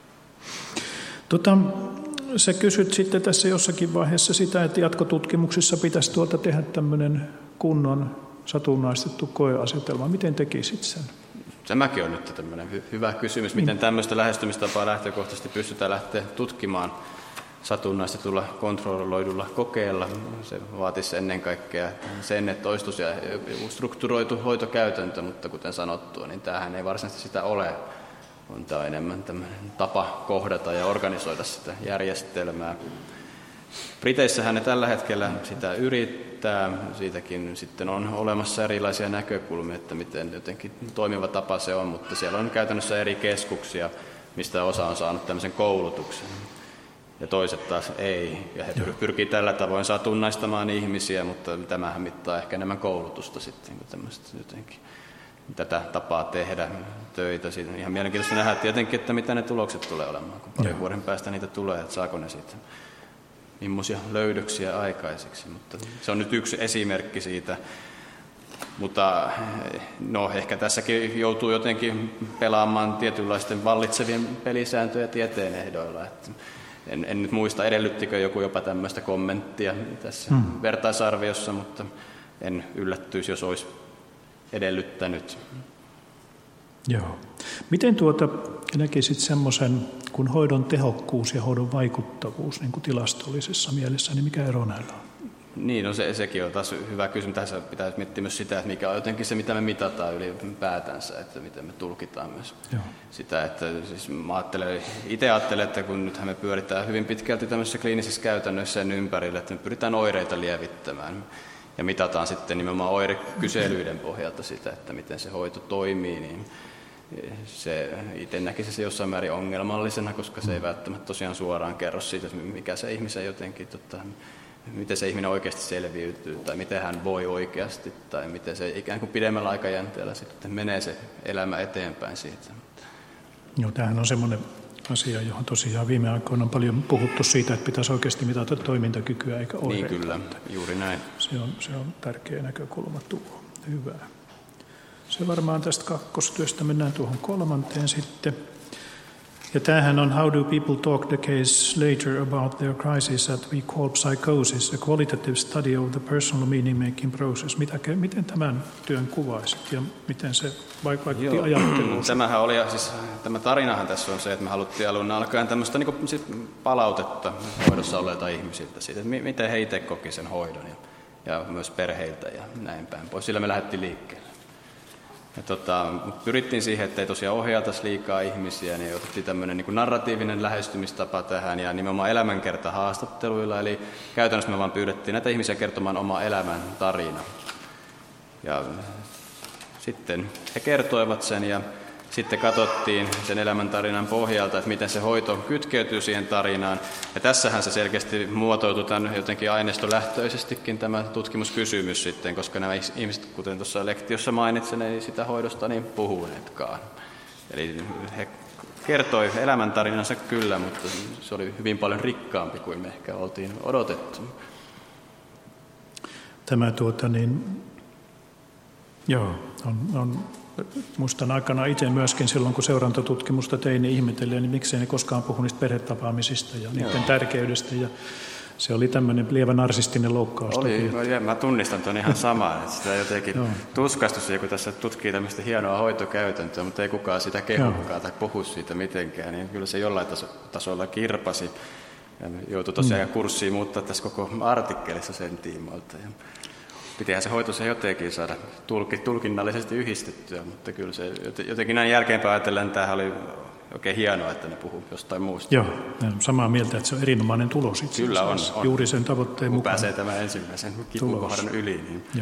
Tota, sä kysyt sitten tässä jossakin vaiheessa sitä, että jatkotutkimuksissa pitäisi tuota tehdä tämmöinen kunnon satunnaistettu koeasetelma. Miten tekisit sen? Tämäkin on nyt tämmöinen hy- hyvä kysymys, miten tämmöistä lähestymistapaa lähtökohtaisesti pystytään lähteä tutkimaan satunnaistetulla kontrolloidulla kokeella. Se vaatisi ennen kaikkea sen, että toistus ja strukturoitu hoitokäytäntö, mutta kuten sanottua, niin tämähän ei varsinaisesti sitä ole. On tämä enemmän tämmöinen tapa kohdata ja organisoida sitä järjestelmää. Briteissähän ne tällä hetkellä sitä yrittää. Siitäkin sitten on olemassa erilaisia näkökulmia, että miten jotenkin toimiva tapa se on, mutta siellä on käytännössä eri keskuksia, mistä osa on saanut tämmöisen koulutuksen. Ja toiset taas ei. Ja he pyrkii tällä tavoin satunnaistamaan ihmisiä, mutta tämähän mittaa ehkä enemmän koulutusta sitten, kuin tämmöistä jotenkin tätä tapaa tehdä töitä. Siitä on ihan mielenkiintoista nähdä tietenkin, että mitä ne tulokset tulee olemaan, kun parin vuoden päästä niitä tulee, että saako ne siitä millaisia löydöksiä aikaiseksi. Mutta se on nyt yksi esimerkki siitä. Mutta no, ehkä tässäkin joutuu jotenkin pelaamaan tietynlaisten vallitsevien pelisääntöjä tieteen ehdoilla. Että en, en nyt muista, edellyttikö joku jopa tämmöistä kommenttia tässä hmm. vertaisarviossa, mutta en yllättyisi, jos olisi edellyttänyt. Joo. Miten tuota näkisit semmoisen, kuin hoidon tehokkuus ja hoidon vaikuttavuus niin kuin tilastollisessa mielessä, niin mikä ero näillä on? Niin, no se, sekin on taas hyvä kysymys. Tässä pitäisi miettiä myös sitä, että mikä on jotenkin se, mitä me mitataan ylipäätänsä, että miten me tulkitaan myös Joo. sitä. Että siis mä ajattelen, itse ajattelen, että kun nythän me pyöritään hyvin pitkälti tämmöisissä kliinisissä käytännöissä sen ympärille, että me pyritään oireita lievittämään ja mitataan sitten nimenomaan oirekyselyiden pohjalta sitä, että miten se hoito toimii, niin se itse näkisi se jossain määrin ongelmallisena, koska se ei välttämättä tosiaan suoraan kerro siitä, mikä se ihmisen jotenkin, tota, miten se ihminen oikeasti selviytyy tai miten hän voi oikeasti tai miten se ikään kuin pidemmällä aikajänteellä sitten menee se elämä eteenpäin siitä. Joo, tämähän on semmoinen asia, johon tosiaan viime aikoina on paljon puhuttu siitä, että pitäisi oikeasti mitata toimintakykyä eikä oireita. Niin kyllä, juuri näin. Se on, se on tärkeä näkökulma tuo. Hyvä. Se varmaan tästä kakkostyöstä mennään tuohon kolmanteen sitten. Ja tämähän on How do people talk the case later about their crisis that we call psychosis, a qualitative study of the personal meaning-making process. Mitä, miten tämän työn kuvaisit ja miten se vaikutti Joo. ajatteluun? Tämähän oli, siis, tämä tarinahan tässä on se, että me haluttiin alun alkaen tämmöistä niin kuin, siis palautetta hoidossa olleilta ihmisiltä siitä, että miten he itse koki sen hoidon ja, ja myös perheiltä ja näin päin pois. Sillä me lähdettiin liikkeelle. Ja tota, pyrittiin siihen, että ei tosiaan ohjaataisi liikaa ihmisiä, niin otettiin tämmöinen niin kuin narratiivinen lähestymistapa tähän ja nimenomaan elämänkertahaastatteluilla. Eli käytännössä me vaan pyydettiin näitä ihmisiä kertomaan oma elämän tarina. Ja sitten he kertoivat sen ja sitten katsottiin sen elämäntarinan pohjalta, että miten se hoito kytkeytyy siihen tarinaan. Ja tässähän se selkeästi muotoutui tämän jotenkin aineistolähtöisestikin tämä tutkimuskysymys sitten, koska nämä ihmiset, kuten tuossa lektiossa mainitsin, ei sitä hoidosta niin puhuneetkaan. Eli he kertoi elämäntarinansa kyllä, mutta se oli hyvin paljon rikkaampi kuin me ehkä oltiin odotettu. Tämä tuota niin, joo, on... on... Muistan aikana itse myöskin silloin, kun seurantatutkimusta tein, niin ihmetellään, niin miksei ne koskaan puhu niistä perhetapaamisista ja niiden Joo. tärkeydestä. Ja se oli tämmöinen lievä narsistinen loukkaus. Oli, mä, mä tunnistan tuon ihan samaan, että sitä jotenkin tuskastus, kun tässä tutkii tämmöistä hienoa hoitokäytäntöä, mutta ei kukaan sitä kehukaan tai puhu siitä mitenkään, niin kyllä se jollain taso, tasolla kirpasi. Ja joutui tosiaan mm. kurssiin muuttaa tässä koko artikkelissa sen tiimoilta. Ja pitihän se hoito se jotenkin saada tulkinnallisesti yhdistettyä, mutta kyllä se jotenkin näin jälkeenpäin ajatellen, että tämähän oli oikein hienoa, että ne puhuu jostain muusta. Joo, samaa mieltä, että se on erinomainen tulos itse Kyllä on, on. Juuri sen tavoitteen kun mukaan. pääsee tämän ensimmäisen kipukohdan yli. Niin. Joo.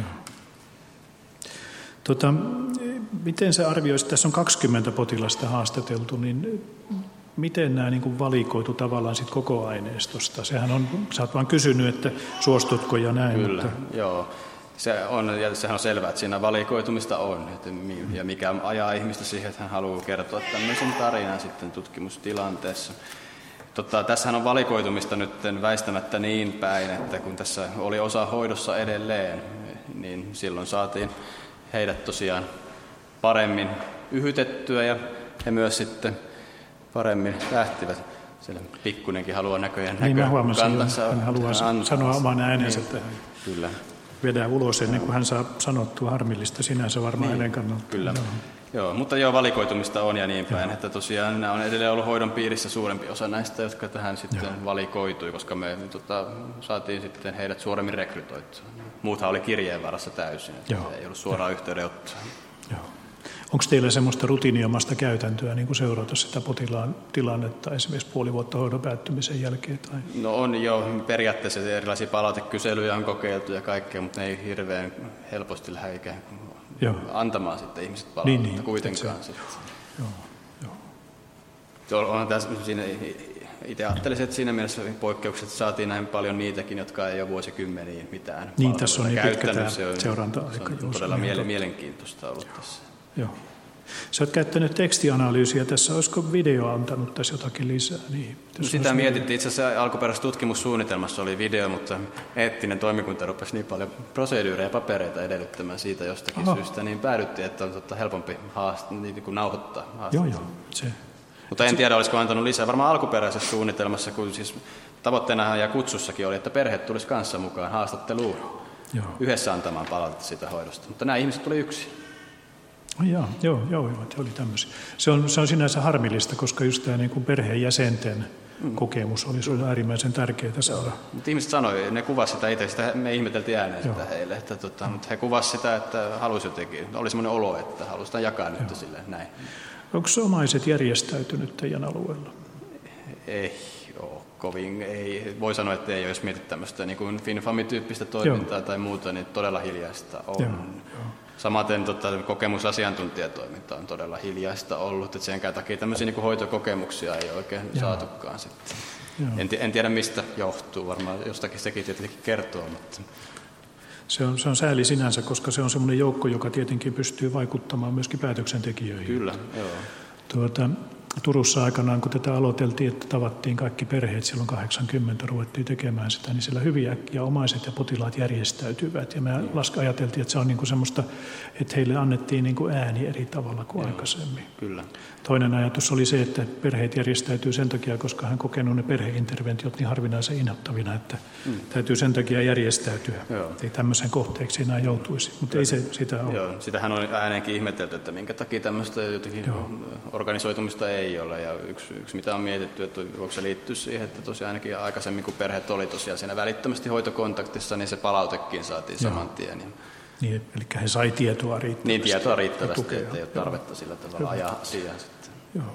Tota, miten se arvioisi, tässä on kaksikymmentä potilasta haastateltu, niin miten nämä niin kuin valikoitu tavallaan sit koko aineistosta? Sehän on, sä oot vaan kysynyt, että suostutko ja näin. Kyllä, mutta... joo. Se on, ja sehän on selvää, että siinä valikoitumista on, että ja mikä ajaa ihmistä siihen, että hän haluaa kertoa tämmöisen tarinan sitten tutkimustilanteessa. Tota, tässähän on valikoitumista nyt väistämättä niin päin, että kun tässä oli osa hoidossa edelleen, niin silloin saatiin heidät tosiaan paremmin yhytettyä ja he myös sitten paremmin lähtivät. Siellä pikkunenkin haluaa näköjään näköä. Niin mä huomasin, hän haluaa antaa. Sanoa oman äänensä niin, tähän. Kyllä. Vedää ulos ennen kuin hän saa sanottua harmillista sinänsä varmaan niin, hänen kannalta. Kyllä. Joo. Joo, mutta joo, valikoitumista on ja niin päin, joo. Että tosiaan nämä on edelleen ollut hoidon piirissä suurempi osa näistä, jotka tähän sitten joo. valikoitui, koska me tota, saatiin sitten heidät suoremmin rekrytoitua. Muuthan oli kirjeen varassa täysin, että ei ollut suoraan yhteydenottoa. Joo. Onko teillä semmoista rutiiniomasta käytäntöä niin kuin seurata sitä potilaan tilannetta esimerkiksi puoli vuotta hoidon päättymisen jälkeen? Tai? No on jo. Periaatteessa erilaisia palautekyselyjä on kokeiltu ja kaikkea, mutta ne ei hirveän helposti lähde ikään kuin joo. antamaan sitten ihmiset palautetta niin, niin, kuitenkaan. Se, joo, joo. On tässä, siinä, itse ajattelisin, että siinä mielessä poikkeukset saatiin näin paljon niitäkin, jotka ei ole vuosikymmeniin mitään niin, tässä on niin pitkä tämä se seuranta-aika. Se on todella miele- mielenkiintoista ollut tässä. Joo. Sä oot käyttänyt tekstianalyysiä tässä. Olisiko video antanut tässä jotakin lisää? Niin, sitä mietittiin. Itse asiassa alkuperäisessä tutkimussuunnitelmassa oli video, mutta eettinen toimikunta rupesi niin paljon proseduureja ja papereita edellyttämään siitä jostakin Aha. syystä, niin päädyttiin, että on totta helpompi haast- niin kuin nauhoittaa haastattelua. Joo, joo. Se. Mutta en tiedä, olisiko antanut lisää. Varmaan alkuperäisessä suunnitelmassa, kun siis tavoitteena ja kutsussakin oli, että perhe tulisi kanssa mukaan haastatteluun. Joo. Yhdessä antamaan palautetta siitä hoidosta. Mutta nämä ihmiset tuli yksin. Joo, joo, joo, oli tämmöisiä. Se on, se on sinänsä harmillista, koska just tämä niin kuin perheenjäsenten mm. kokemus oli sulle äärimmäisen tärkeää saada. Mutta ihmiset sanoi, ne kuvasivat sitä itse, sitä me ihmeteltiin ääneen sitä heille, että tota, mm. mutta he kuvasivat sitä, että halusi jotenkin, oli semmoinen olo, että halusi sitä jakaa nyt silleen näin. Onko omaiset järjestäytynyt teidän alueella? Ei ole kovin, ei, voi sanoa, että ei ole, jos mietit tämmöistä niin kuin FinFami-tyyppistä toimintaa joo. tai muuta, niin todella hiljaista on. Joo, joo. Samaten tota, kokemusasiantuntijatoiminta on todella hiljaista ollut, että senkään takia tämmöisiä niin kuin hoitokokemuksia ei oikein joo. saatukaan sitten. En, en tiedä mistä johtuu, varmaan jostakin sekin tietenkin kertoo. Mutta... Se on, se on sääli sinänsä, koska se on semmoinen joukko, joka tietenkin pystyy vaikuttamaan myöskin päätöksentekijöihin. Kyllä, joo. Tuota, Turussa aikanaan, kun tätä aloiteltiin, että tavattiin kaikki perheet, silloin kahdeksankymmentä ruvettiin tekemään sitä, niin siellä hyvin äkkiä omaiset ja potilaat järjestäytyvät. Ja me ajateltiin, että se on niin kuin semmoista, että heille annettiin niin kuin ääni eri tavalla kuin joo, aikaisemmin. Kyllä. Toinen ajatus oli se, että perheet järjestäytyy sen takia, koska hän kokenut ne perheinterventiot niin harvinaisen inhottavina, että mm. täytyy sen takia järjestäytyä. Joo. Ei tämmöisen kohteeksi enää joutuisi, mutta ei se sitä ole. Joo, sitähän on ääneenkin ihmetelty, että minkä takia tämmöistä jotenkin joo. organisoitumista ei ole. Ja yksi, yksi mitä on mietitty, että voiko se liittyä siihen, että tosiaan ainakin aikaisemmin kun perheet oli tosiaan siinä välittömästi hoitokontaktissa, niin se palautekin saatiin joo. saman tien. Niin, eli he sai tietoa riittävästi. Niin, tietoa riittävästi, ettei ole tarvetta sillä tavalla hyvä. Ajaa asiaa sitten. Joo.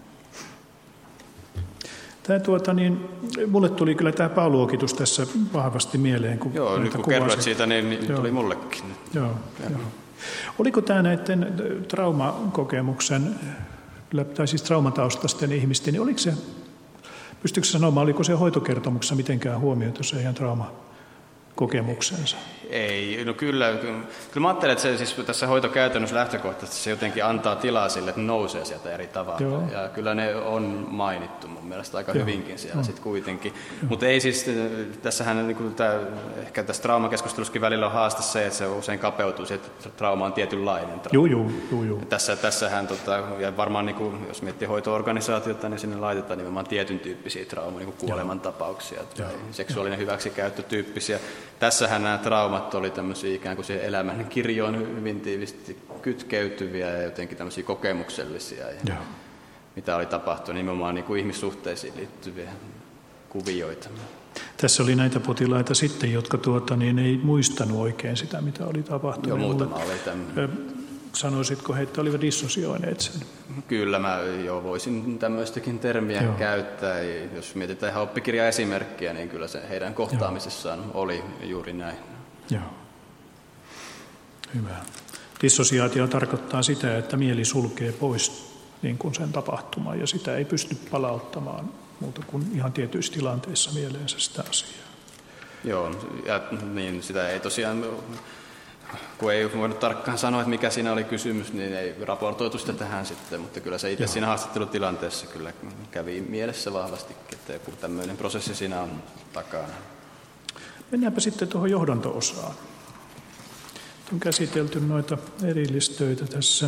Tämä, tuota, niin, mulle tuli kyllä tämä pääluokitus tässä vahvasti mieleen. Kun joo, nyt kun kerroit siitä, niin, niin tuli mullekin. Joo, joo. Oliko tämä näiden traumakokemuksen, tai siis traumataustaisten ihmisten, niin oliko se, pystyykö sanomaan, oliko se hoitokertomuksessa mitenkään huomioitu se heidän traumakokemuksensa? Ei, no kyllä, kyllä, kyllä mä ajattelen, että se siis tässä hoitokäytännössä lähtökohtaisesti se jotenkin antaa tilaa sille, että nousee sieltä eri tavalla. Joo. Ja kyllä ne on mainittu mun mielestä aika joo. hyvinkin siellä sitten kuitenkin. Mutta ei siis, tässähän niin kuin tämä, ehkä tässä traumakeskustelussakin välillä on haaste se, että se usein kapeutuu siihen, että trauma on tietynlainen trauma. Joo, joo, joo, joo. Tässä, tässähän, tota, ja varmaan niin kuin, jos miettii hoito-organisaatiota, niin sinne laitetaan nimenomaan tietyn tyyppisiä traumaa, niin kuin kuolemantapauksia tai seksuaalinen hyväksikäyttö tyyppisiä. Tässähän nämä traumat oli tämmöisiä ikään kuin siihen elämän kirjoon hyvin tiivisti kytkeytyviä ja jotenkin tämmöisiä kokemuksellisia, ja mitä oli tapahtunut, nimenomaan niin kuin ihmissuhteisiin liittyviä kuvioita. Tässä oli näitä potilaita sitten, jotka tuota, niin ei muistanut oikein sitä, mitä oli tapahtunut. Joo, muutama oli tämmöinen. Sanoisitko he, että olivat dissosioineet sen? Kyllä, mä jo voisin tämmöistäkin termiä joo. käyttää. Jos mietitään ihan oppikirjaesimerkkiä, niin kyllä se heidän kohtaamisessaan joo. oli juuri näin. Joo. Hyvä. Dissosiaatio tarkoittaa sitä, että mieli sulkee pois niin kuin sen tapahtuman, ja sitä ei pysty palauttamaan muuta kuin ihan tietyissä tilanteissa mieleensä sitä asiaa. Joo, ja niin sitä ei tosiaan... Kun ei voinut tarkkaan sanoa, että mikä siinä oli kysymys, niin ei raportoitu sitä tähän sitten, mutta kyllä se itse joo. siinä haastattelutilanteessa kyllä kävi mielessä vahvastikin, että joku tämmöinen prosessi siinä on takana. Mennäänpä sitten tuohon johdanto-osaan. On käsitelty noita erillistöitä tässä.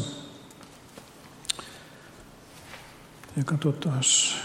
Ja katsotaan,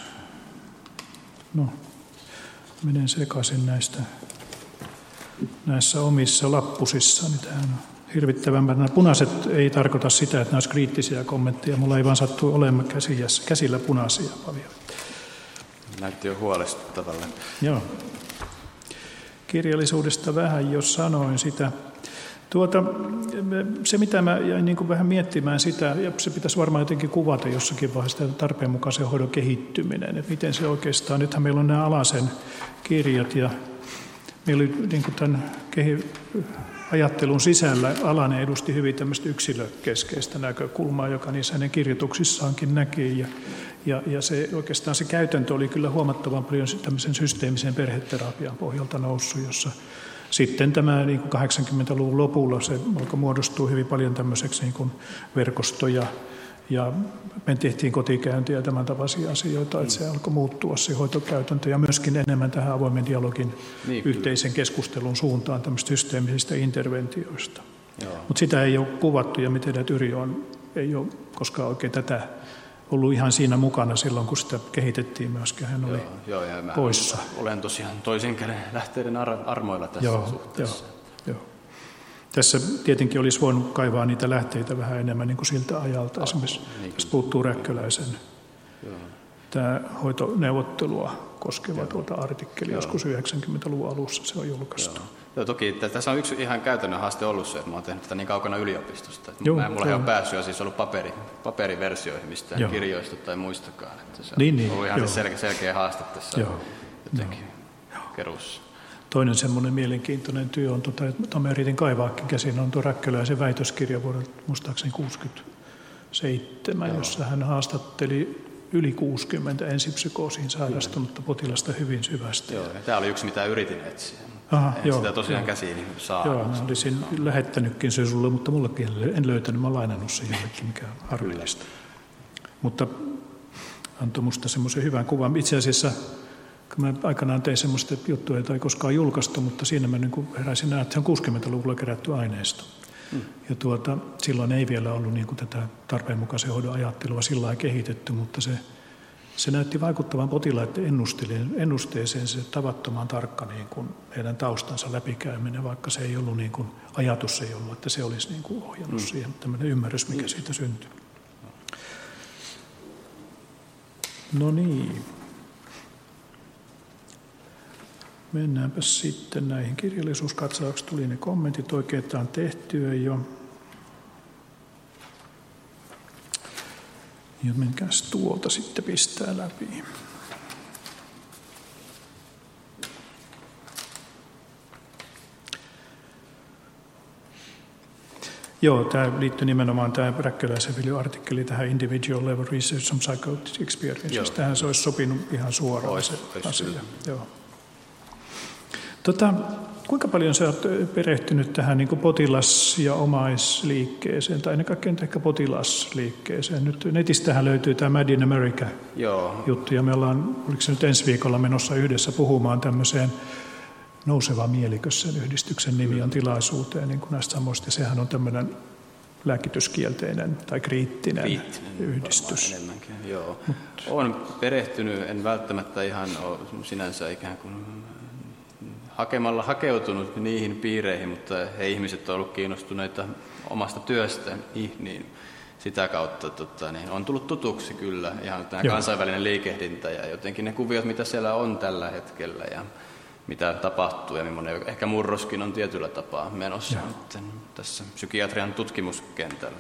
no, menen sekaisin näistä. Näissä omissa lappusissani. Tähän on hirvittävän. Nämä punaiset ei tarkoita sitä, että nämä olisi kriittisiä kommentteja. Mulla ei vaan sattu olemaan käsillä punaisia paljon. Näytti jo huolestuttavalle. Joo. Kirjallisuudesta vähän jo sanoin sitä. Tuota, se, mitä mä jäin niin kuin vähän miettimään sitä, ja se pitäisi varmaan jotenkin kuvata jossakin vaiheessa tarpeen mukaisen hoidon kehittyminen. Että miten se oikeastaan, nythän meillä on nämä Alasen kirjat, ja meillä oli niin kuin tämän ajattelun sisällä Alanen edusti hyvin tämmöistä yksilökeskeistä näkökulmaa, joka niissä hänen kirjoituksissaankin näki. Ja, ja, ja se, oikeastaan se käytäntö oli kyllä huomattavan paljon tämmöisen systeemisen perheterapian pohjalta noussut, jossa sitten tämä niin kuin kahdeksankymmentäluvun lopulla se alkoi muodostua hyvin paljon tämmöiseksi niin kuin verkostoja. Ja me tehtiin kotikäyntiä ja tämän tapaisia asioita, että se alkoi muuttua se hoitokäytäntö ja myöskin enemmän tähän avoimen dialogin niin, yhteisen keskustelun suuntaan tämmöistä systeemisistä interventioista. Mutta sitä ei ole kuvattu ja miten että Yri on, ei ole koskaan oikein tätä ollut ihan siinä mukana silloin, kun sitä kehitettiin myöskin. Hän oli joo, joo, ja poissa. Olen tosiaan toisen käden lähteiden ar- armoilla tässä joo, suhteessa. Joo, joo. Tässä tietenkin olisi voinut kaivaa niitä lähteitä vähän enemmän niin kuin siltä ajalta. Ah, Esimerkiksi niin tässä puuttuu Räkköläisen Joo. tämä hoitoneuvottelua koskeva tuota artikkeli Joo. joskus yhdeksänkymmentäluvun alussa se on julkaistu. Joo. Joo, toki tässä on yksi ihan käytännön haaste ollut se, että mä oon tehnyt tätä niin kaukana yliopistosta. Että Joo, mä, mulla ei joo. ole päässyt siis ollut paperi, paperiversioihin mistään Joo. kirjoista tai muistakaan. Että se Niin, on niin, ollut ihan joo. siis selkeä, selkeä haaste tässä Joo. jotenkin keruussa. Toinen semmoinen mielenkiintoinen työ on, tuota, jota mä yritin kaivaakin käsin, on tuo Räkköläisen väitöskirja vuodelta muistaakseni kuusikymmentäseitsemän, Joo. jossa hän haastatteli yli kuusikymmentä ensipsykoosiin sairastunutta potilasta hyvin syvästi. Joo, ja tämä oli yksi, mitä yritin etsiä. Aha, en joo, sitä tosiaan joo. käsiin saa. Joo, mä olisin lähettänytkin sen sulle, mutta mullakin en löytänyt. Mä oon lainannut sen jollekin, mikä on harvillista. Mutta antoi musta semmoisen hyvän kuvan. Itse asiassa, kun mä aikanaan tein semmoista juttua, jota ei koskaan julkaistu, mutta siinä mä niin heräisin nähdä, että se on kuusikymmentäluvulla kerätty aineisto. Hmm. Ja tuota, silloin ei vielä ollut niin kuin tätä tarpeenmukaisen hoidon ajattelua sillä lailla kehitetty, mutta se, se näytti vaikuttavan potilaiden ennusteeseen se tavattoman tarkka niin kuin heidän taustansa läpikäyminen, vaikka se ei ollut niin kuin, ajatus ei ollut, että se olisi niin kuin ohjannut hmm. siihen tämmöinen ymmärrys, mikä siitä syntyy. No niin. Mennäänpä sitten näihin kirjallisuuskatsauksiin. Tuli ne kommentit oikein, että on tehtyä jo. Ja menkääs tuolta sitten pistää läpi. Joo, tämä liittyy nimenomaan tämä Räkköläisen Viljo-artikkeli tähän Individual Level Research on Psychotic Experiences. Tähän se olisi sopinut ihan suoraan Ois, se ois asia. kyllä. Joo. Tota, kuinka paljon sä oot perehtynyt tähän niin kuin potilas- ja omaisliikkeeseen, tai ennen kaikkea ehkä potilasliikkeeseen? Nyt netistähän löytyy tämä Mad in America-juttu, ja me ollaan, oliko se nyt ensi viikolla menossa yhdessä puhumaan tämmöiseen Nouseva mielikö, sen yhdistyksen nimi on tilaisuuteen niin kuin näistä samoista. Sehän on tämmöinen lääkityskielteinen tai kriittinen, kriittinen yhdistys. Enemmänkin, joo. Olen perehtynyt, en välttämättä ihan ole sinänsä ikään kuin hakemalla hakeutunut niihin piireihin, mutta he ihmiset ovat olleet kiinnostuneita omasta työstä, niin sitä kautta tota, niin on tullut tutuksi kyllä ihan tämä joo. kansainvälinen liikehdintä ja jotenkin ne kuviot, mitä siellä on tällä hetkellä ja mitä tapahtuu ja millainen ehkä murroskin on tietyllä tapaa menossa tässä psykiatrian tutkimuskentällä.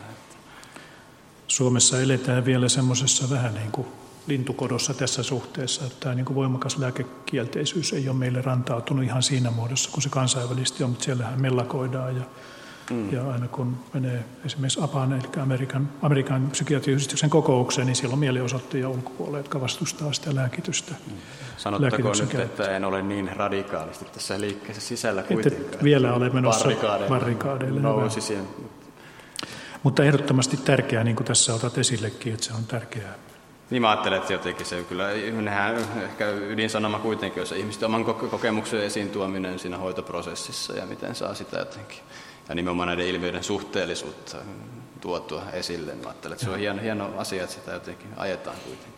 Suomessa eletään vielä semmoisessa vähän niin kuin lintukodossa tässä suhteessa, että tämä niin kuin voimakas lääkekielteisyys ei ole meille rantautunut ihan siinä muodossa, kun se kansainvälisesti on, mutta siellähän mellakoidaan ja, mm. ja aina kun menee esimerkiksi A P A N, eli Amerikan, Amerikan psykiatriyhdistyksen kokoukseen, niin siellä on mielenosoittajia ulkopuolella, jotka vastustaa sitä lääkitystä. Mm. Sanottakoon nyt, käyttöä. Että en ole niin radikaalisti tässä liikkeessä sisällä kuitenkaan. Että vielä ole menossa barrikaadeille. Nousisi. Mutta ehdottomasti tärkeää, niin kuin tässä otat esillekin, että se on tärkeää. Niin mä ajattelen, että jotenkin se kyllä, nehän ehkä ydinsanoma kuitenkin on se ihmisten oman kokemuksen esiin tuominen siinä hoitoprosessissa ja miten saa sitä jotenkin. Ja nimenomaan näiden ilmiöiden suhteellisuutta tuotua esille. Mä ajattelen, että se on hieno, hieno asia, että sitä jotenkin ajetaan kuitenkin.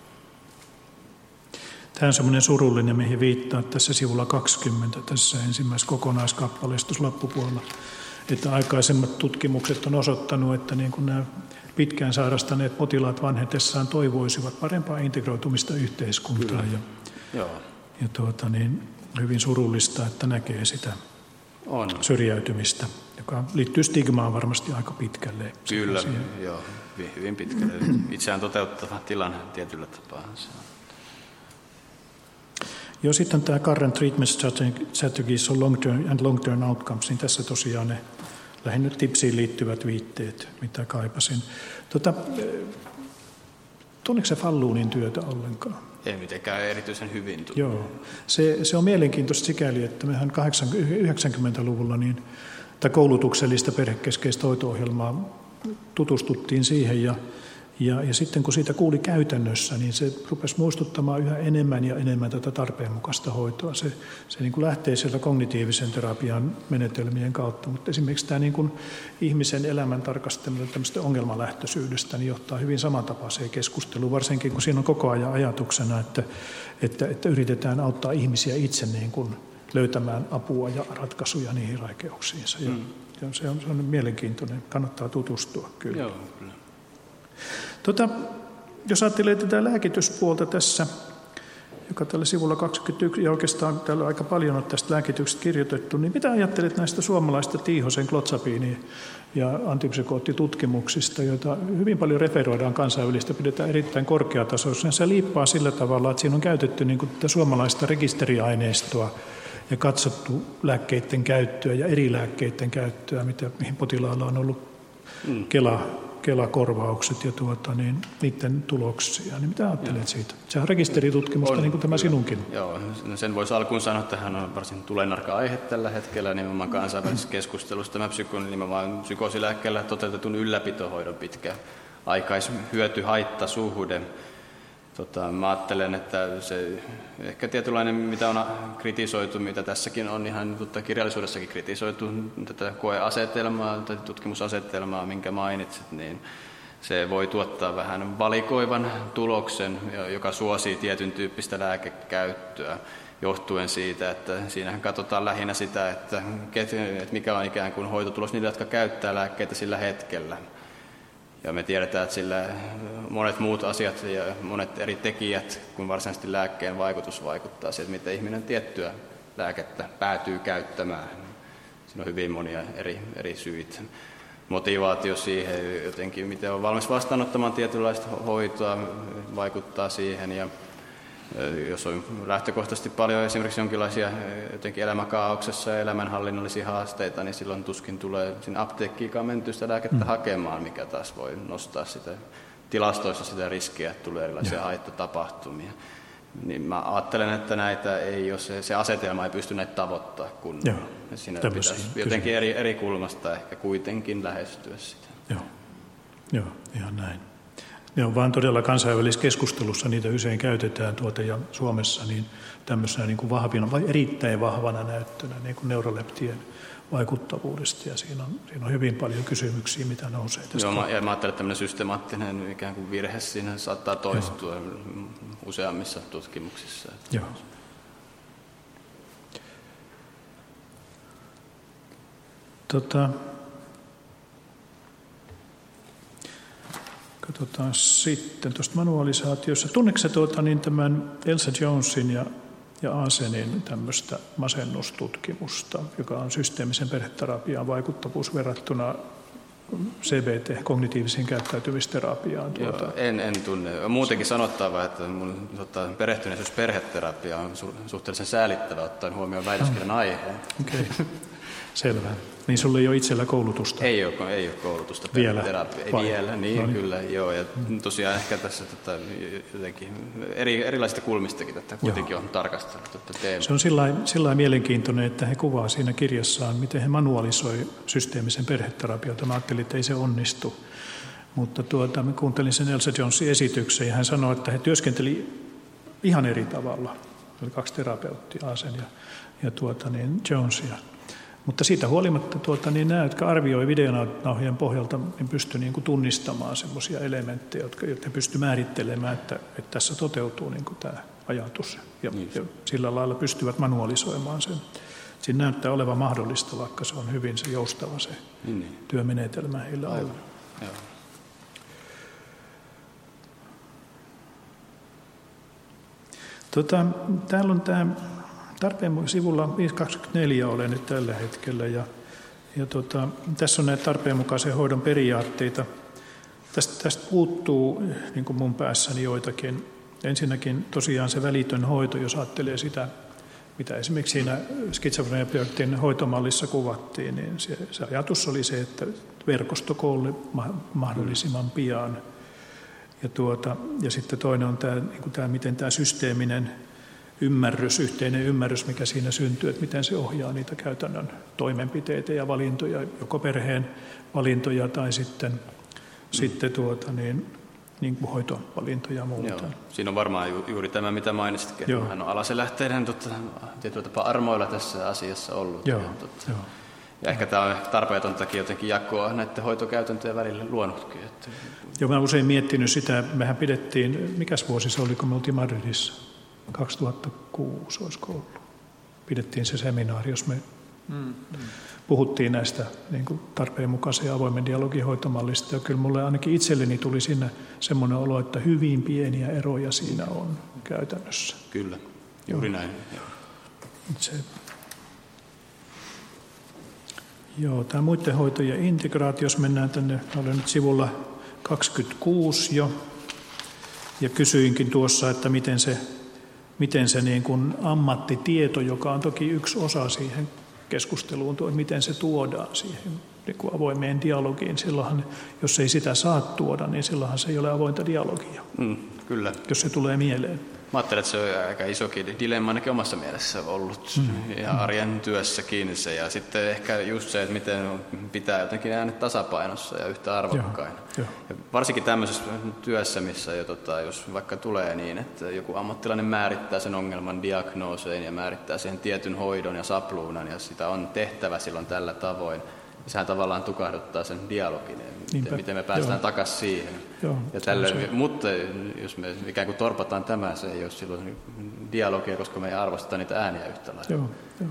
Tämä on semmoinen surullinen, mihin viittaa tässä sivulla kaksikymmentä tässä ensimmäisessä kokonaiskappaleessa loppupuolella. Että aikaisemmat tutkimukset on osoittanut, että niin kuin nämä pitkään sairastaneet potilaat vanhetessaan toivoisivat parempaa integroitumista yhteiskuntaan. Ja, Joo. ja tuota, niin, hyvin surullista, että näkee sitä on. syrjäytymistä, joka liittyy stigmaan varmasti aika pitkälle. Kyllä, joo, hyvin pitkälle. Itseään toteuttava tilanne tietyllä tapaa. Joo, sitten tämä Current Treatment Strategies on long-term and long-term outcomes, niin tässä tosiaan ne lähinnä tipsiin liittyvät viitteet, mitä kaipasin. Tota, tunneeko se Fallunin työtä ollenkaan? Ei mitenkään erityisen hyvin. Tullut. Joo, se, se on mielenkiintoista sikäli, että mehän yhdeksänkymmentäluvulla niin, tai koulutuksellista perhekeskeistä hoito-ohjelmaa tutustuttiin siihen ja Ja, ja sitten kun siitä kuuli käytännössä, niin se rupesi muistuttamaan yhä enemmän ja enemmän tätä tarpeenmukaista hoitoa. Se, se niin kuin lähtee sieltä kognitiivisen terapian menetelmien kautta, mutta esimerkiksi tämä niin kuin ihmisen elämän tarkastelu tämmöistä ongelmalähtöisyydestä niin johtaa hyvin samantapaiseen keskusteluun, varsinkin kun siinä on koko ajan ajatuksena, että, että, että yritetään auttaa ihmisiä itse niin kuin löytämään apua ja ratkaisuja niihin vaikeuksiinsa. Ja, mm. ja se, on, se on mielenkiintoinen, kannattaa tutustua kyllä. Joo, kyllä. Tota, jos ajattelee tätä lääkityspuolta tässä, joka tällä sivulla kaksikymmentäyksi, ja oikeastaan täällä aika paljon on tästä lääkityksestä kirjoitettu, niin mitä ajattelet näistä suomalaista Tiihosen, Klotsapiini ja antipsykoottitutkimuksista, joita hyvin paljon referoidaan kansainvälistä, pidetään erittäin korkeatasoisena. Se liippaa sillä tavalla, että siinä on käytetty niin kuin tätä suomalaista rekisteriaineistoa ja katsottu lääkkeiden käyttöä ja eri lääkkeiden käyttöä, mitä, mihin potilaalla on ollut mm. Kela, Kela-korvaukset ja tuota, niin, niiden tuloksia. Niin mitä ajattelet joo. siitä? Sehän on rekisteritutkimusta, on, niin kuin tämä kyllä. sinunkin. Joo, sen voisi alkuun sanoa, että hän on varsin tulenarka aihe tällä hetkellä nimenomaan kansainvälisessä keskustelussa. Tämä psyko, nimenomaan psykoosilääkkeellä toteutetun ylläpitohoidon pitkä aikaishyöty-haittasuhde. Tota, mä ajattelen, että se ehkä tietynlainen, mitä on kritisoitu, mitä tässäkin on ihan tota, kirjallisuudessakin kritisoitu, tätä koeasetelmaa tai tutkimusasetelmaa, minkä mainitsit, niin se voi tuottaa vähän valikoivan tuloksen, joka suosii tietyn tyyppistä lääkekäyttöä, johtuen siitä, että siinähän katsotaan lähinnä sitä, että mikä on ikään kuin hoitotulos niille, jotka käyttää lääkkeitä sillä hetkellä. Ja me tiedetään, että sillä monet muut asiat ja monet eri tekijät, kun varsinaisesti lääkkeen vaikutus vaikuttaa siihen, miten ihminen tiettyä lääkettä päätyy käyttämään. Siinä on hyvin monia eri, eri syitä. Motivaatio siihen jotenkin, miten on valmis vastaanottamaan tietynlaista hoitoa, vaikuttaa siihen. Ja jos on lähtökohtaisesti paljon esimerkiksi jonkinlaisia jotenkin elämäkaauksessa ja elämänhallinnollisia haasteita, niin silloin tuskin tulee sinne apteekkiinkaan mentyistä lääkettä mm. hakemaan, mikä taas voi nostaa sitä tilastoissa sitä riskiä, että tulee erilaisia ja. haittatapahtumia. Niin mä ajattelen, että näitä ei, jos se, se asetelma ei pysty näitä tavoittaa kunnolla. Siinä pitäisi jotenkin eri, eri kulmasta ehkä kuitenkin lähestyä sitä. Joo, Joo ihan näin. Ne on vaan todella kansainvälisessä keskustelussa, niitä usein käytetään tuota ja Suomessa niin tämmöisenä niin kuin vahvina, vai erittäin vahvana näyttönä niin kuin neuroleptien vaikuttavuudesta. Ja siinä on, siinä on hyvin paljon kysymyksiä, mitä nousee tästä. Joo, ja mä ajattelen, että tämmöinen systemaattinen ikään kuin virhe siinä saattaa toistua Joo. useammissa tutkimuksissa. Joo. Tota... Katsotaan sitten tuosta manualisaatiossa. Tunneeko tuota, niin tämän Elsa Jonesin ja, ja Aasenin tämmöistä masennustutkimusta, joka on systeemisen perheterapiaan vaikuttavuus verrattuna C B T, kognitiiviseen käyttäytymisterapiaan? Tuota. Joo, en, en tunne. Muutenkin sanottava, että mun tota, perehtyneisyys perheterapiaan on su- suhteellisen säälittävä ottaen huomioon väitöskirjan aiheen. Okei, okay. Selvä. Niin sulla ei ole itsellä koulutusta? Ei ole, ei ole koulutusta. Vielä? Ei vielä, niin, no niin kyllä, joo. Ja tosiaan ehkä tässä tota, jotenkin eri, erilaisista kulmistakin tätä kuitenkin joo. on tarkastellut tätä teemaa. Se on sillä mielenkiintoinen, että he kuvaa siinä kirjassaan, miten he manualisoi systeemisen perheterapiota. Mä ajattelin, että ei se onnistu. Mutta tuota, mä kuuntelin sen Elsa Jonesin esityksen ja hän sanoi, että he työskenteli ihan eri tavalla. Oli kaksi terapeuttia, Aasen ja, ja tuota, niin Jonesia. Mutta siitä huolimatta tuota, niin nämä, jotka arvioi videonauhojen pohjalta, niin pystyy niin kuin tunnistamaan semmoisia elementtejä, jotka, jotka pystyy määrittelemään, että, että tässä toteutuu niin kuin tämä ajatus. Ja, niin. ja sillä lailla pystyvät manualisoimaan sen. Siinä näyttää olevan mahdollista, vaikka se on hyvin se joustava se niin. työmenetelmä heillä on. Tota, täällä on tämä... Tarpeen sivulla viisi kaksikymmentäneljä olen nyt tällä hetkellä ja, ja tota, tässä on näitä tarpeenmukaisen hoidon periaatteita. Tästä, tästä puuttuu niin kuin mun päässäni joitakin. Ensinnäkin tosiaan se välitön hoito, jos ajattelee sitä, mitä esimerkiksi siinä skitsofreniaprojektin hoitomallissa kuvattiin, niin se, se ajatus oli se, että verkostokoulu mahdollisimman pian. Ja, tuota, ja sitten toinen on tämä, niin kuin tämä miten tämä systeeminen ymmärrys, yhteinen ymmärrys, mikä siinä syntyy, että miten se ohjaa niitä käytännön toimenpiteitä ja valintoja, joko perheen valintoja tai sitten, mm. sitten tuota, niin, niin kuin hoitovalintoja ja muuta. Joo. Siinä on varmaan ju, juuri tämä, mitä mainitsitkin. Joo. Hän on alaselähteinen tota, tietyllä tapaa armoilla tässä asiassa ollut. Joo. Ja, tota, Joo. ja ehkä tämä on tarpeetontakin jotenkin jakoa näiden hoitokäytäntöjen välillä luonutkin. Että... Joo, mä olen usein miettinyt sitä, mehän pidettiin, mikäs vuosi se oli, kun me oltiin Madridissa? kaksituhattakuusi olisiko ollut. pidettiin se seminaari, jos me mm, mm. puhuttiin näistä niin kuin tarpeen mukaisen ja avoimen dialogin hoitomallista. Ja kyllä mulle ainakin itselleni tuli siinä semmoinen olo, että hyvin pieniä eroja siinä on käytännössä. Kyllä, juuri näin. Se, joo, tämä muiden hoitojen integraatio, jos mennään tänne, olen nyt sivulla kaksikymmentäkuusi jo, ja kysyinkin tuossa, että miten se, miten se niin kuin ammattitieto, joka on toki yksi osa siihen keskusteluun, tuo, miten se tuodaan siihen niin kuin avoimeen dialogiin. Silloinhan, jos ei sitä saa tuoda, niin silloinhan se ei ole avointa dialogia, mm, kyllä. Jos se tulee mieleen. Mä ajattelen, että se on aika isokin dilemma ainakin omassa mielessä ollut mm. ja arjen työssäkin se. Ja sitten ehkä just se, että miten pitää jotenkin äänet tasapainossa ja yhtä arvokkaina. Joo, ja varsinkin tämmöisessä työssä, missä jo, tota, jos vaikka tulee niin, että joku ammattilainen määrittää sen ongelman diagnooseen ja määrittää siihen tietyn hoidon ja sapluunan ja sitä on tehtävä silloin tällä tavoin. Sehän tavallaan tukahduttaa sen dialogin, miten, miten me päästään takaisin siihen. Joo, ja tällöin, mutta jos me ikään kuin torpataan tämä, se ei ole silloin dialogia, koska me ei arvosteta niitä ääniä yhtä lailla. Joo, joo.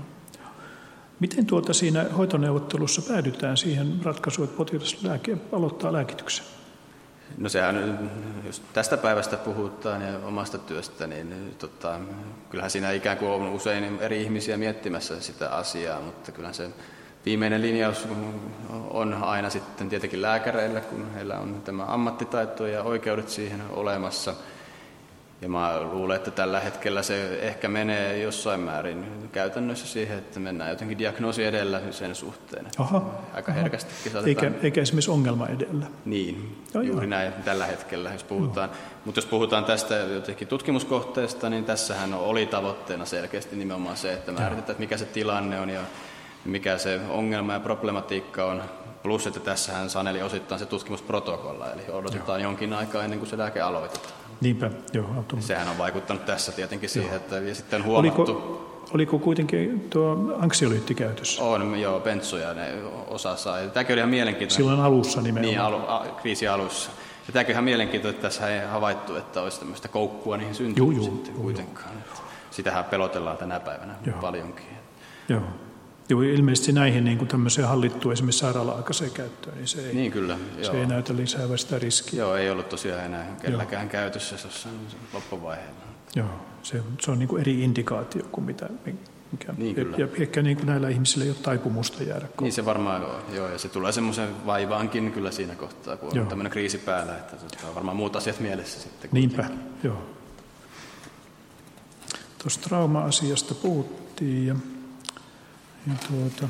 Miten tuota siinä hoitoneuvottelussa päädytään siihen ratkaisuun, että potilas lääke, aloittaa lääkityksen? No sehän, jos tästä päivästä puhutaan ja omasta työstä, niin tota, kyllähän siinä ikään kuin on usein eri ihmisiä miettimässä sitä asiaa, mutta kyllähän se viimeinen linjaus on aina sitten tietenkin lääkäreillä, kun heillä on tämä ammattitaito ja oikeudet siihen olemassa. Ja mä luulen, että tällä hetkellä se ehkä menee jossain määrin käytännössä siihen, että mennään jotenkin diagnoosi edellä sen suhteen. Aha, aika aha. herkästikin saatetaan. Eikä, eikä esimerkiksi ongelma edellä. Niin, joo, juuri joo. näin tällä hetkellä, jos puhutaan. Mutta jos puhutaan tästä jotenkin tutkimuskohteesta, niin tässähän oli tavoitteena selkeästi nimenomaan se, että määritetään, että mikä se tilanne on ja mikä se ongelma ja problematiikka on. Plus, että tässähän saneli osittain se tutkimusprotokolla, eli odotetaan joo. jonkin aikaa ennen kuin se lääke aloitetaan. Niinpä, joo. Sehän on vaikuttanut tässä tietenkin siihen, joo. että ja sitten huomattu. Oliko, oliko kuitenkin tuo anksiolyytti käytössä? On, joo, bentsoja ne osa sai. Tämäkin oli ihan mielenkiintoinen. Silloin alussa nimenomaan. Niin, alu, a, kriisi alussa. Ja tämäkin ihan mielenkiintoinen, että tässä ei havaittu, että olisi tämmöistä koukkua niihin syntynyt sitten kuitenkaan. Joo. Sitähän pelotellaan tänä päivänä joo. paljonkin. Joo. Joo, ilmeisesti näihin niin kuin tämmöiseen hallittuun esimerkiksi sairaala-aikaiseen käyttöön, niin se ei, niin kyllä, se ei näytä lisäävä sitä riskiä. Joo, ei ollut tosiaan enää kelläkään käytössä jossain loppuvaiheella. Joo, se, se on niin kuin eri indikaatio kuin mitä, mikä, niin ja, ja ehkä niin kuin näillä ihmisillä ei ole taipumusta jäädä kouluun. Niin se varmaan on, joo, ja se tulee semmoisen vaivaankin kyllä siinä kohtaa, kun on joo. tämmöinen kriisi päällä, että on varmaan muut asiat mielessä sitten. Niinpä, kuitenkin. Joo. Tuossa trauma-asiasta puhuttiin ja Ja tuota,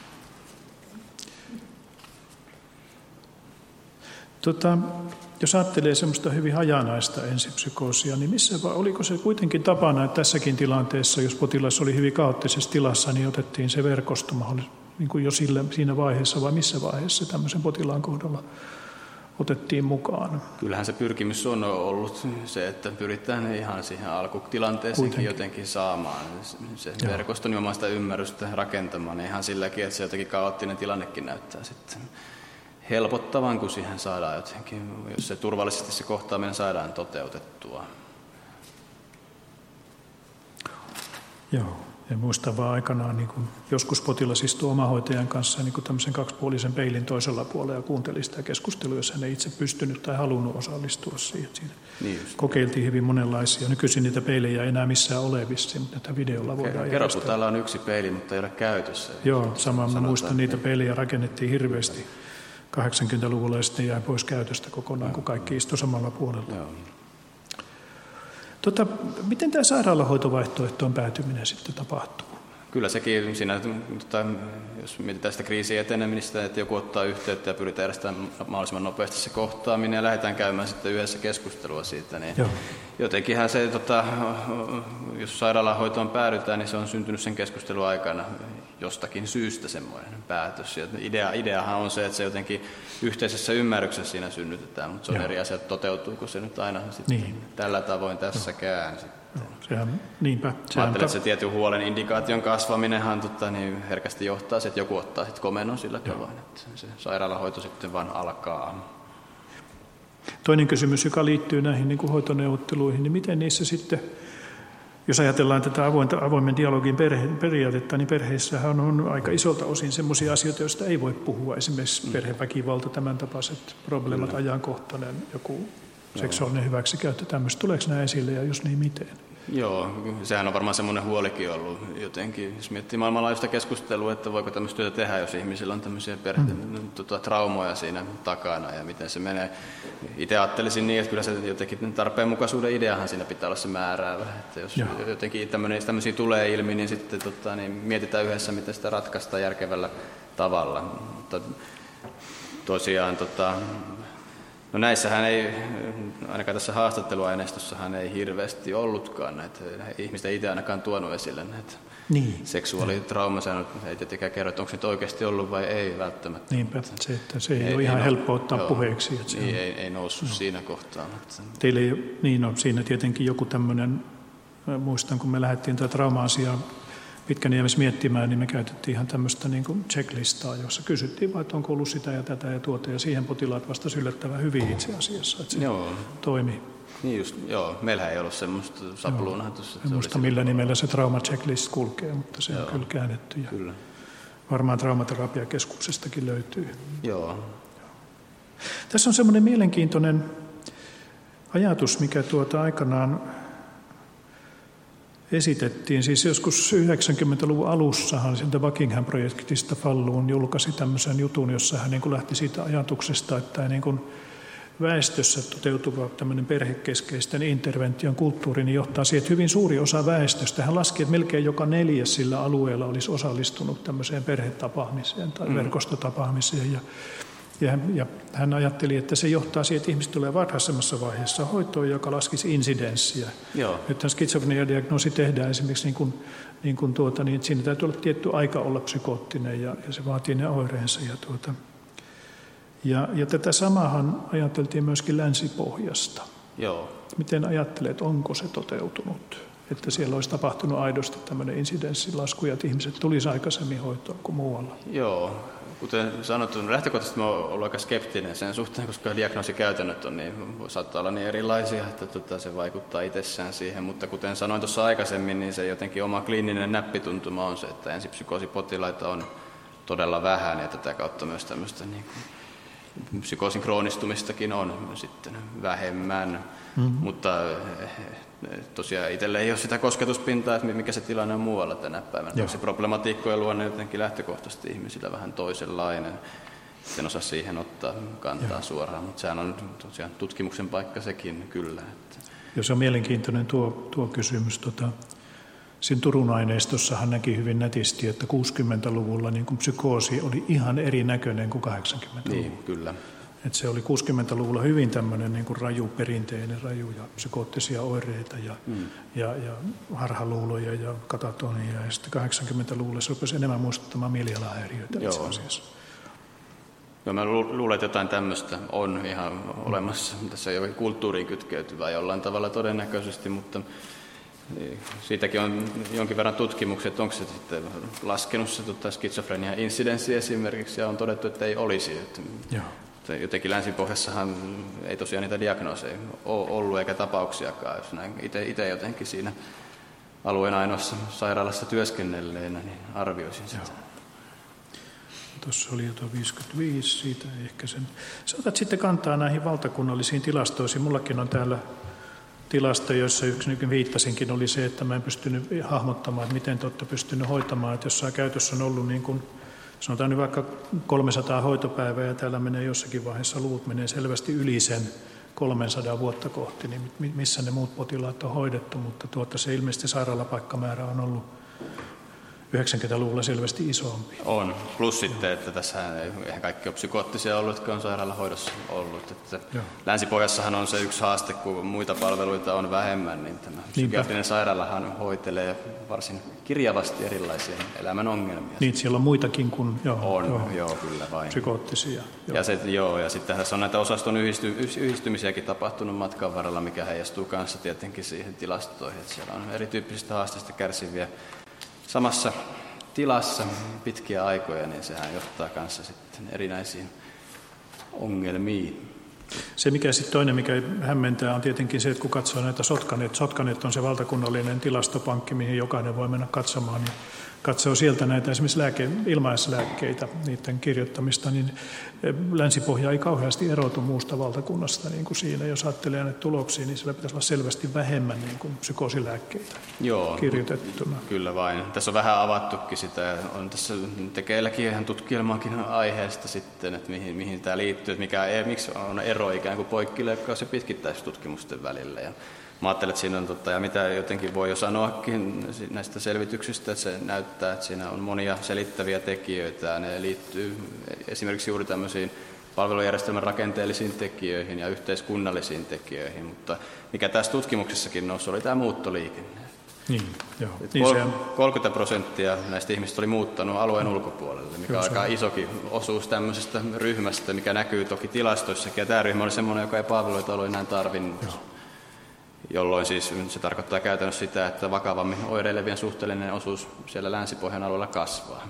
tuota, jos ajattelee semmoista hyvin hajanaista ensipsykoosia, niin missä, oliko se kuitenkin tapana, että tässäkin tilanteessa, jos potilas oli hyvin kaoottisessa tilassa, niin otettiin se verkosto niin kuin jo sille, siinä vaiheessa vai missä vaiheessa tämmöisen potilaan kohdalla otettiin mukaan? Kyllähän se pyrkimys on ollut se, että pyritään ihan siihen alkutilanteeseenkin jotenkin saamaan se Joo. verkosto nimenomaan sitä ymmärrystä rakentamaan. Ihan silläkin, että se jotenkin kaoottinen tilannekin näyttää sitten helpottavan, kun siihen saadaan jotenkin, jos se turvallisesti se kohtaaminen saadaan toteutettua. Joo. Ja muistan vaan aikanaan, niin kun joskus potilas istuu omahoitajan kanssa niin tämmöisen kaksipuolisen peilin toisella puolella ja kuunteli sitä keskustelua, jos hän ei itse pystynyt tai halunnut osallistua siihen. Siinä niin kokeiltiin hyvin monenlaisia. Nykyisin niitä peilejä ei enää missään ole vissiin, mutta tätä videolla voidaan Kerro, kun täällä on yksi peili, mutta ei ole käytössä. Joo, samaan mä muistan, niitä peilejä rakennettiin hirveästi kahdeksankymmentäluvulla ja sitten jäi pois käytöstä kokonaan, kun kaikki istui samalla puolella. Joo. Tota, miten tämä sairaalahoitovaihtoehtoon päätyminen sitten tapahtuu? Kyllä sekin siinä, tota, jos mietitään sitä kriisin etenemistä, että joku ottaa yhteyttä ja pyritään järjestämään mahdollisimman nopeasti se kohtaaminen ja lähdetään käymään sitten yhdessä keskustelua siitä, niin Joo. jotenkinhän se, tota, jos sairaalahoitoon päädytään, niin se on syntynyt sen keskustelun aikana jostakin syystä semmoinen päätös. Ja idea, ideahan on se, että se jotenkin yhteisessä ymmärryksessä siinä synnytetään, mutta se on Joo. eri asia, että toteutuuko se nyt aina sitten niin. tällä tavoin tässäkään. No, sehän, niinpä. Sehän Ajattelen, että se tietyn huolen indikaation kasvaminenhan tota, niin herkästi johtaa, että joku ottaa sitten komennon sillä tavoin, että se sairaalahoito sitten vaan alkaa. Toinen kysymys, joka liittyy näihin niin kuin hoitoneuvotteluihin, niin miten niissä sitten, jos ajatellaan tätä avointa, avoimen dialogin perhe, periaatetta, niin perheissähän on aika isolta osin sellaisia asioita, joista ei voi puhua. Esimerkiksi mm. perheväkivalta, tämän tapaiset probleemat, Kyllä. ajankohtainen, joku seksuaalinen hyväksikäyttö, tämmöistä. Tuleeko nämä esille ja jos niin, miten? Joo, sehän on varmaan semmoinen huolikin ollut jotenkin, jos miettii maailmanlaajuista keskustelua, että voiko tämmöistä työtä tehdä, jos ihmisillä on tämmöisiä perhe- mm. tota, traumoja siinä takana ja miten se menee. Itse ajattelisin niin, että kyllä se jotenkin tarpeenmukaisuuden ideahan siinä pitää olla se määräävä. Että jos Joo. jotenkin tämmöisiä tulee ilmi, niin sitten tota, niin mietitään yhdessä, miten sitä ratkaistaan järkevällä tavalla. Mutta tosiaan tota, no näissähän ei, ainakaan tässä haastatteluaineistossahan ei hirveästi ollutkaan näitä, ihmistä ei itse ainakaan tuonut esille näitä niin. seksuaalitraumaa. Se ei tietenkään kerro, että onko se nyt oikeasti ollut vai ei välttämättä. Niinpä, se, että se ei, ei ole ihan ei helppo ottaa joo, puheeksi. Että niin, ei, ei noussut no. siinä kohtaa. Teille ei, niin on siinä tietenkin joku tämmöinen, muistan kun me lähdettiin tätä trauma-asiaa Pitkäniemessä miettimään, niin me käytettiin ihan tämmöistä niin kuin checklistaa, jossa kysyttiin vaan, että onko ollut sitä ja tätä ja tuota, ja siihen potilaat vastasi yllättävän hyvin itse asiassa, että se joo. toimi. Niin just, joo, meillähän ei ollut semmoista sapluunaa. En muista millä nimellä se trauma checklist kulkee, mutta se joo. on kyllä käännetty. Ja kyllä. Varmaan traumaterapiakeskuksestakin löytyy. Joo. joo. Tässä on semmoinen mielenkiintoinen ajatus, mikä tuota aikanaan esitettiin. Siis joskus yhdeksänkymmentäluvun alussahan sieltä Buckingham-projektista Falluun julkaisi tämmöisen jutun, jossa hän niin kuin lähti siitä ajatuksesta, että niin kuin väestössä toteutuva tämmöinen perhekeskeisten intervention kulttuuri niin johtaa siihen, että hyvin suuri osa väestöstä, hän laski, että melkein joka neljäs sillä alueella olisi osallistunut tämmöiseen perhetapaamiseen tai mm. verkostotapaamiseen. Ja, ja, ja hän ajatteli, että se johtaa siihen, että ihmiset tulee varhaisemmassa vaiheessa hoitoon, joka laskisi insidenssiä. Nythän skitsofrenia-diagnoosi tehdään esimerkiksi niin kuin, niin kuin tuota, niin, että siinä täytyy olla tietty aika olla psykoottinen ja, ja se vaatii ne oireensa. Ja, tuota, ja, ja tätä samahan ajateltiin myöskin Länsi-Pohjasta. Joo. Miten ajattelet, onko se toteutunut? Että siellä olisi tapahtunut aidosti tämmöinen insidenssilasku ja että ihmiset tulisi aikaisemmin hoitoon kuin muualla? Joo. Kuten sanottu, lähtökohtaisesti mä oon ollut aika skeptinen sen suhteen, koska diagnoosikäytännöt on niin, saattaa olla niin erilaisia, että tota, se vaikuttaa itsessään siihen. Mutta kuten sanoin tuossa aikaisemmin, niin se jotenkin oma kliininen näppituntuma on se, että ensipsykoosipotilaita on todella vähän ja tätä kautta myös tämmöistä niin kuin, psykoosin kroonistumistakin on sitten vähemmän. Mm-hmm. Mutta tosiaan itselle ei ole sitä kosketuspintaa, että mikä se tilanne on muualla tänä päivänä. Se problematiikkojen luonne jotenkin lähtökohtaisesti ihmisillä vähän toisenlainen. En osaa siihen ottaa kantaa Joo. suoraan, mutta sehän on tosiaan tutkimuksen paikka sekin kyllä. Joo, se on mielenkiintoinen tuo, tuo kysymys. Tota, siinä Turun aineistossa hän näki hyvin nätisti, että kuusikymmentäluvulla niin kuin psykoosi oli ihan erinäköinen kuin kahdeksankymmentäluvulla. Niin, kyllä. Että se oli kuusikymmentäluvulla hyvin tämmöinen niin kuin raju, perinteinen raju ja psykoottisia oireita ja, mm. ja, ja harhaluuloja ja katatonia. Ja sitten kahdeksankymmentäluvulla se rupesi enemmän muistuttamaan mielialahäiriöitä itse asiassa. Joo, mä luulen, että jotain tämmöistä on ihan olemassa. Tässä ei ole kulttuuriin kytkeytyvää jollain tavalla todennäköisesti, mutta siitäkin on jonkin verran tutkimuksia, että onko se sitten laskenut se tota, skitsofrenia insidenssi esimerkiksi ja on todettu, että ei olisi. Että Joo. Jotenkin Länsi-Pohjassahan ei tosiaan niitä diagnooseja ole ollut eikä tapauksiakaan, jos näin itse jotenkin siinä alueen ainoassa sairaalassa työskennelleenä, niin arvioisin sitä. Joo. Tuossa oli jo tuo viisikymmentäviisi, siitä ehkä sen. Sä otat sitten kantaa näihin valtakunnallisiin tilastoihin. Mullakin on täällä tilasto, joissa yksi nykyään viittasinkin, oli se, että mä en pystynyt hahmottamaan, että miten te olette pystynyt hoitamaan, että jossain käytössä on ollut niin kuin sanotaan nyt vaikka kolmesataa hoitopäivää ja täällä menee jossakin vaiheessa luvut menee selvästi yli sen kolmesataa vuotta kohti, niin missä ne muut potilaat on hoidettu, mutta tuota se ilmeisesti sairaalapaikkamäärä on ollut yhdeksänkymmentäluvulla selvästi isompi. On, plus sitten, että tässä ei ihan kaikki ole psykoottisia ollut, jotka on sairaalahoidossa ollut. Että Länsi-Pohjassahan on se yksi haaste, kun muita palveluita on vähemmän, niin tämä psykiatrinen sairaalahan hoitelee varsin kirjavasti erilaisia elämän ongelmia. Niin, siellä on muitakin kuin joo, on, joo, joo, kyllä vain. Psykoottisia. Joo. Ja, se, joo, ja sitten tässä on näitä osaston yhdisty, yhdistymisiäkin tapahtunut matkan varrella, mikä heijastuu kanssa tietenkin siihen tilastoihin, että siellä on erityyppisistä haasteista kärsiviä samassa tilassa pitkiä aikoja, niin sehän johtaa kanssa sitten erinäisiin ongelmiin. Se mikä sitten toinen, mikä hämmentää, on tietenkin se, että kun katsoo näitä Sotkanet, Sotkanet on se valtakunnallinen tilastopankki, mihin jokainen voi mennä katsomaan, ja katsoo sieltä näitä esimerkiksi lääke, ilmaislääkkeitä, niiden kirjoittamista, niin Länsi-Pohja ei kauheasti erotu muusta valtakunnasta niin kuin siinä. Jos ajattelee näitä tuloksia, niin siellä pitäisi olla selvästi vähemmän niin kuin psykoosilääkkeitä Joo, kirjoitettuna. Kyllä vain. Tässä on vähän avattukin sitä. On tässä tekeilläkin ihan tutkielmaakin aiheesta sitten, että mihin, mihin tämä liittyy, että mikä, miksi on ero ikään kuin poikkileikkaus- ja pitkittäistutkimusten välillä. Ja mä ajattelen, että siinä on, tota, ja mitä jotenkin voi jo sanoakin näistä selvityksistä, että se näyttää, että siinä on monia selittäviä tekijöitä, ja ne liittyy esimerkiksi juuri tämmöisiin palvelujärjestelmän rakenteellisiin tekijöihin ja yhteiskunnallisiin tekijöihin, mutta mikä tässä tutkimuksessakin nousi, oli tämä muuttoliikenne. Niin, joo. Niin se... kolmekymmentä prosenttia näistä ihmistä oli muuttanut alueen ulkopuolelle, mikä on aika isokin osuus tämmöisestä ryhmästä, mikä näkyy toki tilastoissakin, ja tämä ryhmä oli semmoinen, joka ei palveluita ollut enää tarvinnut. Joo. Jolloin siis se tarkoittaa käytännössä sitä, että vakavammin oireilevien suhteellinen osuus siellä Länsi-Pohjan alueella kasvaa.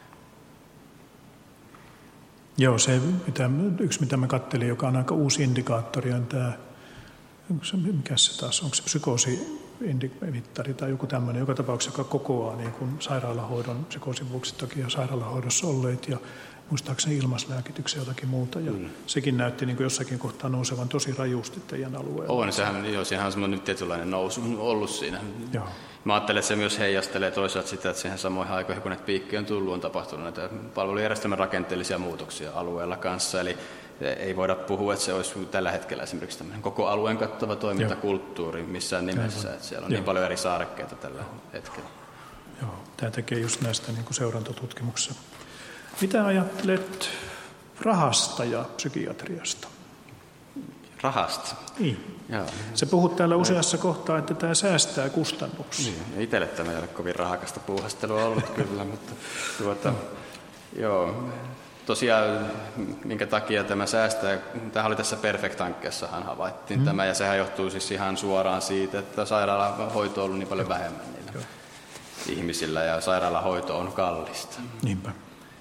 Joo, se mitä, yksi mitä mä katselin, joka on aika uusi indikaattori, on tämä, mikä se taas, onko se psykoosimittari tai joku tämmöinen, joka tapauksessa, joka kokoaa niin kuin sairaalahoidon, psykoosin vuoksi toki jo sairaalahoidossa olleet ja muistaakseni ilmaslääkityksen jotakin muuta, ja mm. sekin näytti niin kuin jossakin kohtaa nousevan tosi rajusti teidän alueella. On, sehän, joo, siinähän on semmoinen tietynlainen nousu ollut siinä. Joo. Mä ajattelen, että se myös heijastelee toisaalta sitä, että siihen samoihin aikoihin, kun näitä piikkejä on tullut, on tapahtunut näitä palvelujärjestelmän rakenteellisia muutoksia alueella kanssa, eli ei voida puhua, että se olisi tällä hetkellä esimerkiksi tämmöinen koko alueen kattava toimintakulttuuri missään nimessä, että siellä on joo. niin paljon eri saarekkeita tällä hetkellä. Joo, tämä tekee just näistä niin kuin seurantatutkimuksessa. Mitä ajattelet rahasta ja psykiatriasta? Rahasta? Niin. Joo. Se puhut täällä useassa kohtaa, että tämä säästää kustannuksia. Niin. Itselle tämä ei ole kovin rahakasta puuhastelua ollut kyllä, mutta tuota, joo. Tosiaan, minkä takia tämä säästää, tämä oli tässä Perfect-hankkeessahan havaittiin mm. tämä, ja sehän johtuu siis ihan suoraan siitä, että sairaalahoito on ollut niin paljon vähemmän niillä joo. ihmisillä, ja sairaalahoito on kallista. Niinpä.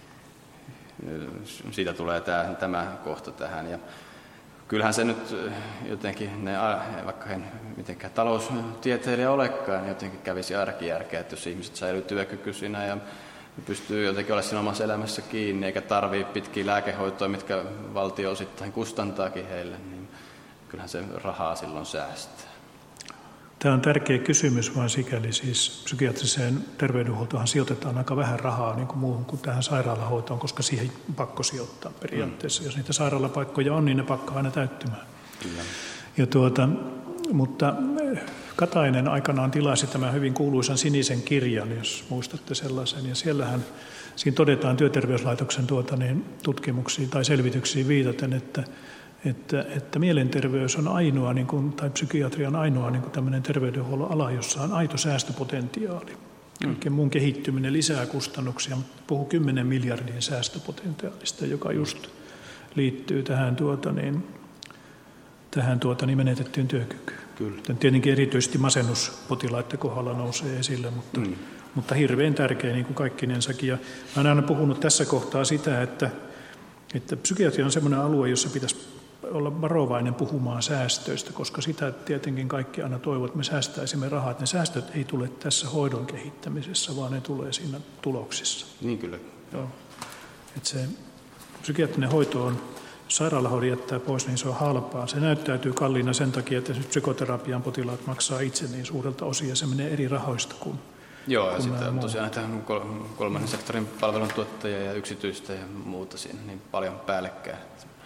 Siitä tulee tämä, tämä kohta tähän. Ja kyllähän se nyt jotenkin, ne, vaikka en mitenkään taloustieteilijä olekaan, niin jotenkin kävisi arkijärkeä, että jos ihmiset säilyy työkykyisinä ja pystyy jotenkin olemaan siinä omassa elämässä kiinni, eikä tarvitse pitkiä lääkehoitoja, mitkä valtio osittain kustantaakin heille, niin kyllähän se rahaa silloin säästää. Tämä on tärkeä kysymys, vaan sikäli siis psykiatriseen terveydenhuoltoon sijoitetaan aika vähän rahaa niin kuin muuhun kuin tähän sairaalahoitoon, koska siihen on pakko sijoittaa periaatteessa. Mm. Jos niitä sairaalapaikkoja on, niin ne pakkaa aina täyttymään. Kyllä. Ja tuota, mutta Katainen aikanaan tilasi tämän hyvin kuuluisan sinisen kirjan, jos muistatte sellaisen. Ja siellähän siinä todetaan Työterveyslaitoksen tuota, niin, tutkimuksiin tai selvityksiin viitaten, että Että, että mielenterveys on ainoa, niin kuin, tai psykiatria on ainoa niin kuin tämmöinen terveydenhuollon ala, jossa on aito säästöpotentiaali. Kaiken muun kehittyminen lisää kustannuksia, mutta puhuu kymmenen miljardin säästöpotentiaalista, joka just liittyy tähän, tuota, niin, tähän tuota, niin menetettyyn työkykyyn. Kyllä. Tietenkin erityisesti masennuspotilaiden kohdalla nousee esille, mutta, mm. mutta hirveän tärkeä niin kuin kaikkinensakin. Ja mä olen aina puhunut tässä kohtaa sitä, että, että psykiatria on semmoinen alue, jossa pitäisi olla varovainen puhumaan säästöistä, koska sitä tietenkin kaikki aina toivovat, että me säästäisimme rahaa. Että ne säästöt ei tule tässä hoidon kehittämisessä, vaan ne tulee siinä tuloksissa. Niin kyllä. Joo. Että se psykiatrinen hoito on, sairaalahoidon jättää pois, niin se on halpaa. Se näyttäytyy kalliina sen takia, että psykoterapian potilaat maksaa itse niin suurelta osin, ja se menee eri rahoista kuin Joo, ja sitten on tosiaan näitä kolmannen sektorin palveluntuottajia ja yksityistä ja muuta siinä niin paljon päällekkäin.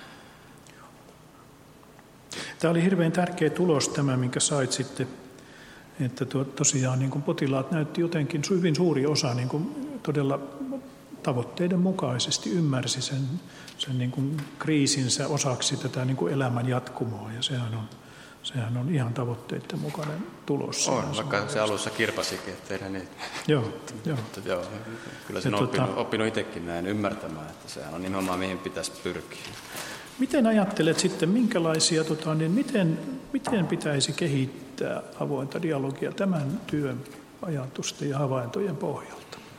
Tämä oli hirveän tärkeä tulos tämä, minkä sait sitten, että to, tosiaan niin kuin potilaat näytti jotenkin, hyvin suuri osa niin kuin todella tavoitteiden mukaisesti ymmärsi sen, sen niin kuin kriisinsä osaksi tätä niin kuin elämän jatkumoa, ja sehän on, sehän on ihan tavoitteiden mukainen tulos. On, vaikka se alussa kirpasikin, että tehdään niitä. Joo, joo. Mutta, joo, kyllä sen on oppinut, tota, oppinut itsekin näin ymmärtämään, että sehän on nimenomaan mihin pitäisi pyrkiä. Miten ajattelet sitten, minkälaisia, tota, niin miten, miten pitäisi kehittää avointa dialogia tämän työn ajatusten ja havaintojen pohjalta?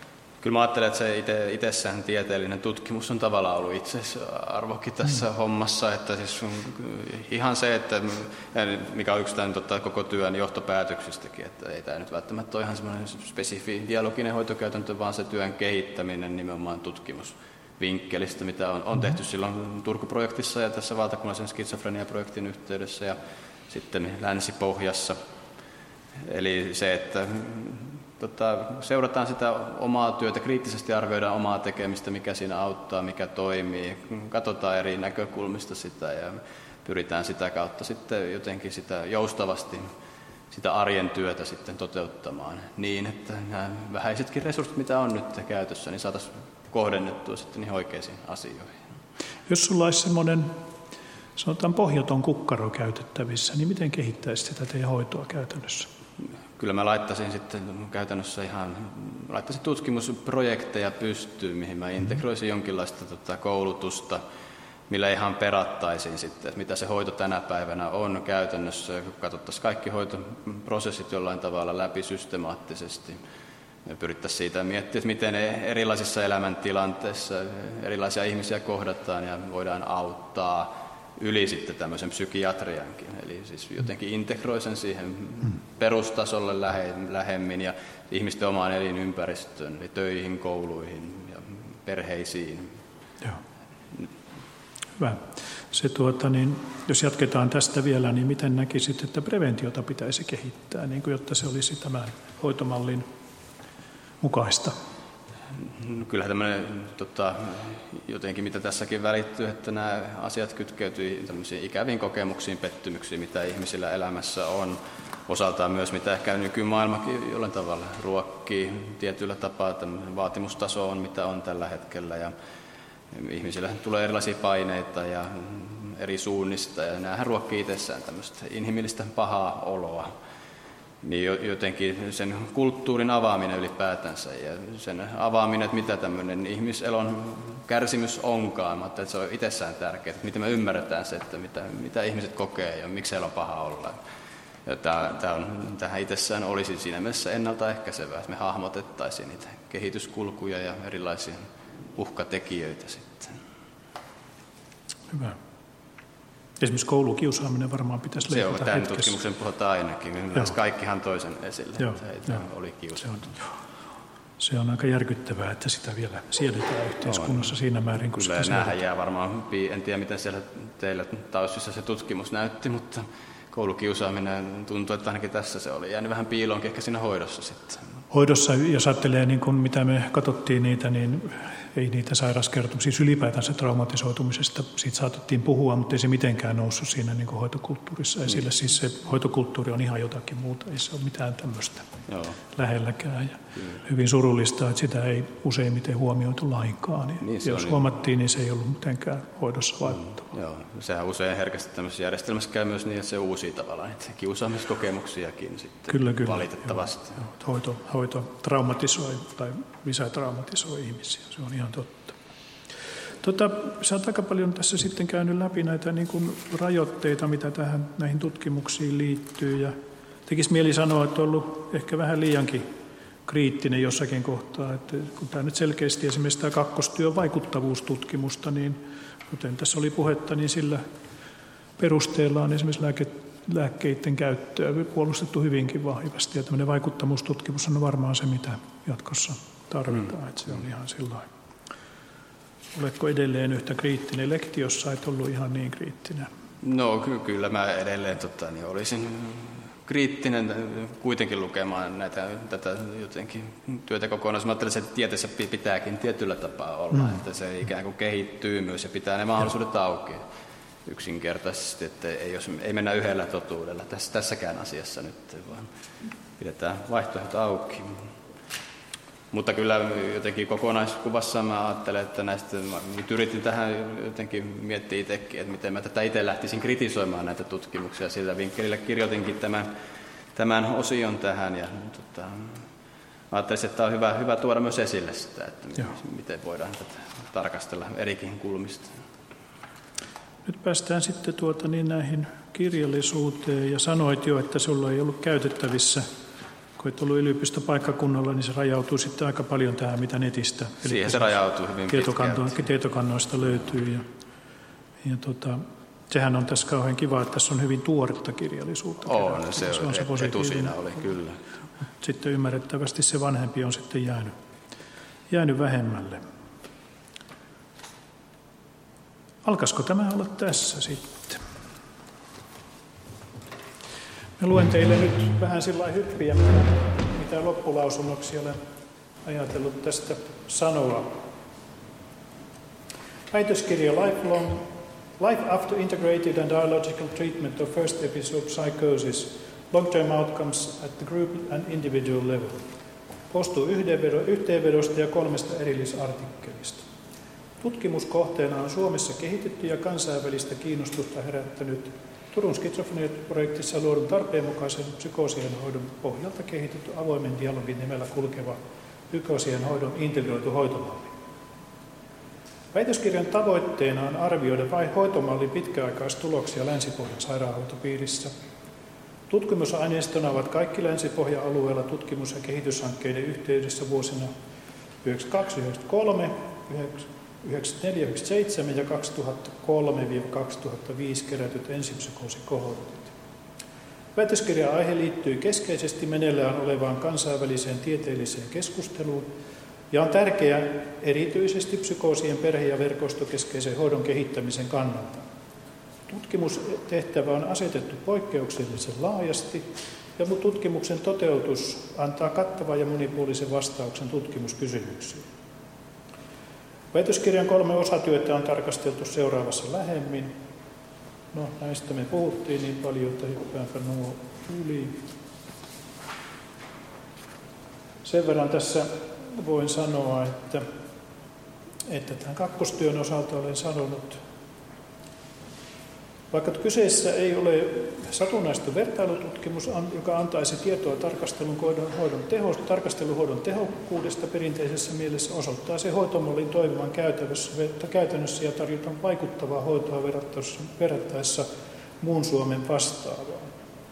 Kyllä mä ajattelen, että se ite, itsessään tieteellinen tutkimus on tavallaan ollut itseisarvokin tässä mm. hommassa. Että siis ihan se, että mikä on yksi tämän tota, koko työn johtopäätöksistäkin, että ei tämä nyt välttämättä ole ihan semmoinen spesifi dialoginen hoitokäytäntö, vaan se työn kehittäminen nimenomaan tutkimusvinkkelistä, mitä on, on tehty silloin Turku-projektissa ja tässä valtakunnallisen skitsofrenia-projektin yhteydessä ja sitten Länsi-Pohjassa. Eli se, että Tota, seurataan sitä omaa työtä, kriittisesti arvioidaan omaa tekemistä, mikä siinä auttaa, mikä toimii. Katsotaan eri näkökulmista sitä ja pyritään sitä kautta sitten jotenkin sitä joustavasti sitä arjen työtä sitten toteuttamaan niin, että nämä vähäisetkin resurssit, mitä on nyt käytössä, niin saataisiin kohdennettua sitten niihin oikeisiin asioihin. Jos sulla olisi semmoinen, sanotaan pohjaton kukkaro käytettävissä, niin miten kehittäisit sitä teidän hoitoa käytännössä? Kyllä mä laittaisin sitten käytännössä ihan, laittaisin tutkimusprojekteja pystyyn, mihin mä integroisin jonkinlaista tota, koulutusta, millä ihan perattaisiin sitten, että mitä se hoito tänä päivänä on käytännössä, kun katsottaisiin kaikki hoitoprosessit jollain tavalla läpi systemaattisesti. Me pyrittäisiin siitä miettiä, että miten erilaisissa elämäntilanteissa erilaisia ihmisiä kohdataan ja voidaan auttaa yli sitten tämmöisen psykiatriankin. Eli siis jotenkin integroi sen siihen perustasolle lähe, lähemmin ja ihmisten omaan elinympäristöön, eli töihin, kouluihin ja perheisiin. Joo. Hyvä. Se, tuota, niin, jos jatketaan tästä vielä, niin miten näkisit, että preventiota pitäisi kehittää, niin kuin, jotta se olisi tämän hoitomallin mukaista? No, kyllähän tämmöinen, tota, jotenkin mitä tässäkin välittyy, että nämä asiat kytkeytyy tämmöisiin ikäviin kokemuksiin, pettymyksiin, mitä ihmisillä elämässä on. Osaltaan myös, mitä ehkä nykymaailmakin jollain tavalla ruokkii tietyllä tapaa, tämmöinen vaatimustaso on, mitä on tällä hetkellä. Ja ihmisillä tulee erilaisia paineita ja eri suunnista, ja näähän ruokkii itsessään tämmöistä inhimillistä pahaa oloa. Niin jotenkin sen kulttuurin avaaminen ylipäätänsä ja sen avaaminen, että mitä tämmöinen ihmiselon kärsimys onkaan, että se on itsessään tärkeää, että miten me ymmärretään se, että mitä, mitä ihmiset kokee ja miksi heillä on paha olla. Ja tämä, tämä on, tähän itsessään olisi siinä mielessä ennaltaehkäisevää, että me hahmotettaisiin niitä kehityskulkuja ja erilaisia uhkatekijöitä sitten. Hyvä. Esimerkiksi koulukiusaaminen varmaan pitäisi leikata hetkessä. Se on, tämän tutkimuksen puhutaan ainakin. Kaikkihan toisen esille, joo, että heitä oli kiusaaminen. Se on, se on aika järkyttävää, että sitä vielä siedetään yhteiskunnassa on siinä määrin, kun kyllä, sitä näähän jää varmaan, en tiedä miten siellä teillä taustissa se tutkimus näytti, mutta koulukiusaaminen tuntuu, että ainakin tässä se oli jäänyt vähän piiloonkin ehkä siinä hoidossa sitten. Hoidossa, jos ajattelee, niin kun, mitä me katsottiin niitä, niin ei niitä sairauskertomuksia, siis ylipäätänsä traumatisoitumisesta, siitä saatettiin puhua, mutta ei se mitenkään noussut siinä niin kuin hoitokulttuurissa esille. Mm. Siis se hoitokulttuuri on ihan jotakin muuta, ei se ole mitään tämmöistä Joo. lähelläkään. Ja mm. hyvin surullista, että sitä ei useimmiten huomioitu lainkaan. Ja niin jos huomattiin, niin se ei ollut mitenkään hoidossa vaikuttavaa. Mm. Joo, sehän usein herkästi tämmöisessä järjestelmässä käy myös niin, että se uusii tavallaan niitä kiusaamiskokemuksiakin sitten kyllä, kyllä. valitettavasti. Joo, joo. Hoito, hoito traumatisoi tai lisätraumatisoi ihmisiä, se on ihan totta. Tota, sä oot aika paljon tässä sitten käynyt läpi näitä niin kuin rajoitteita, mitä tähän, näihin tutkimuksiin liittyy. Ja tekisi mieli sanoa, että on ollut ehkä vähän liiankin kriittinen jossakin kohtaa. Että kun tämä nyt selkeästi esimerkiksi tämä kakkostyön vaikuttavuustutkimusta, niin kuten tässä oli puhetta, niin sillä perusteella on esimerkiksi lääke, lääkkeiden käyttöä puolustettu hyvinkin vahvasti. Ja tämmöinen vaikuttavuustutkimus on varmaan se, mitä jatkossa tarvitaan. Mm. Että se on ihan sillain. Oletko edelleen yhtä kriittinen lektiossa, et ollut ihan niin kriittinen? No ky- kyllä mä edelleen tota, niin olisin kriittinen kuitenkin lukemaan näitä, tätä jotenkin työtä kokonaan. Mä ajattelen, että tieteessä pitääkin tietyllä tapaa olla, mm. että se ikään kuin kehittyy myös ja pitää ne mahdollisuudet auki yksinkertaisesti, että ei, jos, ei mennä yhdellä totuudella tässä, tässäkään asiassa nyt, vaan pidetään vaihtoehto auki. Mutta kyllä jotenkin kokonaiskuvassa mä ajattelen, että näistä, nyt yritin tähän jotenkin miettiä itsekin, että miten mä tätä itse lähtisin kritisoimaan näitä tutkimuksia. Sillä vinkkelillä kirjoitinkin tämän, tämän osion tähän ja tota, ajattelisin, että on hyvä, hyvä tuoda myös esille sitä, että Joo. miten voidaan tätä tarkastella erikin kulmista. Nyt päästään sitten tuota niin näihin kirjallisuuteen ja sanoit jo, että sulla ei ollut käytettävissä kun et ollut yliopistopaikkakunnalla, niin se rajautuu sitten aika paljon tähän, mitä netistä. Siihen se rajautuu hyvin pitkälti. Tietokannoista löytyy. Ja, ja tota, sehän on tässä kauhean kiva, että tässä on hyvin tuoretta kirjallisuutta. On, se, se on se positiivinen. Oli kyllä. Sitten ymmärrettävästi se vanhempi on sitten jäänyt, jäänyt vähemmälle. Alkaisiko tämä olla tässä sitten? Mä luen teille nyt vähän sillä hyppiä, mitä, mitä loppulausunnoksi olen ajatellut tästä sanoa. Väitöskirja Lifelong, Life After Integrated and Dialogical Treatment of First Episode Psychosis, Long-Term Outcomes at the Group and Individual Level. Koostuu yhteenvedosta ja kolmesta erillisartikkelista. Tutkimuskohteena on Suomessa kehitetty ja kansainvälistä kiinnostusta herättänyt Turun skitsofrenia-projektissa luodun tarpeenmukaisen psykoosien hoidon pohjalta kehitetty avoimen dialogin nimellä kulkeva psykoosien hoidon integroitu hoitomalli. Väitöskirjan tavoitteena on arvioida vain hoitomallin pitkäaikaistuloksia Länsi-Pohjan sairaanhoitopiirissä. Tutkimusaineistona ovat kaikki Länsi-Pohjan alueella tutkimus- ja kehityshankkeiden yhteydessä vuosina yhdeksänkymmentäkaksi yhdeksänkymmentäkolme, yhdeksänkymmentäneljä yhdeksänkymmentäseitsemän ja kaksituhattakolme kaksituhattaviisi kerätyt ensipsykoosikohortit. Väitöskirjan aihe liittyy keskeisesti meneillään olevaan kansainväliseen tieteelliseen keskusteluun ja on tärkeä erityisesti psykoosien perhe- ja verkostokeskeisen hoidon kehittämisen kannalta. Tutkimustehtävä on asetettu poikkeuksellisen laajasti ja tutkimuksen toteutus antaa kattavan ja monipuolisen vastauksen tutkimuskysymyksiin. Väitöskirjan kolme osatyötä on tarkasteltu seuraavassa lähemmin. No, näistä me puhuttiin niin paljon, että hyppäänpä nuo yli. Sen verran tässä voin sanoa, että, että tämän kakkostyön osalta olen sanonut, vaikka kyseessä ei ole satunnaista vertailututkimus, joka antaisi tietoa tarkastelun hoidon teho, tarkasteluhoidon tehokkuudesta perinteisessä mielessä, osoittaa se hoitomallin toimivan käytännössä ja tarjotaan vaikuttavaa hoitoa verrattaessa muun Suomen vastaavaan.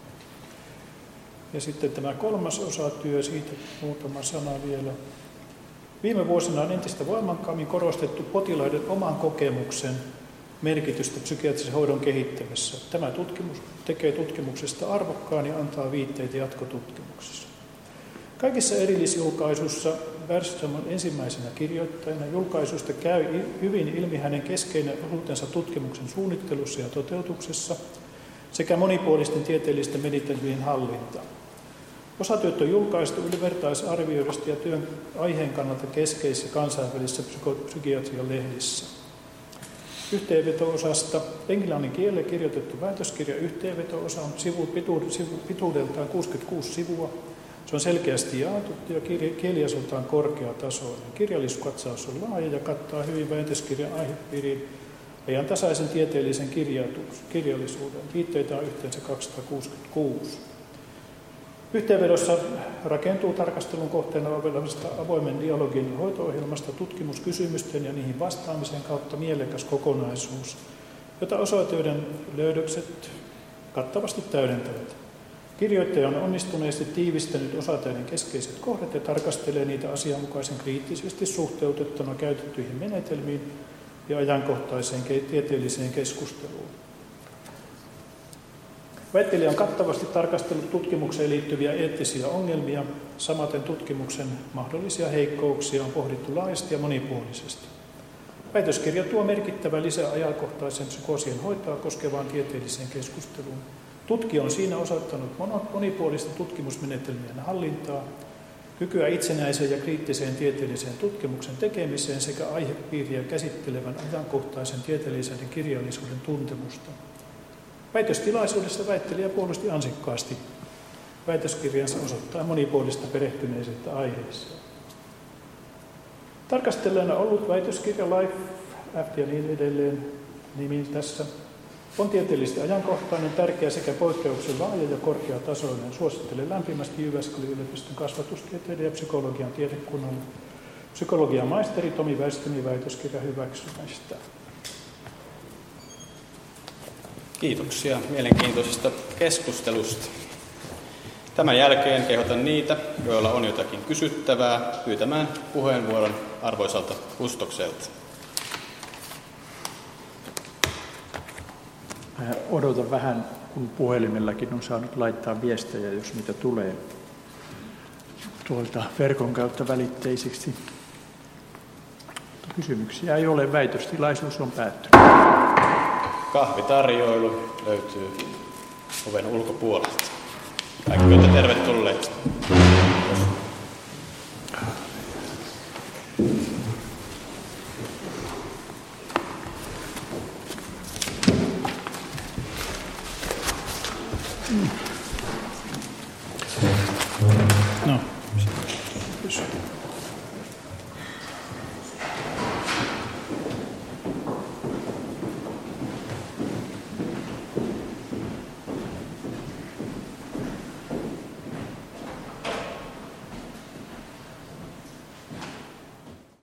Ja sitten tämä kolmas osatyö, siitä muutama sana vielä. Viime vuosina on entistä voimakkaammin korostettu potilaiden oman kokemuksen merkitystä psykiatrisen hoidon kehittämisessä. Tämä tutkimus tekee tutkimuksesta arvokkaan ja antaa viitteitä jatkotutkimuksessa. Kaikissa erillisjulkaisuissa Bergström on ensimmäisenä kirjoittajana. Julkaisuista käy hyvin ilmi hänen keskeinen osuutensa tutkimuksen suunnittelussa ja toteutuksessa sekä monipuolisten tieteellisten menetelmien hallinta. Osatyöt on julkaistu ylivertaisarvioidusta ja työn aiheen kannalta keskeisissä kansainvälisissä psykiatrian lehdissä. Yhteenveto-osasta englannin kielellä kirjoitettu väitöskirja yhteenveto-osa on sivu, pitu, sivu, pituudeltaan kuusikymmentäkuusi sivua. Se on selkeästi jaettu ja kieliasoltaan korkeatasoinen. Kirjallisuuskatsaus on laaja ja kattaa hyvin väitöskirjan aihepiiriin ajantasaisen tieteellisen kirjallisuuden. Viitteitä on yhteensä kaksisataakuusikymmentäkuusi. Yhteenvedossa rakentuu tarkastelun kohteena olevasta avoimen dialogin hoito-ohjelmasta tutkimuskysymysten ja niihin vastaamisen kautta mielekäs kokonaisuus, jota osoiteiden löydökset kattavasti täydentävät. Kirjoittaja on onnistuneesti tiivistänyt osatöiden keskeiset kohdat ja tarkastelee niitä asianmukaisen kriittisesti suhteutettuna käytettyihin menetelmiin ja ajankohtaiseen tieteelliseen keskusteluun. Väittelijä on kattavasti tarkastellut tutkimukseen liittyviä eettisiä ongelmia, samaten tutkimuksen mahdollisia heikkouksia on pohdittu laajasti ja monipuolisesti. Väitöskirja tuo merkittävän lisää ajankohtaisen psykoosien hoitoa koskevaan tieteelliseen keskusteluun. Tutkija on siinä osoittanut monipuolista tutkimusmenetelmien hallintaa, kykyä itsenäiseen ja kriittiseen tieteelliseen tutkimuksen tekemiseen sekä aihepiiriä käsittelevän ajankohtaisen tieteellisen ja kirjallisuuden tuntemusta. Väitöstilaisuudessa väittelijä puolusti ansikkaasti väitöskirjansa osoittaa monipuolista perehtyneisyyttä aiheeseen. Tarkastelleena ollut väitöskirja Life After ja niin edelleen nimi tässä on tieteellisesti ajankohtainen, tärkeä sekä poikkeuksen laaja ja korkeatasoinen. Suosittelen lämpimästi Jyväskylän yliopiston kasvatustieteiden ja psykologian tiedekunnan psykologian maisteri Tomi Bergströmin väitöskirjan hyväksymistä. Kiitoksia mielenkiintoisesta keskustelusta. Tämän jälkeen kehotan niitä, joilla on jotakin kysyttävää, pyytämään puheenvuoron arvoisalta Kustokselta. Mä odotan vähän, kun puhelimellakin on saanut laittaa viestejä, jos niitä tulee tuolta verkon kautta välitteisiksi. Kysymyksiä ei ole, väitöstilaisuus on päättynyt. Kahvitarjoilu löytyy oven ulkopuolelta. Kaikki olette tervetulleet.